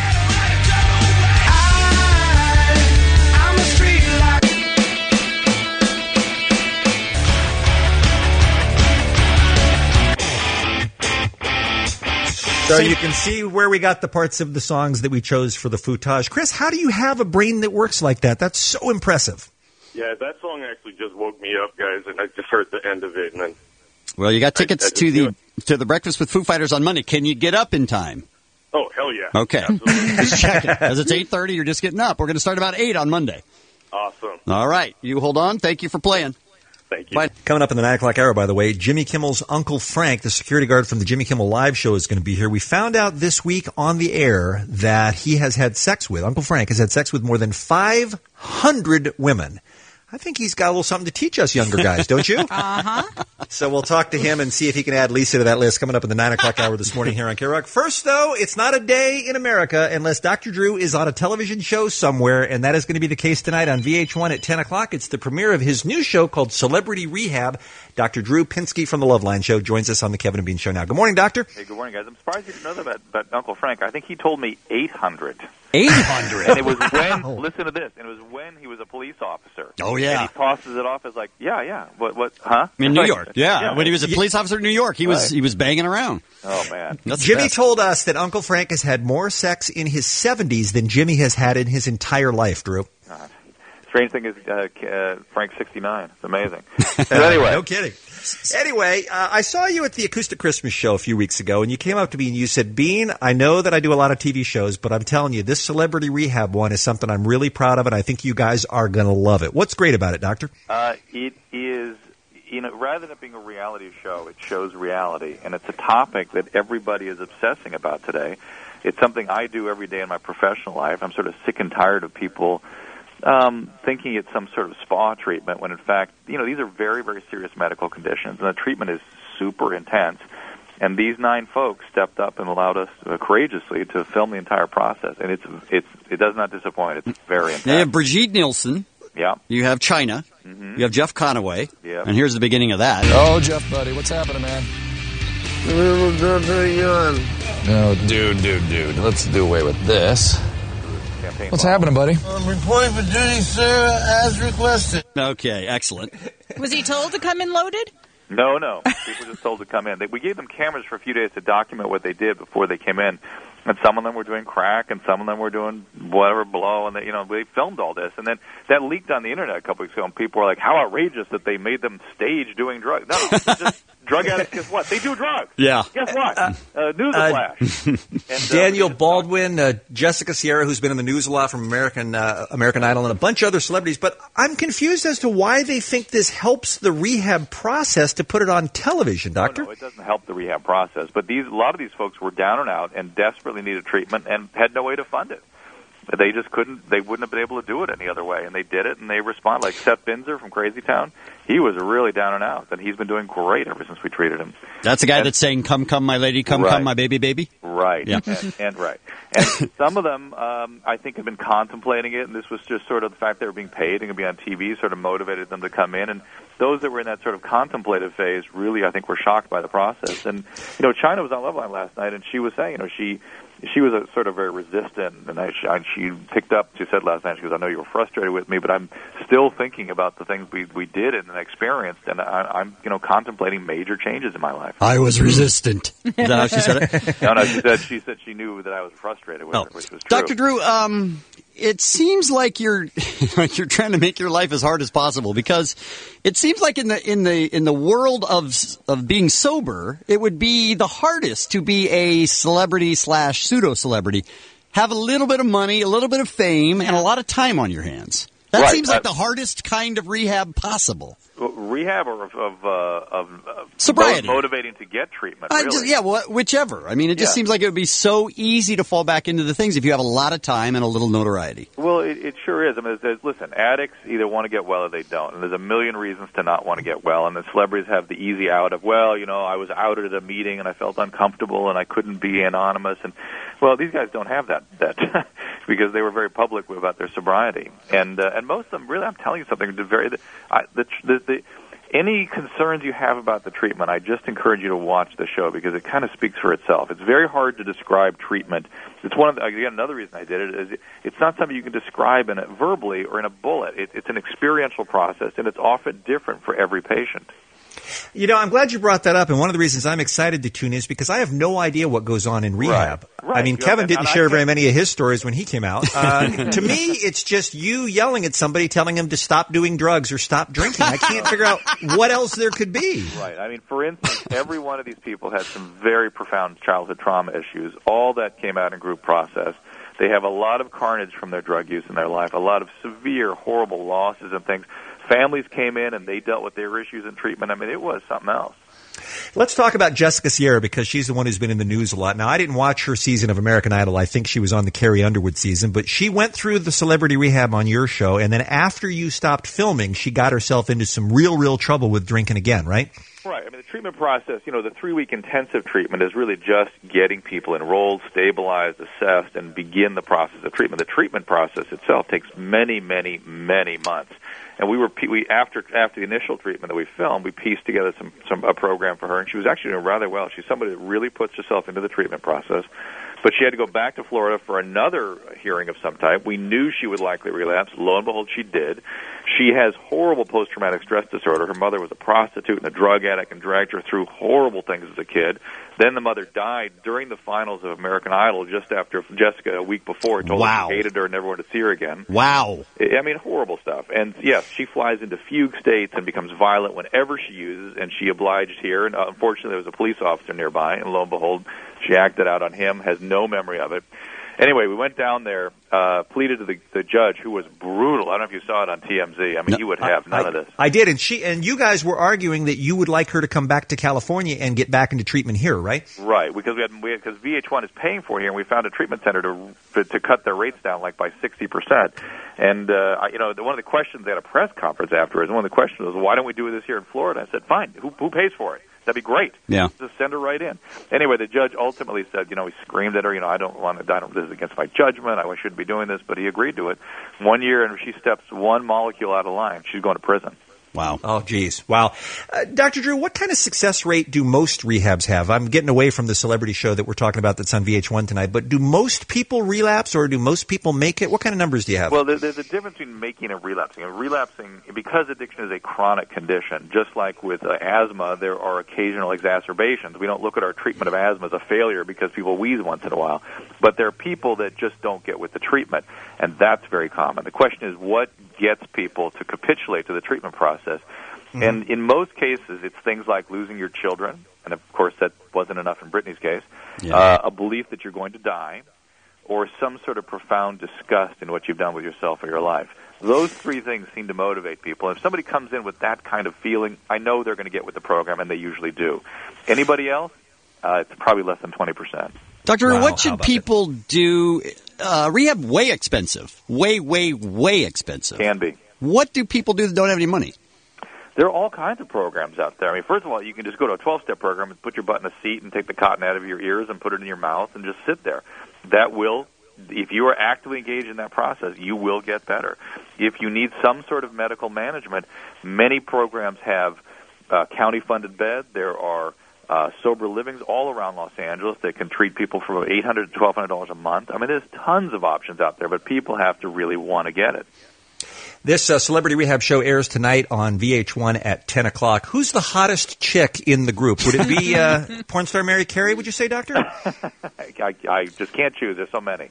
So you can see where we got the parts of the songs that we chose for the footage. Chris, how do you have a brain that works like that? That's so impressive. Yeah, that song actually just woke me up, guys, and I just heard the end of it, and then Well, you got tickets I just to do the to the Breakfast with Foo Fighters on Monday. Can you get up in time? oh hell yeah. Okay. Just checking. As it's eight thirty, you're just getting up. We're going to start about eight on Monday. Awesome. All right. You hold on. Thank you for playing. Thank you. Bye. Coming up in the nine o'clock hour, by the way, Jimmy Kimmel's Uncle Frank, the security guard from the Jimmy Kimmel Live show, is going to be here. We found out this week on the air that he has had sex with, Uncle Frank has had sex with more than five hundred women. I think he's got a little something to teach us younger guys, don't you? Uh-huh. So we'll talk to him and see if he can add Lisa to that list coming up in the nine o'clock hour this morning here on K-Rock. First, though, it's not a day in America unless Doctor Drew is on a television show somewhere, and that is going to be the case tonight on V H one at ten o'clock. It's the premiere of his new show called Celebrity Rehab. Doctor Drew Pinsky from the Loveline Show joins us on the Kevin and Bean Show now. Good morning, Doctor. Hey, good morning, guys. I'm surprised you didn't know that about, about Uncle Frank. I think he told me eight hundred. eight hundred? And it was when, listen to this, and it was when he was a police officer. Oh, yeah. And he tosses it off as like, yeah, yeah, what, what, huh? In New Like, York. Yeah. When he was a police officer in New York, he was Right. he was banging around. Oh, man. That's the Jimmy best. told us that Uncle Frank has had more sex in his seventies than Jimmy has had in his entire life, Drew. God. Strange thing is, uh, uh, Frank's sixty-nine. It's amazing. But anyway. No kidding. Anyway, uh, I saw you at the Acoustic Christmas show a few weeks ago, and you came up to me and you said, Bean, I know that I do a lot of T V shows, but I'm telling you, this Celebrity Rehab one is something I'm really proud of, and I think you guys are going to love it. What's great about it, Doctor? Uh, it is, you know, rather than it being a reality show, it shows reality, and it's a topic that everybody is obsessing about today. It's something I do every day in my professional life. I'm sort of sick and tired of people um, thinking it's some sort of spa treatment when, in fact, you know, these are very, very serious medical conditions, and the treatment is super intense. And these nine folks stepped up and allowed us uh, courageously to film the entire process, and it's it's it does not disappoint. It's very intense. You have Brigitte Nielsen. Yeah. You have China. Mhm. You have Jeff Conaway. Yeah. And here's the beginning of that. Oh, Jeff, buddy, what's happening, man? We're pretty young. No, dude, dude, dude. Let's do away with this. What's happening, buddy? I'm reporting for duty, sir, as requested. Okay, excellent. Was he told to come in loaded? No, no. People were just told to come in. They, we gave them cameras for a few days to document what they did before they came in. And some of them were doing crack, and some of them were doing whatever blow, and they, you know, they filmed all this. And then that leaked on the internet a couple weeks ago, and people were like, "How outrageous that they made them stage doing drugs!" No, no, just Drug addicts, guess what? They do drugs. Yeah. Guess what? Uh, Newsflash. and, uh, Daniel Baldwin, uh, Jessica Sierra, who's been in the news a lot from American uh, American Idol, and a bunch of other celebrities. But I'm confused as to why they think this helps the rehab process to put it on television, Doctor. No, no, it doesn't help the rehab process. But these, a lot of these folks were down and out and desperately needed treatment and had no way to fund it. They just couldn't, they wouldn't have been able to do it any other way. And they did it, and they responded. Like Seth Binzer from Crazy Town, he was really down and out, and he's been doing great ever since we treated him. That's the guy and, that's saying, come, come, my lady, come, right. come, my baby, baby? Right. Yeah. And, and right. And some of them, um, I think, have been contemplating it, and this was just sort of the fact they were being paid and going to be on T V sort of motivated them to come in. And those that were in that sort of contemplative phase really, I think, were shocked by the process. And, you know, China was on Loveline last night, and she was saying, you know, she... She was a, sort of very resistant, and I, I, she picked up, she said last night, she goes, I know you were frustrated with me, but I'm still thinking about the things we, we did and experienced, and I, I'm, you know, contemplating major changes in my life. I was resistant. Is that how she said it? No, no, she said, she said she knew that I was frustrated with oh. her, which was true. Doctor Drew, um... it seems like you're like you're trying to make your life as hard as possible, because it seems like in the in the in the world of of being sober, it would be the hardest to be a celebrity slash pseudo celebrity, have a little bit of money, a little bit of fame, and a lot of time on your hands. That right. seems like uh, the hardest kind of rehab possible. Rehab or of, of, uh, of uh, sobriety, motivating to get treatment. I Really. just, yeah, well, whichever. I mean, it just Yeah. seems like it would be so easy to fall back into the things if you have a lot of time and a little notoriety. Well, it, it sure is. I mean, there's, listen, addicts either want to get well or they don't, and there's a million reasons to not want to get well. And the celebrities have the easy out of, well, you know, I was outed at a meeting and I felt uncomfortable and I couldn't be anonymous. And well, these guys don't have that that because they were very public about their sobriety. And uh, and most of them, really, I'm telling you something. The very the, I, the, the, the any concerns you have about the treatment, I just encourage you to watch the show because it kind of speaks for itself. It's very hard to describe treatment. It's one of the, again, another reason I did it is it's not something you can describe in a, verbally or in a bullet. It, it's an experiential process, and it's often different for every patient. You know, I'm glad you brought that up, and one of the reasons I'm excited to tune in is because I have no idea what goes on in rehab. Right, right. I mean, You Kevin know, didn't and I share very can't- many of his stories when he came out. Uh, to me, it's just you yelling at somebody, telling him to stop doing drugs or stop drinking. I can't figure out what else there could be. Right. I mean, for instance, every one of these people had some very profound childhood trauma issues. All that came out in group process. They have a lot of carnage from their drug use in their life, a lot of severe, horrible losses and things. Families came in and they dealt with their issues in treatment. I mean, it was something else. Let's talk about Jessica Sierra because she's the one who's been in the news a lot. Now, I didn't watch her season of American Idol. I think she was on the Carrie Underwood season, but she went through the celebrity rehab on your show, and then after you stopped filming, she got herself into some real, real trouble with drinking again, right? Right. I mean, the treatment process, you know, the three-week intensive treatment is really just getting people enrolled, stabilized, assessed, and begin the process of treatment. The treatment process itself takes many, many, many months. And we were we after after the initial treatment that we filmed, we pieced together some some a program for her, and she was actually doing rather well. She's somebody that really puts herself into the treatment process. But she had to go back to Florida for another hearing of some type. We knew she would likely relapse. Lo and behold, she did. She has horrible post-traumatic stress disorder. Her mother was a prostitute and a drug addict and dragged her through horrible things as a kid. Then the mother died during the finals of American Idol just after Jessica, a week before, told Wow. her she hated her and never wanted to see her again. Wow. I mean, horrible stuff. And yes, she flies into fugue states and becomes violent whenever she uses, and she obliged here. And uh, unfortunately, there was a police officer nearby, and lo and behold, she acted out on him, has no memory of it. Anyway, we went down there, uh, pleaded to the, the judge, who was brutal. I don't know if you saw it on T M Z. I mean, No, he would have none I, of this. I did, and she and you guys were arguing that you would like her to come back to California and get back into treatment here, right? Right, because we had because V H one is paying for it here, and we found a treatment center to to, to cut their rates down like by sixty percent. And uh, I- you know, the, one of the questions they had a press conference afterwards. And one of the questions was, "Why don't we do this here in Florida?" I said, "Fine. Who who pays for it? That'd be great. Yeah. Just send her right in." Anyway, the judge ultimately said, you know, he screamed at her, you know, I don't want to, I don't, this is against my judgment. I shouldn't be doing this, but he agreed to it. One year, and if she steps one molecule out of line, she's going to prison. Wow. Oh, geez. Wow. Uh, Doctor Drew, what kind of success rate do most rehabs have? I'm getting away from the celebrity show that we're talking about that's on V H one tonight, but do most people relapse or do most people make it? What kind of numbers do you have? Well, there- there's a difference between making and relapsing. And relapsing, because addiction is a chronic condition, just like with uh, asthma, there are occasional exacerbations. We don't look at our treatment of asthma as a failure because people wheeze once in a while. But there are people that just don't get with the treatment, and that's very common. The question is, what gets people to capitulate to the treatment process? Mm-hmm. And in most cases, it's things like losing your children, and of course that wasn't enough in Brittany's case, Yeah. uh, a belief that you're going to die, or some sort of profound disgust in what you've done with yourself or your life. Those three things seem to motivate people. If somebody comes in with that kind of feeling, I know they're going to get with the program, and they usually do. Anybody else? Uh, it's probably less than twenty percent. Doctor, Wow, what how should about people do? Uh, rehab, way expensive. Way, way, way expensive. Can be. What do people do that don't have any money? There are all kinds of programs out there. I mean, first of all, you can just go to a twelve-step program and put your butt in a seat and take the cotton out of your ears and put it in your mouth and just sit there. That will, if you are actively engaged in that process, you will get better. If you need some sort of medical management, many programs have uh, county-funded beds. There are uh, sober livings all around Los Angeles that can treat people for eight hundred dollars to twelve hundred dollars a month. I mean, there's tons of options out there, but people have to really want to get it. This uh, Celebrity Rehab show airs tonight on V H one at ten o'clock. Who's the hottest chick in the group? Would it be uh, porn star Mary Carey, would you say, Doctor? I, I just can't choose. There's so many.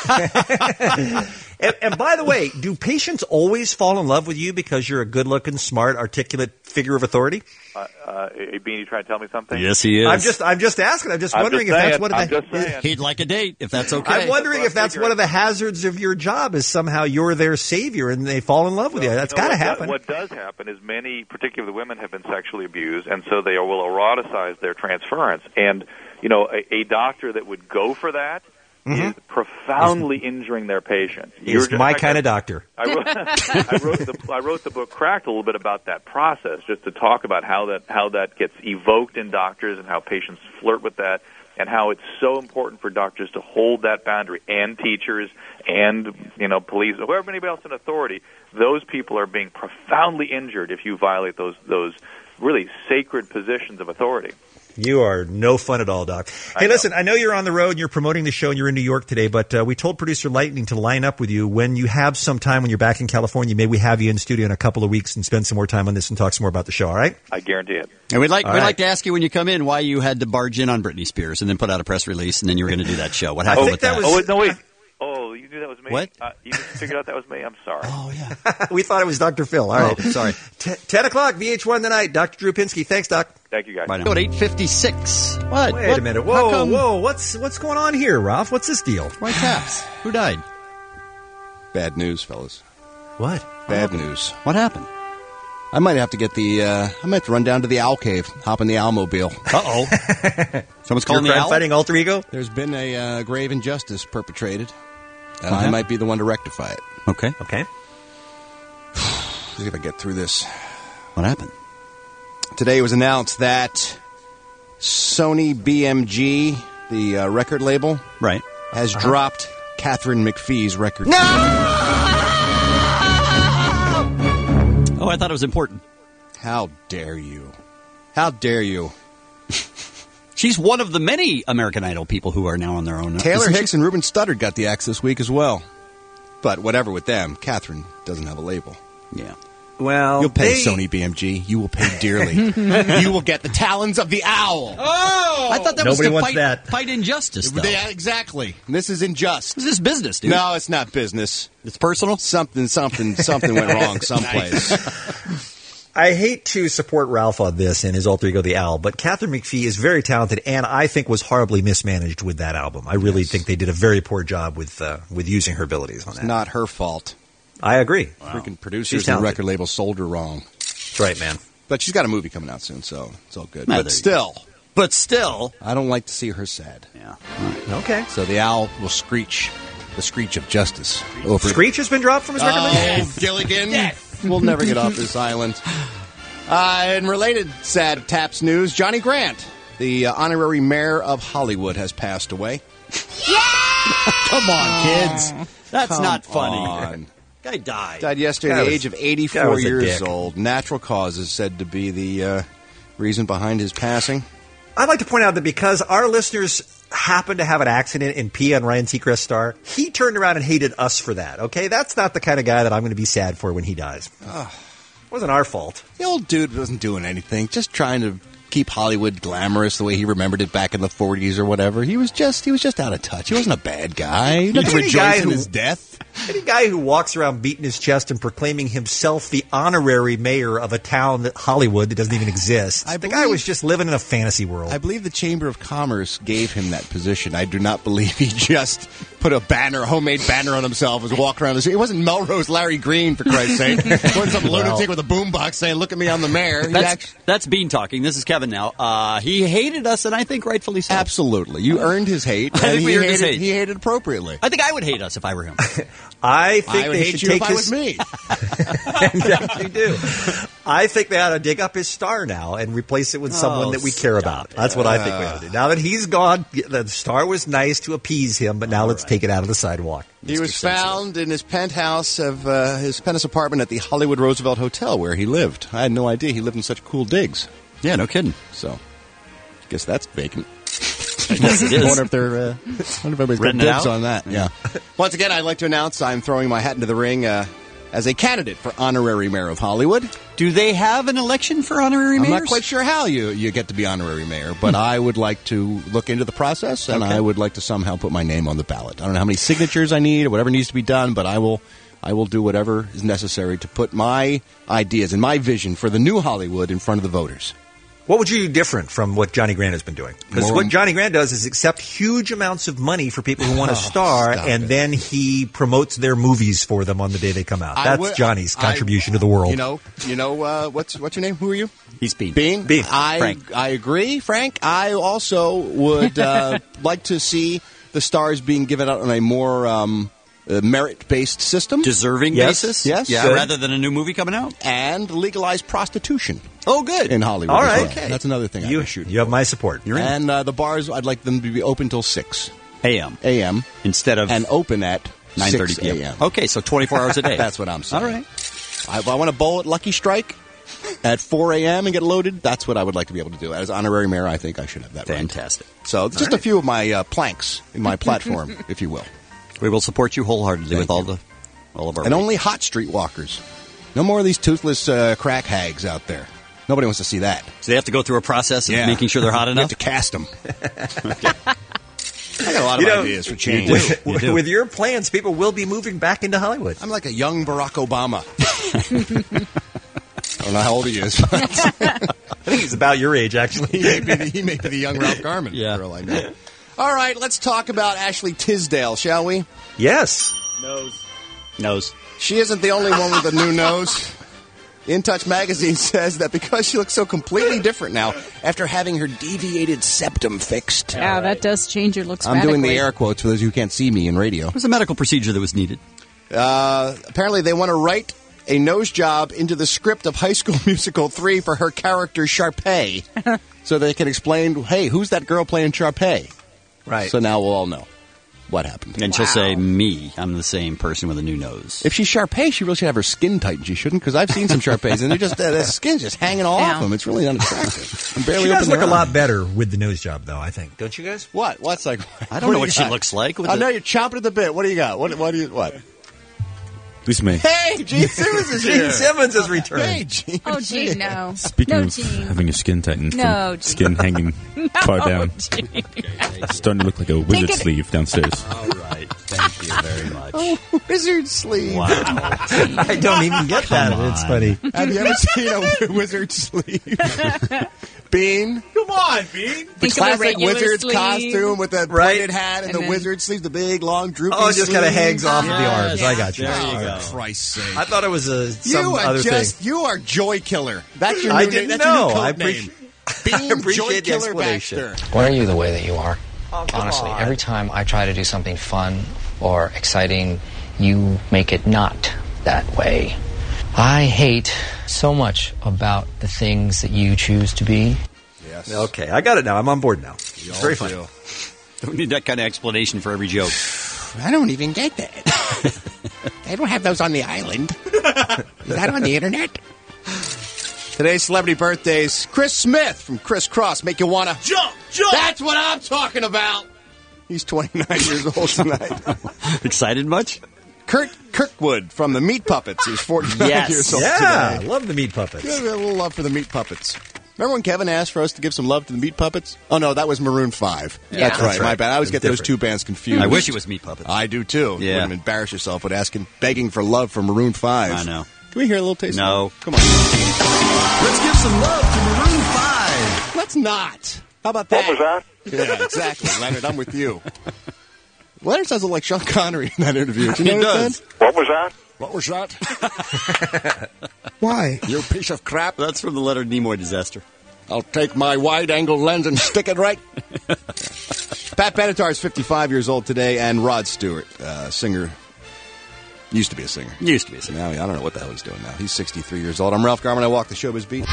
and, and by the way, do patients always fall in love with you because you're a good-looking, smart, articulate figure of authority? Uh, uh, Bean, you trying to tell me something? Yes, he is. I'm just, I'm just asking. I'm just I'm wondering just if saying. that's what I'm the, just saying. He'd like a date, if that's okay. I'm wondering That's if what I'm that's one of the hazards of your job is somehow you're their savior and they fall in love with you. That's You know, got to what happen. do- what does happen is many, particularly women, have been sexually abused, and so they will eroticize their transference. And, you know, a, a doctor that would go for that Mhm. is profoundly injuring their patient. He's just- my I- kind of doctor. I wrote, I wrote the I wrote the book Cracked a little bit about that process, just to talk about how that how that gets evoked in doctors and how patients flirt with that, and how it's so important for doctors to hold that boundary, and teachers and you know police, whoever anybody else in authority. Those people are being profoundly injured if you violate those those really sacred positions of authority. You are no fun at all, Doc. Hey, listen, I know you're on the road and you're promoting the show and you're in New York today, but uh, we told producer Lightning to line up with you when you have some time when you're back in California. Maybe we have you in studio in a couple of weeks and spend some more time on this and talk some more about the show, all right? I guarantee it. And we'd like All we'd right. like to ask you when you come in why you had to barge in on Britney Spears and then put out a press release and then you were going to do that show. What happened with that? Oh, wait, no, wait. Oh, you knew that was me? What? Uh, you just figured out that was me? I'm sorry. Oh, yeah. We thought it was Doctor Phil. All right. Oh, sorry. T- ten o'clock, V H one tonight. Doctor Drew Pinsky. Thanks, Doc. Thank you, guys. Bye now. At eight fifty-six. What? Wait What? a minute. How Whoa, come- whoa. What's what's going on here, Ralph? What's this deal? Why taps? Who died? Bad news, fellas. What? Bad news. What happened? I might have to get the. Uh, I might have to run down to the Owl Cave, hop in the Owlmobile. Uh oh. Someone's calling Your the owl? crime-fighting alter ego? There's been a uh, grave injustice perpetrated, and Okay. I might be the one to rectify it. Okay. Okay. Let's see if I get through this. What happened? Today it was announced that Sony B M G, the uh, record label, right, has Uh-huh. dropped Catherine McPhee's record. Oh, I thought it was important. How dare you? How dare you? She's one of the many American Idol people who are now on their own. Taylor Isn't she? Hicks and Ruben Studdard got the axe this week as well. But whatever with them, Catherine doesn't have a label. Yeah. Well, You'll pay they- Sony B M G. You will pay dearly. You will get the talons of the owl. Oh! I thought that was Nobody to wants fight, that. fight injustice, though. Yeah, exactly. This is unjust. This is business, dude. No, it's not business. It's personal? Something, something, something went wrong someplace. I hate to support Ralph on this and his alter ego, the Owl, but Catherine McPhee is very talented and I think was horribly mismanaged with that album. I really think they did a very poor job with uh, with using her abilities on It's that. not her fault. I agree. Freaking producers She's and the talented. record label sold her wrong. That's right, man. But she's got a movie coming out soon, so it's all good. No, but there you still, But still, I don't like to see her sad. Yeah. Okay. So the owl will screech the screech of justice. Over Screech has been dropped from his record label? Oh, Gilligan. We'll never get off this island. Uh, in related sad Taps news, Johnny Grant, the uh, honorary mayor of Hollywood, has passed away. Come on, kids. That's Come not funny. on. Guy died. Died yesterday Guy at the was- age of guy eighty-four was a years dick. old. Natural causes said to be the uh, reason behind his passing. I'd like to point out that because our listeners happened to have an accident and pee on Ryan Seacrest's star, he turned around and hated us for that, okay? That's not the kind of guy that I'm going to be sad for when he dies. It wasn't our fault. The old dude wasn't doing anything, just trying to keep Hollywood glamorous the way he remembered it back in the forties or whatever. He was just he was just out of touch. He wasn't a bad guy. He You didn't know any rejoice guy in who- his death. Any guy who walks around beating his chest and proclaiming himself the honorary mayor of a town that Hollywood that doesn't even exist. I the believe, guy was just living in a fantasy world. I believe the Chamber of Commerce gave him that position. I do not believe he just put a banner, a homemade banner on himself and walked around the city. It wasn't Melrose Larry Green, for Christ's sake. It wasn't some Well. lunatic with a boombox saying, look at me, I'm the mayor. He That's, actually- that's Bean talking. This is Kevin now. Uh, he hated us, and I think rightfully so. Absolutely. You earned his hate. I think and we he earned his hated- hate. He hated appropriately. I think I would hate us if I were him. I think I would they hate should you take if I his, was me. They do. I think they ought to dig up his star now and replace it with someone Oh, that we care about. it. That's what I think we ought to do. Now that he's gone, the star was nice to appease him, but now All let's right. take it out of the sidewalk. He was found in his penthouse of uh, his penthouse apartment at the Hollywood Roosevelt Hotel where he lived. I had no idea he lived in such cool digs. Yeah, no kidding. So, I guess that's vacant. Yes, it is. I wonder if they're. Uh, wonder if everybody's got Renting it dibs out? on that. Yeah. Once again, I'd like to announce I'm throwing my hat into the ring uh, as a candidate for honorary mayor of Hollywood. Do they have an election for honorary I'm mayors? not quite sure how you, you get to be honorary mayor, but I would like to look into the process, and Okay. I would like to somehow put my name on the ballot. I don't know how many signatures I need or whatever needs to be done, but I will I will do whatever is necessary to put my ideas and my vision for the new Hollywood in front of the voters. What would you do different from what Johnny Grant has been doing? Because More- what Johnny Grant does is accept huge amounts of money for people who want to Oh, star, stop and it. then he promotes their movies for them on the day they come out. I That's would- Johnny's I- contribution to the world. You know, you know uh, what's what's your name? Who are you? He's Bean. Bean. Bean. I Frank. I agree, Frank. I also would uh, like to see the stars being given out on a more um, uh, merit-based system, Deserving Yes. basis? Yes. Yeah, Good. rather than a new movie coming out? and legalize prostitution Oh, good. in Hollywood. All as right. well. Okay. That's another thing. you, I'd shoot. you have my support. You're in. And uh, the bars, I'd like them to be open till six A M. a.m. Instead of and open at nine thirty six p.m. a.m. Okay, so twenty-four hours a day. That's what I'm saying. All right. I, if I want to bowl at Lucky Strike at four a.m. and get loaded, that's what I would like to be able to do. As honorary mayor, I think I should have that right. Fantastic. So just a few of my uh, planks in my platform, if you will. We will support you wholeheartedly Thank with all you. the all of our And ways. only hot streetwalkers. No more of these toothless uh, crack hags out there. Nobody wants to see that. So they have to go through a process of Yeah. making sure they're hot You enough. have to cast them. I got a lot of You know, ideas for change. With, You do. with your plans, people will be moving back into Hollywood. I'm like a young Barack Obama. I don't know how old he is. I think he's about your age, actually. he, may be the, he may be the young Ralph Garman, Yeah. for all I know. All right, let's talk about Ashley Tisdale, shall we? Yes. Nose. Nose. She isn't the only one with a new nose. In Touch magazine says that because she looks so completely different now after having her deviated septum fixed. Yeah, that does change your looks. I'm doing the radically. air quotes for those who can't see me in radio. It was a medical procedure that was needed. Uh, apparently, they want to write a nose job into the script of High School Musical three for her character Sharpay, so they can explain, hey, who's that girl playing Sharpay? Right. So now we'll all know what happened. And she'll say, me, I'm the same person with a new nose. If she's Sharpay, she really should have her skin tightened. She shouldn't, because I've seen some Sharpays, and they're just uh, the skin's just hanging all off them. It's really unattractive. I'm barely She does open look her a lot eye. better with the nose job, though, I think. Don't you guys? What? What's like? I don't What know do what you she got? looks like. With I the- know you're chomping at the bit. What do you got? What? What do you? What? Excuse me. Hey, Gene Simmons is here. Gene Simmons has returned. Hey, Gene. Oh, gee, no. Speaking no, of Gene. having your skin tightened, from No, Gene. skin hanging far down, Gene. it's starting to look like a wizard it- sleeve downstairs. All right. Thank you very much. Oh, wizard sleeve. Wow. I don't even get that. Come It's on. funny. Have you ever seen a wizard sleeve? Bean? Come on, Bean. The Think of a classic regular wizard's sleeve. costume with the Right. pointed hat and, And the then- wizard sleeves, the big, long, droopy Oh, it just kind of sleeves. hangs off of the Uh-huh. arms. I got you. There you Oh, go. for Christ's sake. I thought it was a, some You are other just, thing. you are Joy Killer. That's your new I name. didn't That's your know. new code I name. appreciate- Bean I appreciate Joy the Killer explanation. Baxter. Why are you the way that you are? Oh, come Honestly, on. every time I try to do something fun or exciting, you make it not that way. I hate so much about the things that you choose to be. Yes. Okay, I got it now. I'm on board now. You It's very all funny. do. Don't need that kind of explanation for every joke. I don't even get that. They don't have those on the island. Is that on the internet? Today's celebrity birthdays. Chris Smith from Criss Cross. Make you wanna Jump, jump. That's what I'm talking about. He's twenty-nine years old tonight. Excited much? Kurt Kirkwood from the Meat Puppets is forty-nine Yes. years old Yeah, today. love the meat puppets. Give a little love for the Meat Puppets. Remember when Kevin asked for us to give some love to the Meat Puppets? Oh, no, that was Maroon five. Yeah. That's right. That's right. My bad. I always It's get those different. two bands confused. I wish it was Meat Puppets. I do, too. Yeah. You wouldn't embarrass yourself with asking, begging for love from Maroon five. I know. Can we hear a little taste? No. Come on. Let's give some love to Maroon five. Let's not. How about that? What was that? Yeah, exactly. Leonard, I'm with you. Leonard sounds like Sean Connery in that interview. Do you He know what does. that? What was that? What was that? Why? You piece of crap. That's from the Leonard Nimoy disaster. I'll take my wide-angle lens and stick it right. Pat Benatar is fifty-five years old today, and Rod Stewart, uh, singer, used to be a singer. Used to be a singer. Now, I don't know what the hell he's doing now. He's sixty-three years old. I'm Ralph Garman. I walk the showbiz beat.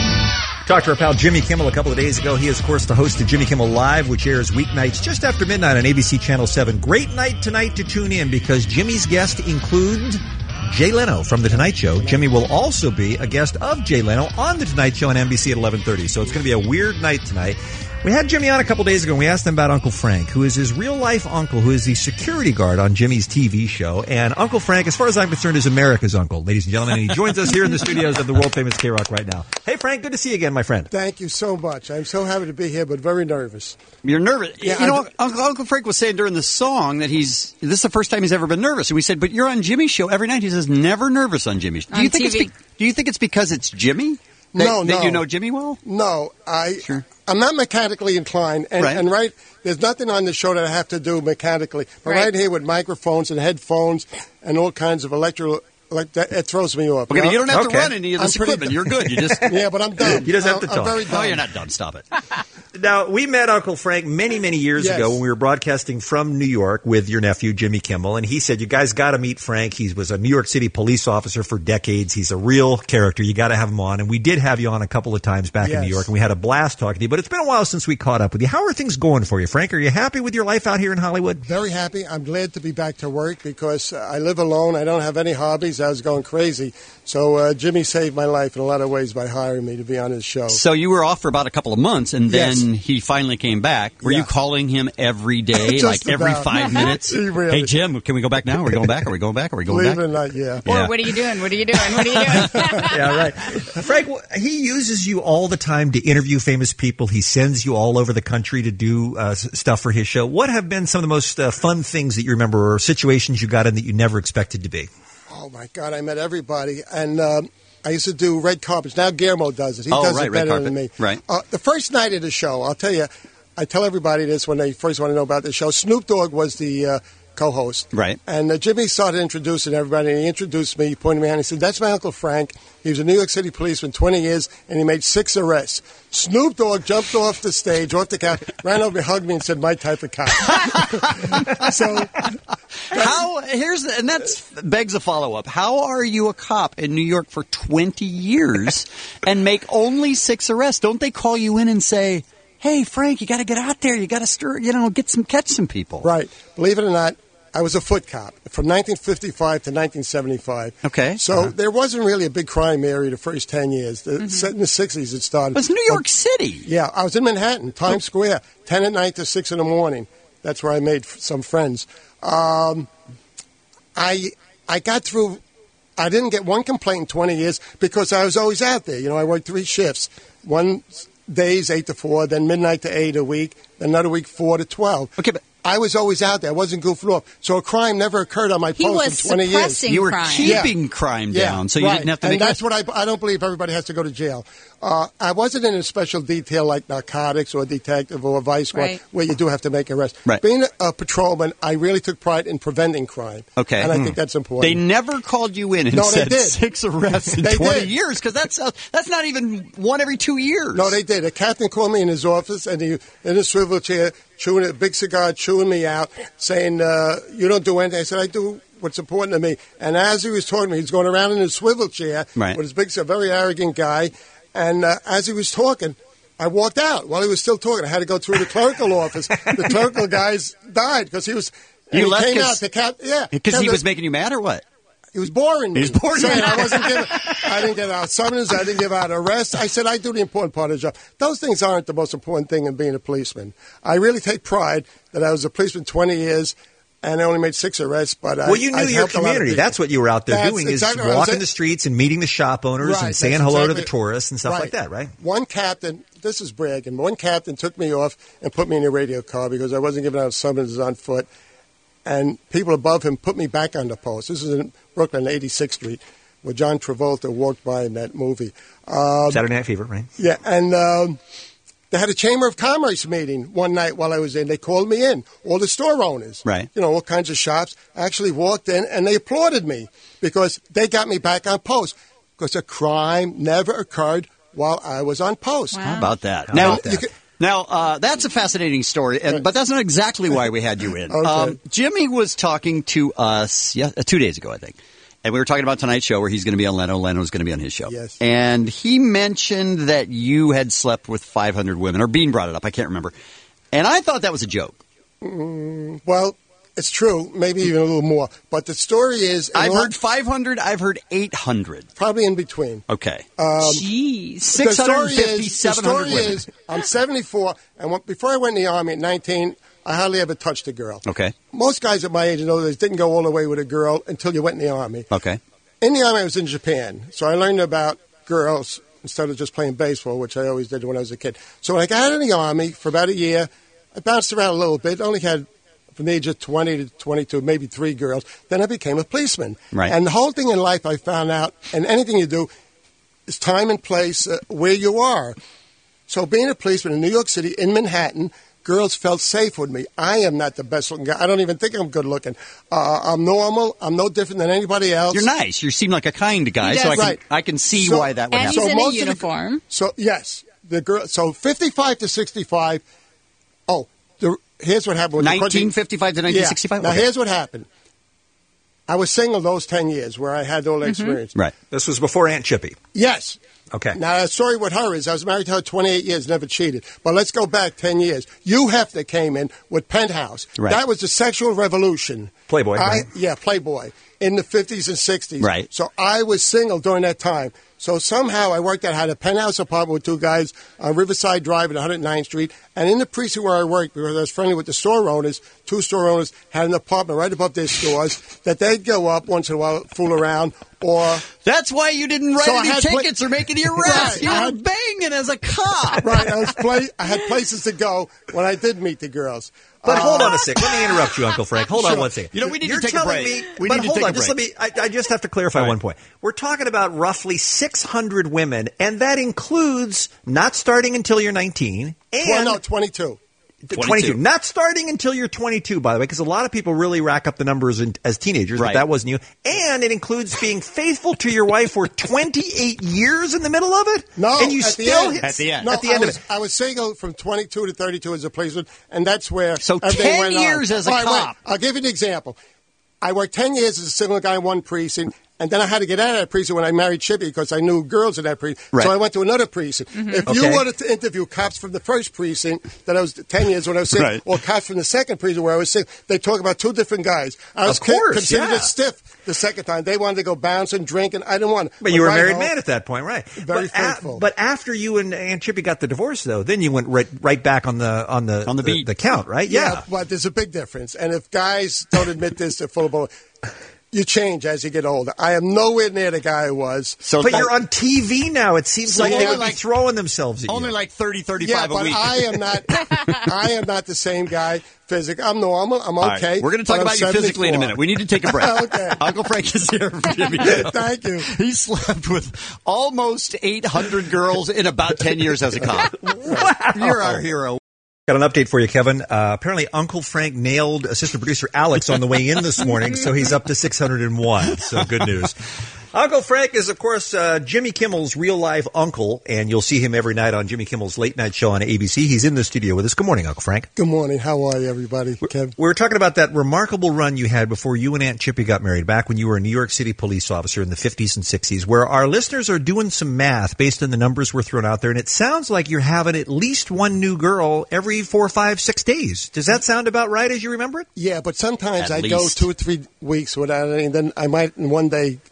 Talked to our pal Jimmy Kimmel a couple of days ago. He is, of course, the host of Jimmy Kimmel Live, which airs weeknights just after midnight on A B C Channel seven. Great night tonight to tune in because Jimmy's guests include Jay Leno from The Tonight Show. Jimmy will also be a guest of Jay Leno on The Tonight Show on N B C at eleven thirty. So it's going to be a weird night tonight. We had Jimmy on a couple days ago, and we asked him about Uncle Frank, who is his real-life uncle, who is the security guard on Jimmy's T V show. And Uncle Frank, as far as I'm concerned, is America's uncle, ladies and gentlemen. And he joins us here in the studios of the world-famous K-Rock right now. Hey, Frank, good to see you again, my friend. Thank you so much. I'm so happy to be here, but very nervous. You're nervous. Yeah, you know, I- Uncle, Uncle Frank was saying during the song that he's this is the first time he's ever been nervous. And we said, but you're on Jimmy's show every night. He says, never nervous on Jimmy's. Do On you think T V. it's be- Do you think it's because it's Jimmy? That, No, that no. you know Jimmy well? No, I, I'm not mechanically inclined. And Right. and right, there's nothing on the show that I have to do mechanically. But Right. right, here with microphones and headphones and all kinds of electro, like that, it throws me off. Okay, but you don't have to Okay. run any of this I'm pretty equipment. You're good. You just yeah, but I'm dumb. He doesn't have to I'm- talk. I'm very dumb. Oh, you're not done. Stop it. Now, we met Uncle Frank many, many years Yes. ago when we were broadcasting from New York with your nephew, Jimmy Kimmel, and he said, you guys got to meet Frank. He was a New York City police officer for decades. He's a real character. You got to have him on. And we did have you on a couple of times back in New Yes. York, and we had a blast talking to you. But it's been a while since we caught up with you. How are things going for you, Frank? Are you happy with your life out here in Hollywood? Very happy. I'm glad to be back to work because uh, I live alone. I don't have any hobbies. I was going crazy. So uh, Jimmy saved my life in a lot of ways by hiring me to be on his show. So you were off for about a couple of months, and then Yes. he finally came back. Were you Yeah. calling him every day, Just like every about. five minutes? He really- Hey, Jim, can we go back now? Are we going back? Are we going back? Are we going Believe back? it or not, yeah. Yeah. Or what are you doing? What are you doing? What are you doing? Yeah, right. Frank, he uses you all the time to interview famous people. He sends you all over the country to do uh, s- stuff for his show. What have been some of the most uh, fun things that you remember or situations you got in that you never expected to be? Oh, my God, I met everybody. And um, I used to do red carpets. Now Guillermo does it. He Oh, does right, it red better than carpet. me. Right. Uh, the first night of the show, I'll tell you, I tell everybody this when they first want to know about the show. Snoop Dogg was the uh, co-host. Right. And uh, Jimmy started introducing everybody, and he introduced me. He pointed me out, and he said, that's my Uncle Frank. He was a New York City policeman twenty years, and he made six arrests. Snoop Dogg jumped off the stage, off the couch, ran over, hugged me, and said, my type of cop. so How here's the, and that's begs a follow up. How are you a cop in New York for twenty years and make only six arrests? Don't they call you in and say, "Hey, Frank, you got to get out there. You got to stir. You know, get some catch some people." Right. Believe it or not, I was a foot cop from nineteen fifty-five to nineteen seventy-five. Okay. So Uh-huh. there wasn't really a big crime area the first ten years. The, Set in the sixties, it started. It was New York City. Yeah, I was in Manhattan, Times Square, ten at night to six in the morning. That's where I made f- some friends. Um, I I got through. I didn't get one complaint in twenty years because I was always out there. You know, I worked three shifts. One days eight to four, then midnight to eight a week, then another week four to twelve. Okay, but I was always out there. I wasn't goofing off. So a crime never occurred on my He post was in twenty years. suppressing You were crime. keeping crime down, so you right. didn't have to and make. that's what I, I don't believe everybody has to go to jail. Uh, I wasn't in a special detail like narcotics or detective or vice squad Right. where you do have to make arrests. Right. Being a, a patrolman, I really took pride in preventing crime. Okay, And I Hmm. think that's important. They never called you in and No, they said did. six arrests in They twenty did. years because that's uh, that's not even one every two years. No, they did. A captain called me in his office, and he in a swivel chair, chewing a big cigar, chewing me out, saying, uh, "You don't do anything." I said, "I do what's important to me." And as he was talking to me, he's going around in his swivel chair Right. with his big, a very arrogant guy. And uh, as he was talking, I walked out while he was still talking. I had to go through the clerical office. The clerical guys died because he was. and You he left came 'cause- out. The cap, yeah, because he Kept was the- making you mad or what? He was boring me. He was boring saying you. I wasn't giving, I didn't give out summons. I didn't give out arrests. I said I do the important part of the job. Those things aren't the most important thing in being a policeman. I really take pride that I was a policeman twenty years. and I only made six arrests. But well, I, you knew I your helped a lot of community. people. That's what you were out there That's doing exactly is what I was walking at- the streets and meeting the shop owners Right, and saying that's hello to exactly- the tourists and stuff right. like that, right? One captain, this is bragging, one captain took me off and put me in a radio car because I wasn't giving out summonses on foot. And people above him put me back on the post. This is in Brooklyn, eighty-sixth Street, where John Travolta walked by in that movie. Um, Saturday Night Fever, right? Yeah, and um, they had a Chamber of Commerce meeting one night while I was in. They called me in, all the store owners, Right. you know, all kinds of shops. I actually walked in, and they applauded me because they got me back on post because a crime never occurred while I was on post. How about that? How now, about that? you could- now uh, that's a fascinating story, and, but that's not exactly why we had you in. Okay. Um, Jimmy was talking to us yeah, uh, two days ago, I think, and we were talking about tonight's show where he's going to be on Leno. Leno's going to be on his show. Yes. And he mentioned that you had slept with five hundred women, or Bean brought it up. I can't remember. And I thought that was a joke. Mm, well, it's true, maybe even a little more. But the story is... I've heard five hundred. I've heard eight hundred. Probably in between. Okay. Um, Jeez. six hundred fifty, the seven hundred story women. is, I'm seventy-four, and when, before I went in the Army at nineteen, I hardly ever touched a girl. Okay. Most guys at my age know this didn't go all the way with a girl until you went in the Army. Okay. In the Army, I was in Japan, so I learned about girls instead of just playing baseball, which I always did when I was a kid. So when I got out of the Army for about a year, I bounced around a little bit, only had from the age of twenty to twenty-two, maybe three girls. Then I became a policeman. Right. And the whole thing in life I found out, and anything you do, is time and place uh, where you are. So being a policeman in New York City, in Manhattan, girls felt safe with me. I am not the best looking guy. I don't even think I'm good looking. Uh, I'm normal. I'm no different than anybody else. You're nice. You seem like a kind guy, so I can, Right. I can see So- why that would And happen. he's in a most of the- uniform. So yes, the girl. So fifty-five to sixty-five. Oh, the, here's what happened. with the- nineteen fifty-five to nineteen sixty-five? Yeah. Now Okay. here's what happened. I was single those ten years where I had all the experience. Right. This was before Aunt Chippy. Yes. Okay. Now, the story with her is I was married to her twenty-eight years, never cheated. But let's go back ten years. Hugh Hefner came in with Penthouse. Right. That was the sexual revolution. Playboy, I, right. Yeah, Playboy in the fifties and sixties. Right. So I was single during that time. So somehow I worked out, had a penthouse apartment with two guys on Riverside Drive at one hundred ninth Street. And in the precinct where I worked, because I was friendly with the store owners, two store owners had an apartment right above their stores that they'd go up once in a while, fool around, or... That's why you didn't write So I any had pla- tickets or make any arrests. Right, You I were had- banging as a cop. Right, I was play, I had places to go when I did meet the girls. But Uh, hold on a second. Let me interrupt you, Uncle Frank. Hold on Sure. one second. You know, we need to You're take a telling break. Me, We but need to hold take on, a just let break. me. I, I just have to clarify one point. We're talking about roughly six hundred women, and that includes not starting until you're nineteen and Well, no, twenty-two. twenty-two. Not starting until you're twenty-two, by the way, because a lot of people really rack up the numbers in, as teenagers. Right. But that wasn't you. And it includes being faithful to your wife for twenty-eight years in the middle of it. No, and you at still the end. hit At the end. No, at the I end was, of it. I was single from twenty-two to thirty-two as a policeman, and that's where So everything ten went on. years as a All right, wait, cop. I'll give you an example. I worked ten years as a single guy in one precinct, and then I had to get out of that precinct when I married Chippy because I knew girls in that precinct. Right. So I went to another precinct. If you Okay. wanted to interview cops from the first precinct that I was ten years when I was single, Right. or cops from the second precinct where I was single, they talk about two different guys. I was Of course, considered yeah. a stiff the second time. They wanted to go bounce and drink, and I didn't want to. But you were a right married home- man at that point, right? Very but, a- faithful. but after you and Aunt Chippy got the divorce, though, then you went right, right back on the on the On the beat. the, count, right? Yeah. but there's a big difference. And if guys don't admit this, they're full of bull. You change as you get older. I am nowhere near the guy I was. So But that- you're on T V now. It seems So like they only would like- be throwing themselves at Only you. like thirty, Yeah, thirty-five a but week. I am not. I am not the same guy. Physically, I'm normal. I'm All right, okay. We're going to talk but about I'm you physically in a seventy-four. minute. We need to take a break. Okay. Uncle Frank is here. Jimmy. Thank you. He slept with almost eight hundred girls in about ten years as a cop. You're our hero. Got an update for you, Kevin. Uh, apparently, Uncle Frank nailed assistant producer Alex on the way in this morning, so he's up to six hundred one. So good news. Uncle Frank is, of course, uh, Jimmy Kimmel's real-life uncle, and you'll see him every night on Jimmy Kimmel's late night show on A B C. He's in the studio with us. Good morning, Uncle Frank. Good morning. How are you, everybody? Kev. We were talking about that remarkable run you had before you and Aunt Chippy got married, back when you were a New York City police officer in the fifties and sixties, where our listeners are doing some math based on the numbers we're throwing out there, and it sounds like you're having at least one new girl every four, five, six days. Does that sound about right as you remember it? Yeah, but sometimes At I go least. two or three weeks without any, and then I might in one day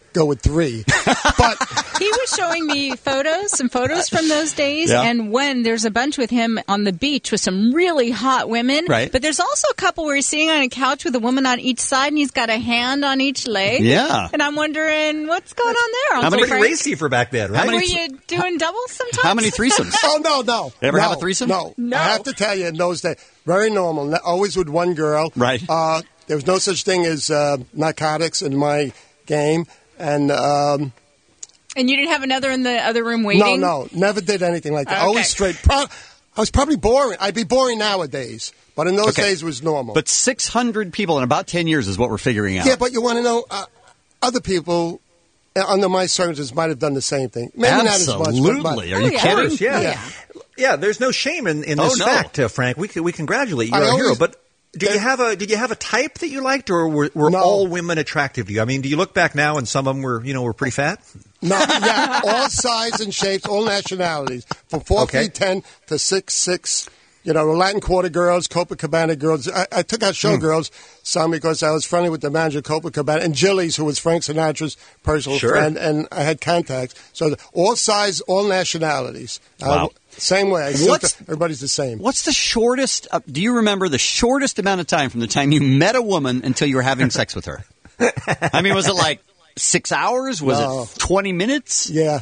go with three. He was showing me photos, some photos from those days, Yeah. and when there's a bunch with him on the beach with some really hot women. Right. But there's also a couple where he's sitting on a couch with a woman on each side, and he's got a hand on each leg. Yeah. And I'm wondering what's going on there. How Uncle many Frank? racy for back then, right? Were you doing doubles sometimes? How many threesomes? Oh, no, no. Ever no, have a threesome? No. No. I have to tell you, in those days, very normal. Ne- Always with one girl. Right. Uh, there was no such thing as uh, narcotics in my game. And um, And you didn't have another in the other room waiting? no, no, never did anything like that. Okay. Always straight. Pro- I was probably boring. I'd be boring nowadays. But in those Okay. days, it was normal. But six hundred people in about ten years is what we're figuring out. Yeah, but you want to know, uh, other people uh, under my circumstances might have done the same thing. Maybe not as much. but- Absolutely. Are you Oh, yeah. kidding? Of course, yeah. Yeah. Yeah, there's no shame in, in Oh, this no. fact, uh, Frank. We we congratulate you. I You're a hero. always- But did you have a did you have a type that you liked, or were, were No. all women attractive to you? I mean, do you look back now and some of them were you know were pretty fat? No, yeah, all sizes and shapes, all nationalities, from four Okay. feet ten to six six. You know, Latin Quarter girls, Copacabana girls. I, I took out showgirls some because I was friendly with the manager of Copacabana and Jilly's, who was Frank Sinatra's personal Sure. friend, and I had contacts. So the- all size, all nationalities. Wow. Uh, same way. I still What's- th- everybody's the same. What's the shortest? Uh, do you remember the shortest amount of time from the time you met a woman until you were having sex with her? I mean, was it like six hours? Was No. it twenty minutes? Yeah.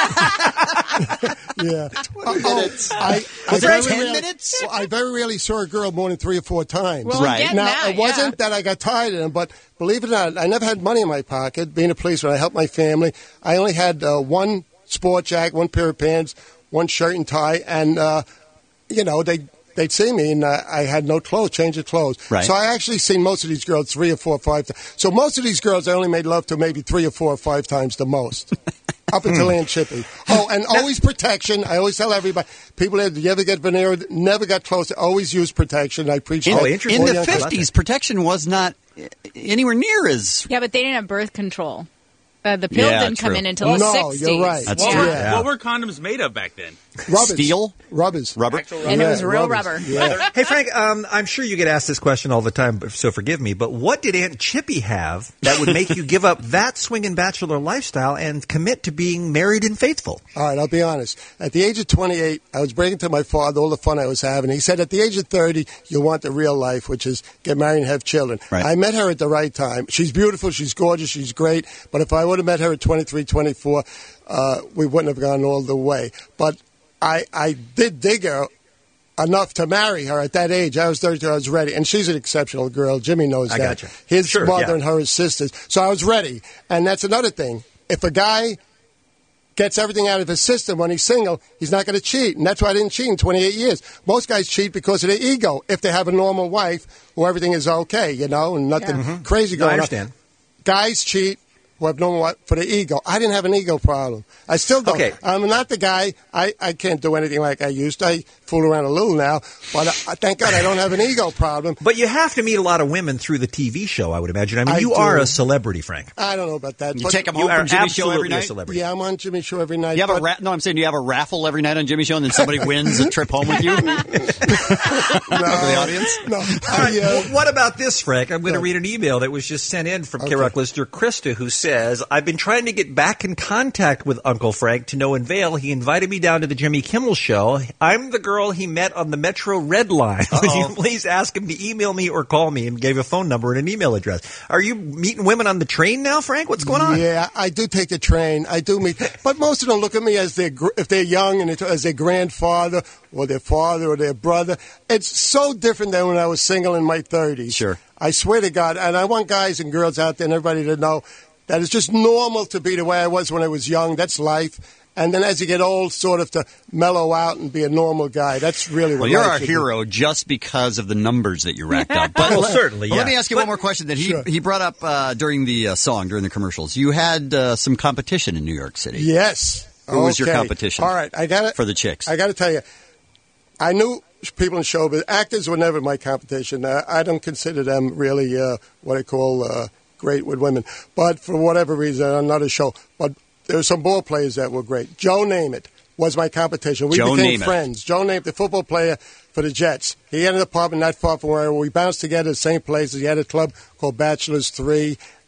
yeah. Oh, I, I Was it very ten rarely- minutes? Well, I very rarely saw a girl more than three or four times. Well, I'm Right. getting Now, that, it wasn't yeah. that I got tired of them, but believe it or not, I never had money in my pocket. Being a policeman, I helped my family. I only had uh, one sport jacket, one pair of pants, one shirt and tie, and, uh, you know, they... They'd see me, and uh, I had no clothes, change of clothes. Right. So I actually seen most of these girls three or four or five times. So most of these girls I only made love to maybe three or four or five times the most. Up until Aunt Chippy. Oh, and always protection. I always tell everybody, people that you ever get veneer, never got close, always use protection. I preach In, that. in all the young people. fifties, protection was not anywhere near as. Yeah, but they didn't have birth control. Uh, the pill Yeah, didn't come true. in until the No, sixties. you're right. That's What, true. were, Yeah. what were condoms made of back then? Rubbers. Steel? Rubbers. Rubber? And it was Yeah, real rubbers. rubber. Yeah. Hey Frank, um, I'm sure you get asked this question all the time, so forgive me. But what did Aunt Chippy have that would make you give up that swinging bachelor lifestyle and commit to being married and faithful? All right, I'll be honest. At the age of twenty-eight, I was bragging to my father all the fun I was having. He said, at the age of thirty, you'll want the real life, which is get married and have children. Right. I met her at the right time. She's beautiful, she's gorgeous, she's great. But if I would have met her at twenty-three, twenty-four, uh, we wouldn't have gone all the way. But I, I did dig her enough to marry her at that age. I was thirty-two, I was ready. And she's an exceptional girl. Jimmy knows I that. gotcha. His Sure, mother yeah. and her as sisters. So I was ready. And that's another thing. If a guy gets everything out of his system when he's single, he's not going to cheat. And that's why I didn't cheat in twenty-eight years. Most guys cheat because of their ego. If they have a normal wife where everything is okay, you know, and nothing Yeah. Mhm. crazy No, I going understand. on. Guys cheat who have no what for the ego. I didn't have an ego problem. I still don't. Okay. I'm not the guy. I, I can't do anything like I used to. I fool around a little now, but I, thank God I don't have an ego problem. But you have to meet a lot of women through the T V show, I would imagine. I mean, I you do. are a celebrity, Frank. I don't know about that. You but take them You home are from Jimmy's show every absolutely a night? celebrity. Yeah, I'm on Jimmy's show every night. You have a but- ra- no, I'm saying, do you have a raffle every night on Jimmy's show and then somebody wins a trip home with you? For the audience? No. All right, I, uh, well, what about this, Frank? I'm going to Yeah. read an email that was just sent in from Okay. K-Rock listener Krista, who says, I've been trying to get back in contact with Uncle Frank to no avail. He invited me down to the Jimmy Kimmel show. I'm the girl he met on the Metro Red Line. Would you please ask him to email me or call me? And gave a phone number and an email address. Are you meeting women on the train now, Frank? What's going on? Yeah, I do take the train. I do meet, but most of them look at me as their gr- if they're young and as their grandfather or their father or their brother. It's so different than when I was single in my thirties. Sure. I swear to God, and I want guys and girls out there and everybody to know that it's just normal to be the way I was when I was young. That's life. And then as you get old, sort of to mellow out and be a normal guy. That's really what Well, you're life our should be. hero just because of the numbers that you racked up. But Well, certainly, but yeah. Let me ask you one more question that he, Sure. he brought up uh, during the uh, song, during the commercials. You had uh, some competition in New York City. Yes. Who was your Okay. competition? All right, I got it For the chicks. I got to tell you, I knew people in showbiz. Actors were never my competition. Uh, I don't consider them really uh, what I call uh, great with women. But for whatever reason, another show. But there were some ball players that were great. Joe Namath was my competition. We Joe became Namath. friends. Joe Namath, the football player for the Jets. He had an apartment not far from where we bounced together, the same places. He had a club called Bachelors Three.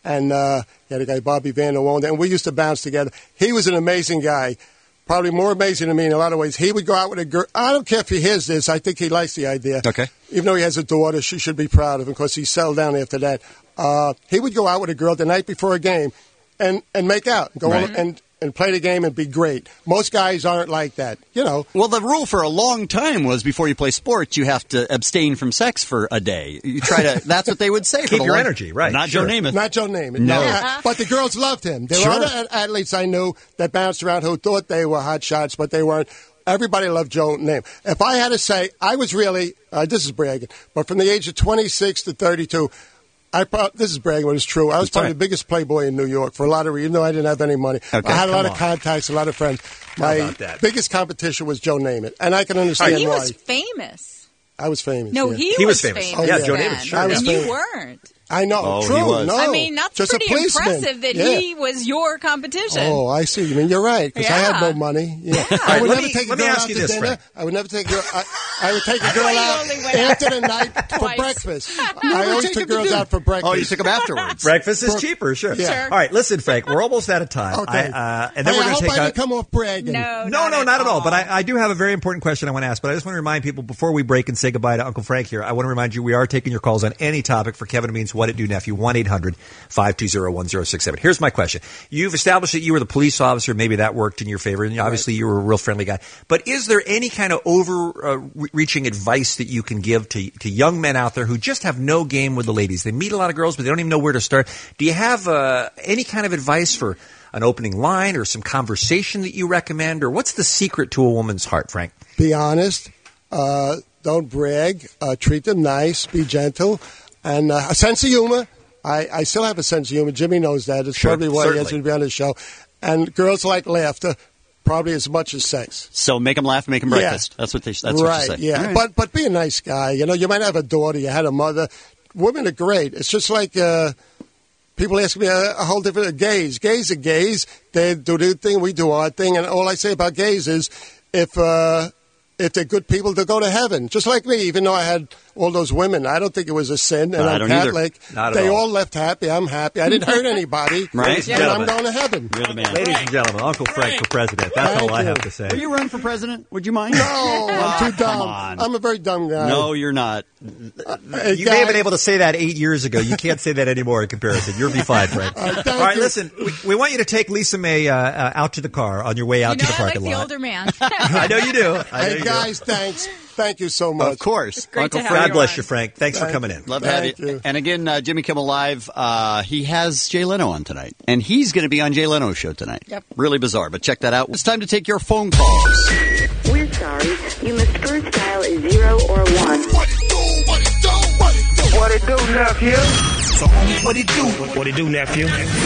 and uh, he had a guy, Bobby Van Der Wonde, and we used to bounce together. He was an amazing guy. Probably more amazing than me in a lot of ways. He would go out with a girl. I don't care if he hears this. I think he likes the idea. Okay. Even though he has a daughter, she should be proud of him because he settled down after that. Uh, he would go out with a girl the night before a game and, and make out. Go Right. on and, and play the game and be great. Most guys aren't like that, you know. Well, the rule for a long time was before you play sports, you have to abstain from sex for a day. You try to. That's what they would say. for Keep the your long- energy, right, Not sure. Joe Namath. Not Joe Namath. No. Uh, but the girls loved him. There Sure. were other athletes I knew that bounced around who thought they were hot shots, but they weren't. Everybody loved Joe Namath. If I had to say, I was really, uh, this is bragging, but from the age of twenty-six to thirty-two, I pro- this is bragging, but it's true. I was probably the biggest playboy in New York for a lot of reasons, even though I didn't have any money. Okay, I had a lot come of on. contacts, a lot of friends. How My about that? biggest competition was Joe Namath, and I can understand he why. was famous. I was famous. No, yeah. he, He was was famous. famous Oh, Yeah, Joe Namath, sure, I was and you famous. weren't. I know. Oh, he True. was. No. I mean, that's Just a pretty policeman. impressive that Yeah. he was your competition. Oh, I see. You mean you're right because I had Yeah. no money. Yeah. Yeah. I would Let never me- take a let me girl ask out you to this, dinner. Frank. I would never take a girl. I, I would take a I girl thought you out only went after out the night for twice. breakfast. Never I always take took them to girls dinner. out for breakfast. Oh, you took them afterwards. Breakfast is For- cheaper, sure. Yeah. Sure. All right, listen, Frank, we're almost out of time. Okay. I, uh, and then Hey, we're I going to hope take I a- didn't come off bragging. No, No, no, not at all. But I, I do have a very important question I want to ask. But I just want to remind people before we break and say goodbye to Uncle Frank here, I want to remind you we are taking your calls on any topic for Kevin and Bean's What It Do Nephew, one eight hundred five two zero one zero six seven. Here's my question. You've established that you were the police officer. Maybe that worked in your favor. And obviously you were a real friendly guy. But is there any kind of overreaching advice that you can give to, to young men out there who just have no game with the ladies? They meet a lot of girls, but they don't even know where to start. Do you have uh, any kind of advice for an opening line or some conversation that you recommend? Or what's the secret to a woman's heart, Frank? Be honest. Uh, don't brag. Uh, treat them nice. Be gentle. And uh, a sense of humor. I, I still have a sense of humor. Jimmy knows that. It's Sure, probably why he certainly. has me to be on the show. And girls like laughter probably as much as sex. So make them laugh, make them Yeah. breakfast. That's what they. That's right, what you say. yeah. All right. But but be a nice guy. You know, you might have a daughter. You had a mother. Women are great. It's just like uh, people ask me a, a whole different gays. Gays are gays. They do their thing. We do our thing. And all I say about gays is if uh, if they're good people, they'll go to heaven. Just like me. Even though I had all those women, I don't think it was a sin. And I I'm don't either. Catholic. Not at they all. all left happy. I'm happy. I didn't hurt anybody. Right. And Ladies and I'm gentlemen. going to heaven. You're the man. Ladies and gentlemen, Uncle Frank for president. That's Thank all I you. have to say. Will you run for president? Would you mind? No, I'm too dumb. Come on. I'm a very dumb guy. No, you're not. Hey, You may have been guy- able to say that eight years ago. You can't say that anymore in comparison. You'll be fine, Frank. All right, All thank right, you. listen. We, we want you to take Lisa May uh, uh, out to the car on your way out You know, to the I like parking the lot. older man. I know you do. I know Hey, you guys, thanks. Thank you so much. Of course. great Uncle to have Frank. God you bless on. you, Frank. Thanks for Thank coming in. Love to have Thank you. you. And again, uh, Jimmy Kimmel Live, uh, he has Jay Leno on tonight. And he's going to be on Jay Leno's show tonight. Yep. Really bizarre, but check that out. It's time to take your phone calls. We're sorry. You must first dial a zero or one. What it do, what it do, what it do. What it do, nephew? So, homie, what it do? What it do, nephew?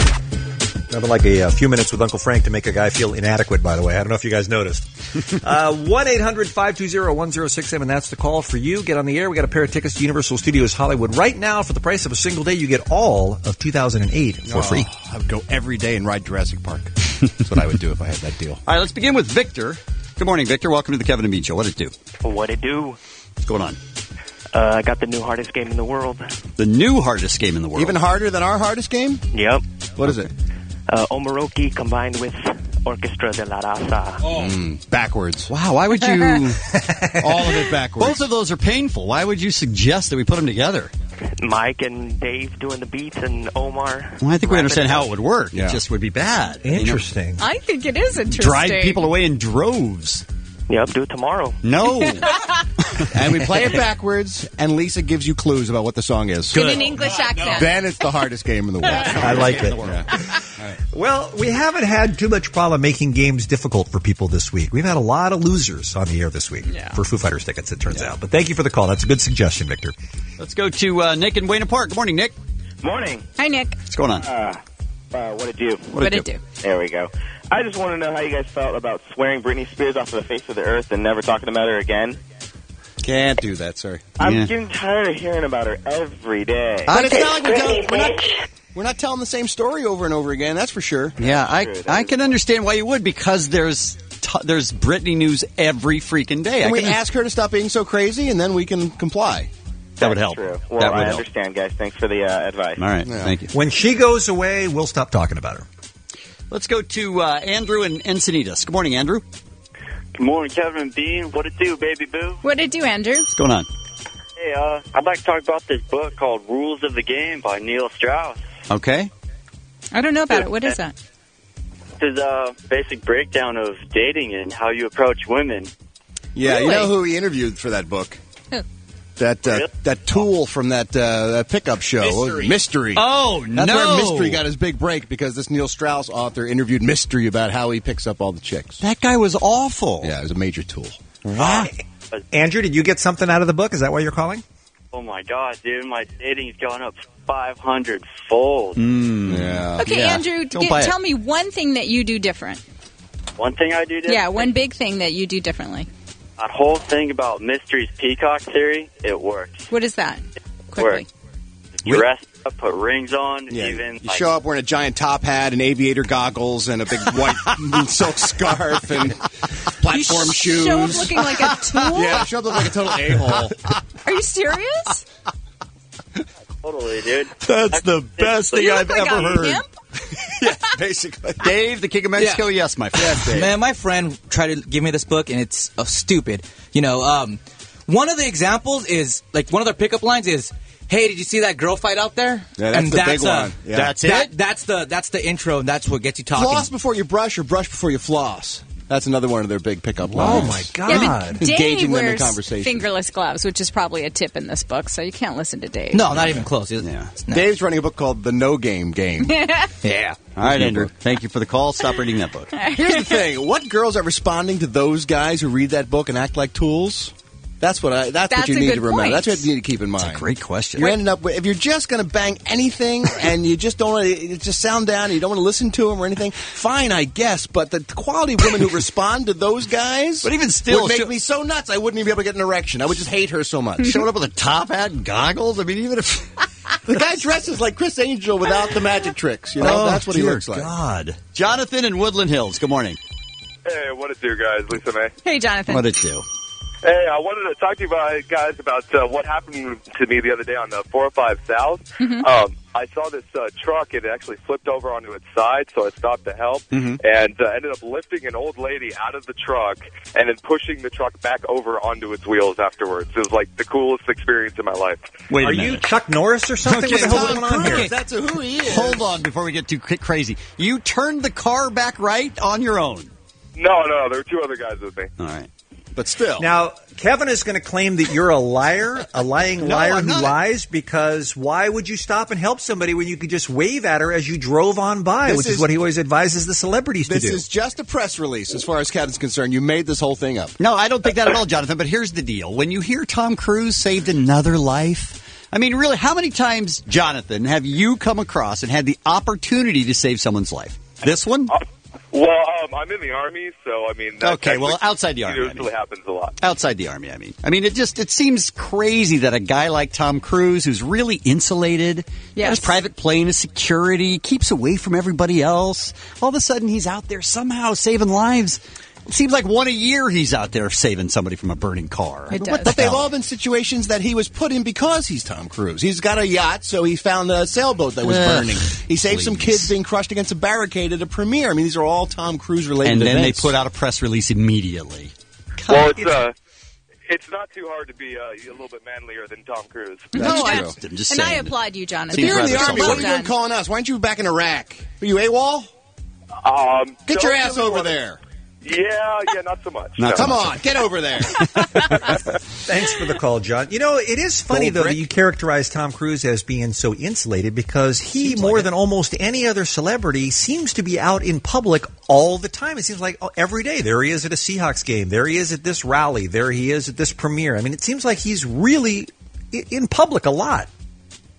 Nothing like a, uh few minutes with Uncle Frank to make a guy feel inadequate, by the way. I don't know if you guys noticed. uh, one eight hundred five two zero one zero six seven. That's the call for you. Get on the air. We got a pair of tickets to Universal Studios Hollywood. Right now, for the price of a single day, you get all of two thousand eight for free. Oh, I would go every day and ride Jurassic Park. That's what I would do if I had that deal. All right, let's begin with Victor. Good morning, Victor. Welcome to the Kevin and Bean Show. What it do? What it do? What's going on? Uh, I got the new hardest game in the world. The new hardest game in the world. Even harder than our hardest game? Yep. What is it? Uh, Omaroki combined with Orchestra de la Raza. Mm, backwards. Wow, why would you... All of it backwards. Both of those are painful. Why would you suggest that we put them together? Mike and Dave doing the beats and Omar. Well, I think we understand how it would work. Yeah. It just would be bad. Interesting. I think it is interesting. Drive people away in droves. Yep, do it tomorrow. No. And we play it backwards, and Lisa gives you clues about what the song is. In an English accent. Then it's the hardest game in the world. I like it. Well, we haven't had too much problem making games difficult for people this week. We've had a lot of losers on the air this week Yeah. for Foo Fighters tickets, it turns out. But thank you for the call. That's a good suggestion, Victor. Let's go to uh, Nick in Buena Park. Good morning, Nick. Morning. Hi, Nick. What's going on? Uh, uh, what it do? What it do? do? There we go. I just want to know how you guys felt about swearing Britney Spears off of the face of the earth and never talking about her again. Can't do that, sorry. I'm Yeah. getting tired of hearing about her every day. But it's not like we're, telling, we're, not, we're not telling the same story over and over again, that's for sure. Yeah, I I can understand why you would, because there's t- there's Britney news every freaking day. I And we can ask her to stop being so crazy, and then we can comply. That would help. True. Well, that would I help. understand, guys. Thanks for the uh, advice. All right, thank you. When she goes away, we'll stop talking about her. Let's go to uh, Andrew in Encinitas. Good morning, Andrew. Good morning, Kevin and Dean. What it do, baby boo? What it do, Andrew? What's going on? Hey, uh, I'd like to talk about this book called Rules of the Game by Neil Strauss. Okay. I don't know about it. What is that? It's a basic breakdown of dating and how you approach women. Yeah, you Really? know who he interviewed for that book? Who? That uh, that tool from that, uh, that pickup show, Mystery. Mystery. Oh, That's no. where Mystery got his big break, because this Neil Strauss author interviewed Mystery about how he picks up all the chicks. That guy was awful. Yeah, it was a major tool. Wow. Andrew, did you get something out of the book? Is that why you're calling? Oh my God, dude, my dating's gone up five hundred fold. Mm, yeah. Okay, Yeah. Andrew, Don't get, buy it. tell me one thing that you do different. One thing I do different, Yeah, one big thing that you do differently. that whole thing about Mystery's peacock theory, it works. What is that? Works. Dress up, put rings on, Yeah, even. you like, show up wearing a giant top hat and aviator goggles and a big white silk scarf and platform You shoes. show up looking like a tool? Yeah, show up looking like a total a-hole. Are you serious? Totally, dude. That's the best thing You I've look like ever a heard. pimp? Yeah, basically. Dave, the King of Mexico, Yeah. yes, my friend. Man, my friend tried to give me this book, and it's uh, stupid. You know, um, one of the examples is, like, one of their pickup lines is, "Hey, did you see that girl fight out there?" Yeah, that's and the big uh, one. Yeah. That's that- it? That's the that's the intro, and that's what gets you talking. Floss before you brush or brush before you floss. That's another one of their big pickup Oh, lines. my God. Yeah, but Dave Engaging them in wears conversation. fingerless gloves, which is probably a tip in this book, so you can't listen to Dave. No, not even close. It's, Yeah. it's not. Dave's running a book called The No Game Game. Yeah. All right, Andrew. Thank you for the call. Stop reading that book. Here's the thing: what girls are responding to those guys who read that book and act like tools? That's what I. That's, That's what you a need good to remember. point. That's what you need to keep in mind. That's a great question. You're ending up with, if you're just going to bang anything and you just don't want to just sound down and you don't want to listen to them or anything, fine, I guess. But the quality of women who respond to those guys, But even still, would make she'll- me so nuts. I wouldn't even be able to get an erection. I would just hate her so much. Showing up with a top hat and goggles? I mean, even if... The guy dresses like Chris Angel without the magic tricks. You know, Oh, that's what he dear looks like. God. Jonathan in Woodland Hills. Good morning. Hey, what it do, guys? Lisa May. Hey, Jonathan. What did you? Hey, I wanted to talk to you about, guys about uh, what happened to me the other day on the four oh five South. Mm-hmm. Um, I saw this uh, truck. It actually flipped over onto its side, so I stopped to help Mm-hmm. and uh, ended up lifting an old lady out of the truck and then pushing the truck back over onto its wheels afterwards. It was like the coolest experience in my life. Wait a Are minute. you Chuck Norris or something? Okay, what the hell's Tom going on here? Cruise. That's who he is. Hold on before we get too cra- crazy. You turned the car back right on your own. No, no, there were two other guys with me. All right. But still. Now, Kevin is going to claim that you're a liar, a lying No, liar I'm who not. lies, because why would you stop and help somebody when you could just wave at her as you drove on by, This which is, is- what he always advises the celebrities This to do? is just a press release as far as Kevin's concerned. You made this whole thing up. No, I don't think that at all, Jonathan. But here's the deal. When you hear Tom Cruise saved another life, I mean, really, how many times, Jonathan, have you come across and had the opportunity to save someone's life? This one? Well, um, I'm in the Army, so, I mean... That Okay, well, actually outside the Army, I usually mean. happens a lot. Outside the Army, I mean. I mean, it just, it seems crazy that a guy like Tom Cruise, who's really insulated, got Yes. his private plane as security, keeps away from everybody else, all of a sudden he's out there somehow saving lives. It seems like one a year he's out there saving somebody from a burning car. It What does. the But they've hell? all been situations that he was put in because he's Tom Cruise. He's got a yacht, so he found a sailboat that was Ugh, burning. He saved some please. kids being crushed against a barricade at a premiere. I mean, these are all Tom Cruise related And then events. they put out a press release immediately. Well, it's, uh, it's not too hard to be uh, a little bit manlier than Tom Cruise. That's I- true. I'm just and I saying. applaud you, Jonathan. If you're in the rather Army, Well what are you doing done. calling us? Why aren't you back in Iraq? Are you AWOL? Um, Get your don't ass really over wanna- there. Yeah, yeah, not so much. Not No. Come on, get over there. Thanks for the call, John. You know, it is funny, Gold though, brick. that you characterize Tom Cruise as being so insulated, because he, more than almost any other celebrity, seems to be out in public all the time. It seems like oh, every day. There he is at a Seahawks game. There he is at this rally. There he is at this premiere. I mean, it seems like he's really i- in public a lot.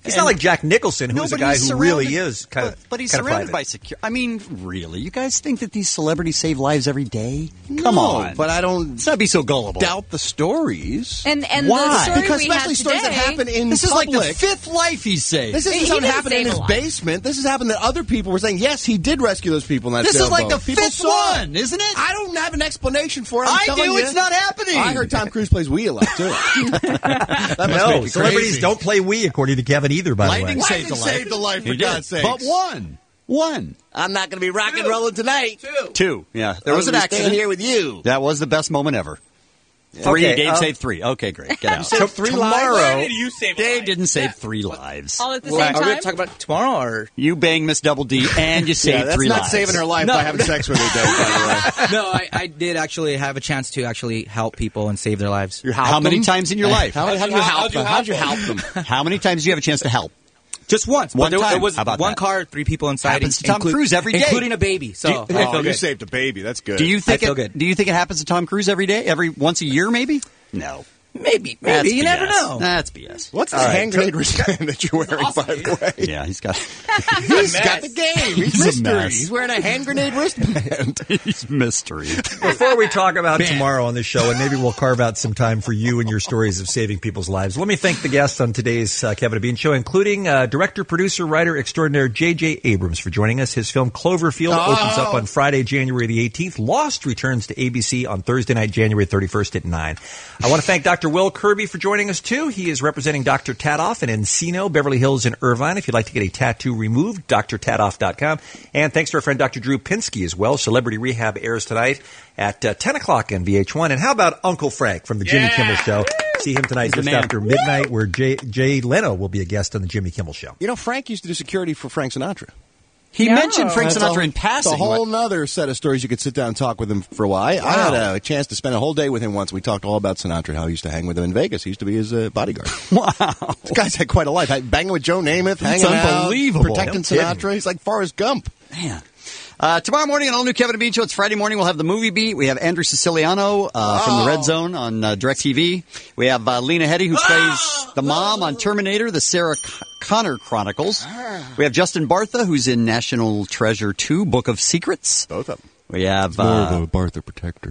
He's not like Jack Nicholson, who's No, a but guy he's who surrounded- really is kind of But, but he's kind of surrounded private. by security. I mean, really? You guys think that these celebrities save lives every day? Come No, on. but I don't Let's not be so gullible. doubt the stories. And and Why? the story Because we especially had stories today, that happen in This is like the public. fifth life he's saved. This isn't He something didn't happened in save his a life. basement. This has happened that other people were saying, yes, he did rescue those people in that This is like sailboat. the People fifth saw it. one, isn't it? I don't have an explanation for it. I'm I telling do. you. It's not happening. I heard Tom Cruise plays Wii a lot, too. that must No, make me celebrities crazy. don't play Wii, according to Kevin either, by Lightning the way. saved a life. saved a life, for He did. God's sakes. But one. One. I'm not going to be rock and rolling tonight. Two. Two. Yeah. There I'm was an gonna be accident. standing here with you. That was the best moment ever. Three. Okay, Dave um, saved three. Okay, great. Get out. saved So three tomorrow, lives? Where did you save a Dave life? didn't save three lives. all at the Well, same are we going time. to talk about it tomorrow or? You bang Miss Double D and you saved Yeah, that's three not lives. saving her life No. by having sex with her, Dave, by the way. No, I, I did actually have a chance to actually help people and save their lives. You helped How many them? times in your life? How, how'd you help them? How'd you help them? How many times do you have a chance to help? Just once. One but there, time. it was How about one that? car, three people inside. Happens to Tom inclu- Cruise every day. including a baby. So Do you- I Oh, feel you good. saved a baby. That's good. Do you think feel it, good. Do you think it happens to Tom Cruise every day? Every once a year, maybe? No. Maybe, maybe That's you B S. never know. That's B S. What's the All right. hand grenade wristband that you're wearing, by the way? Yeah, he's got. He's got the game. He's, He's a mystery. mess. He's wearing a hand grenade wristband. he's mystery. Before we talk about tomorrow on this show, and maybe we'll carve out some time for you and your stories of saving people's lives, let me thank the guests on today's uh, Kevin and Bean show, including uh, director, producer, writer extraordinaire J J Abrams for joining us. His film Cloverfield Oh. opens up on Friday, January the eighteenth. Lost returns to A B C on Thursday night, January thirty-first at nine. I want to thank Doctor Will Kirby for joining us, too. He is representing Doctor Tadoff in Encino, Beverly Hills, and Irvine. If you'd like to get a tattoo removed, D R tadoff dot com. And thanks to our friend Doctor Drew Pinsky as well. Celebrity Rehab airs tonight at uh, ten o'clock on V H one. And how about Uncle Frank from the Jimmy Yeah. Kimmel Show? See him tonight He's the just man. after midnight, where Jay, Jay Leno will be a guest on the Jimmy Kimmel Show. You know, Frank used to do security for Frank Sinatra. He No. mentioned Frank That's Sinatra a, in passing. It's a whole nother set of stories you could sit down and talk with him for a while. I, I had a chance to spend a whole day with him once. We talked all about Sinatra, how he used to hang with him in Vegas. He used to be his uh, bodyguard. Wow. This guy's had quite a life. Banging with Joe Namath, That's hanging out, unbelievable. protecting No kidding. Sinatra. He's like Forrest Gump. Man. Uh, tomorrow morning, an all-new Kevin and Bean Show. It's Friday morning. We'll have the movie beat. We have Andrew Siciliano uh, from the Red Zone on uh, DirecTV. We have uh, Lena Headey, who plays the mom on Terminator, the Sarah C- Connor Chronicles. We have Justin Bartha, who's in National Treasure two, Book of Secrets. Both of them. We have More uh, of a Bartha protector.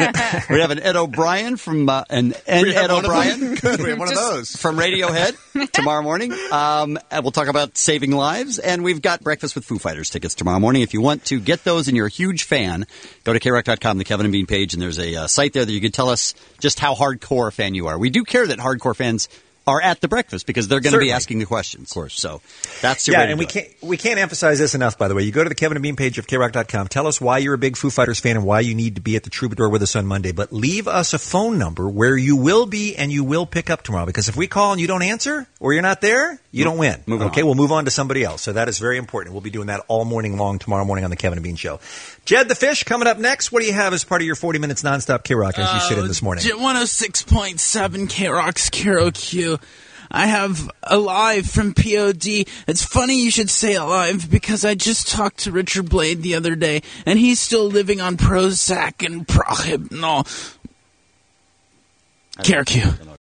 we have an Ed O'Brien from uh, an N We have Ed one of O'Brien. them? Good, we have one of Just those. from Radiohead tomorrow morning. Um, and we'll talk about saving lives, and we've got Breakfast with Foo Fighters tickets tomorrow morning. If you want to get those and you're a huge fan, go to K rock dot com, the Kevin and Bean page, and there's a uh, site there that you can tell us just how hardcore a fan you are. We do care that hardcore fans are at the breakfast because they're going to be Certainly. asking the questions. Of course. So that's your Yeah, way to and do we it. can't we can't emphasize this enough. By the way, you go to the Kevin and Bean page of K rock dot com. Tell us why you're a big Foo Fighters fan and why you need to be at the Troubadour with us on Monday. But leave us a phone number where you will be and you will pick up tomorrow. Because if we call and you don't answer or you're not there, you don't win. Moving okay, on. we'll move on to somebody else. So that is very important. We'll be doing that all morning long tomorrow morning on the Kevin and Bean Show. Jed the Fish coming up next. What do you have as part of your forty minutes nonstop K Rock as you sit in this morning? one oh six point seven K Rock's Carol Q. I have Alive from P O D. It's funny you should say Alive because I just talked to Richard Blade the other day, and he's still living on Prozac and Prohypnol. Carol Q.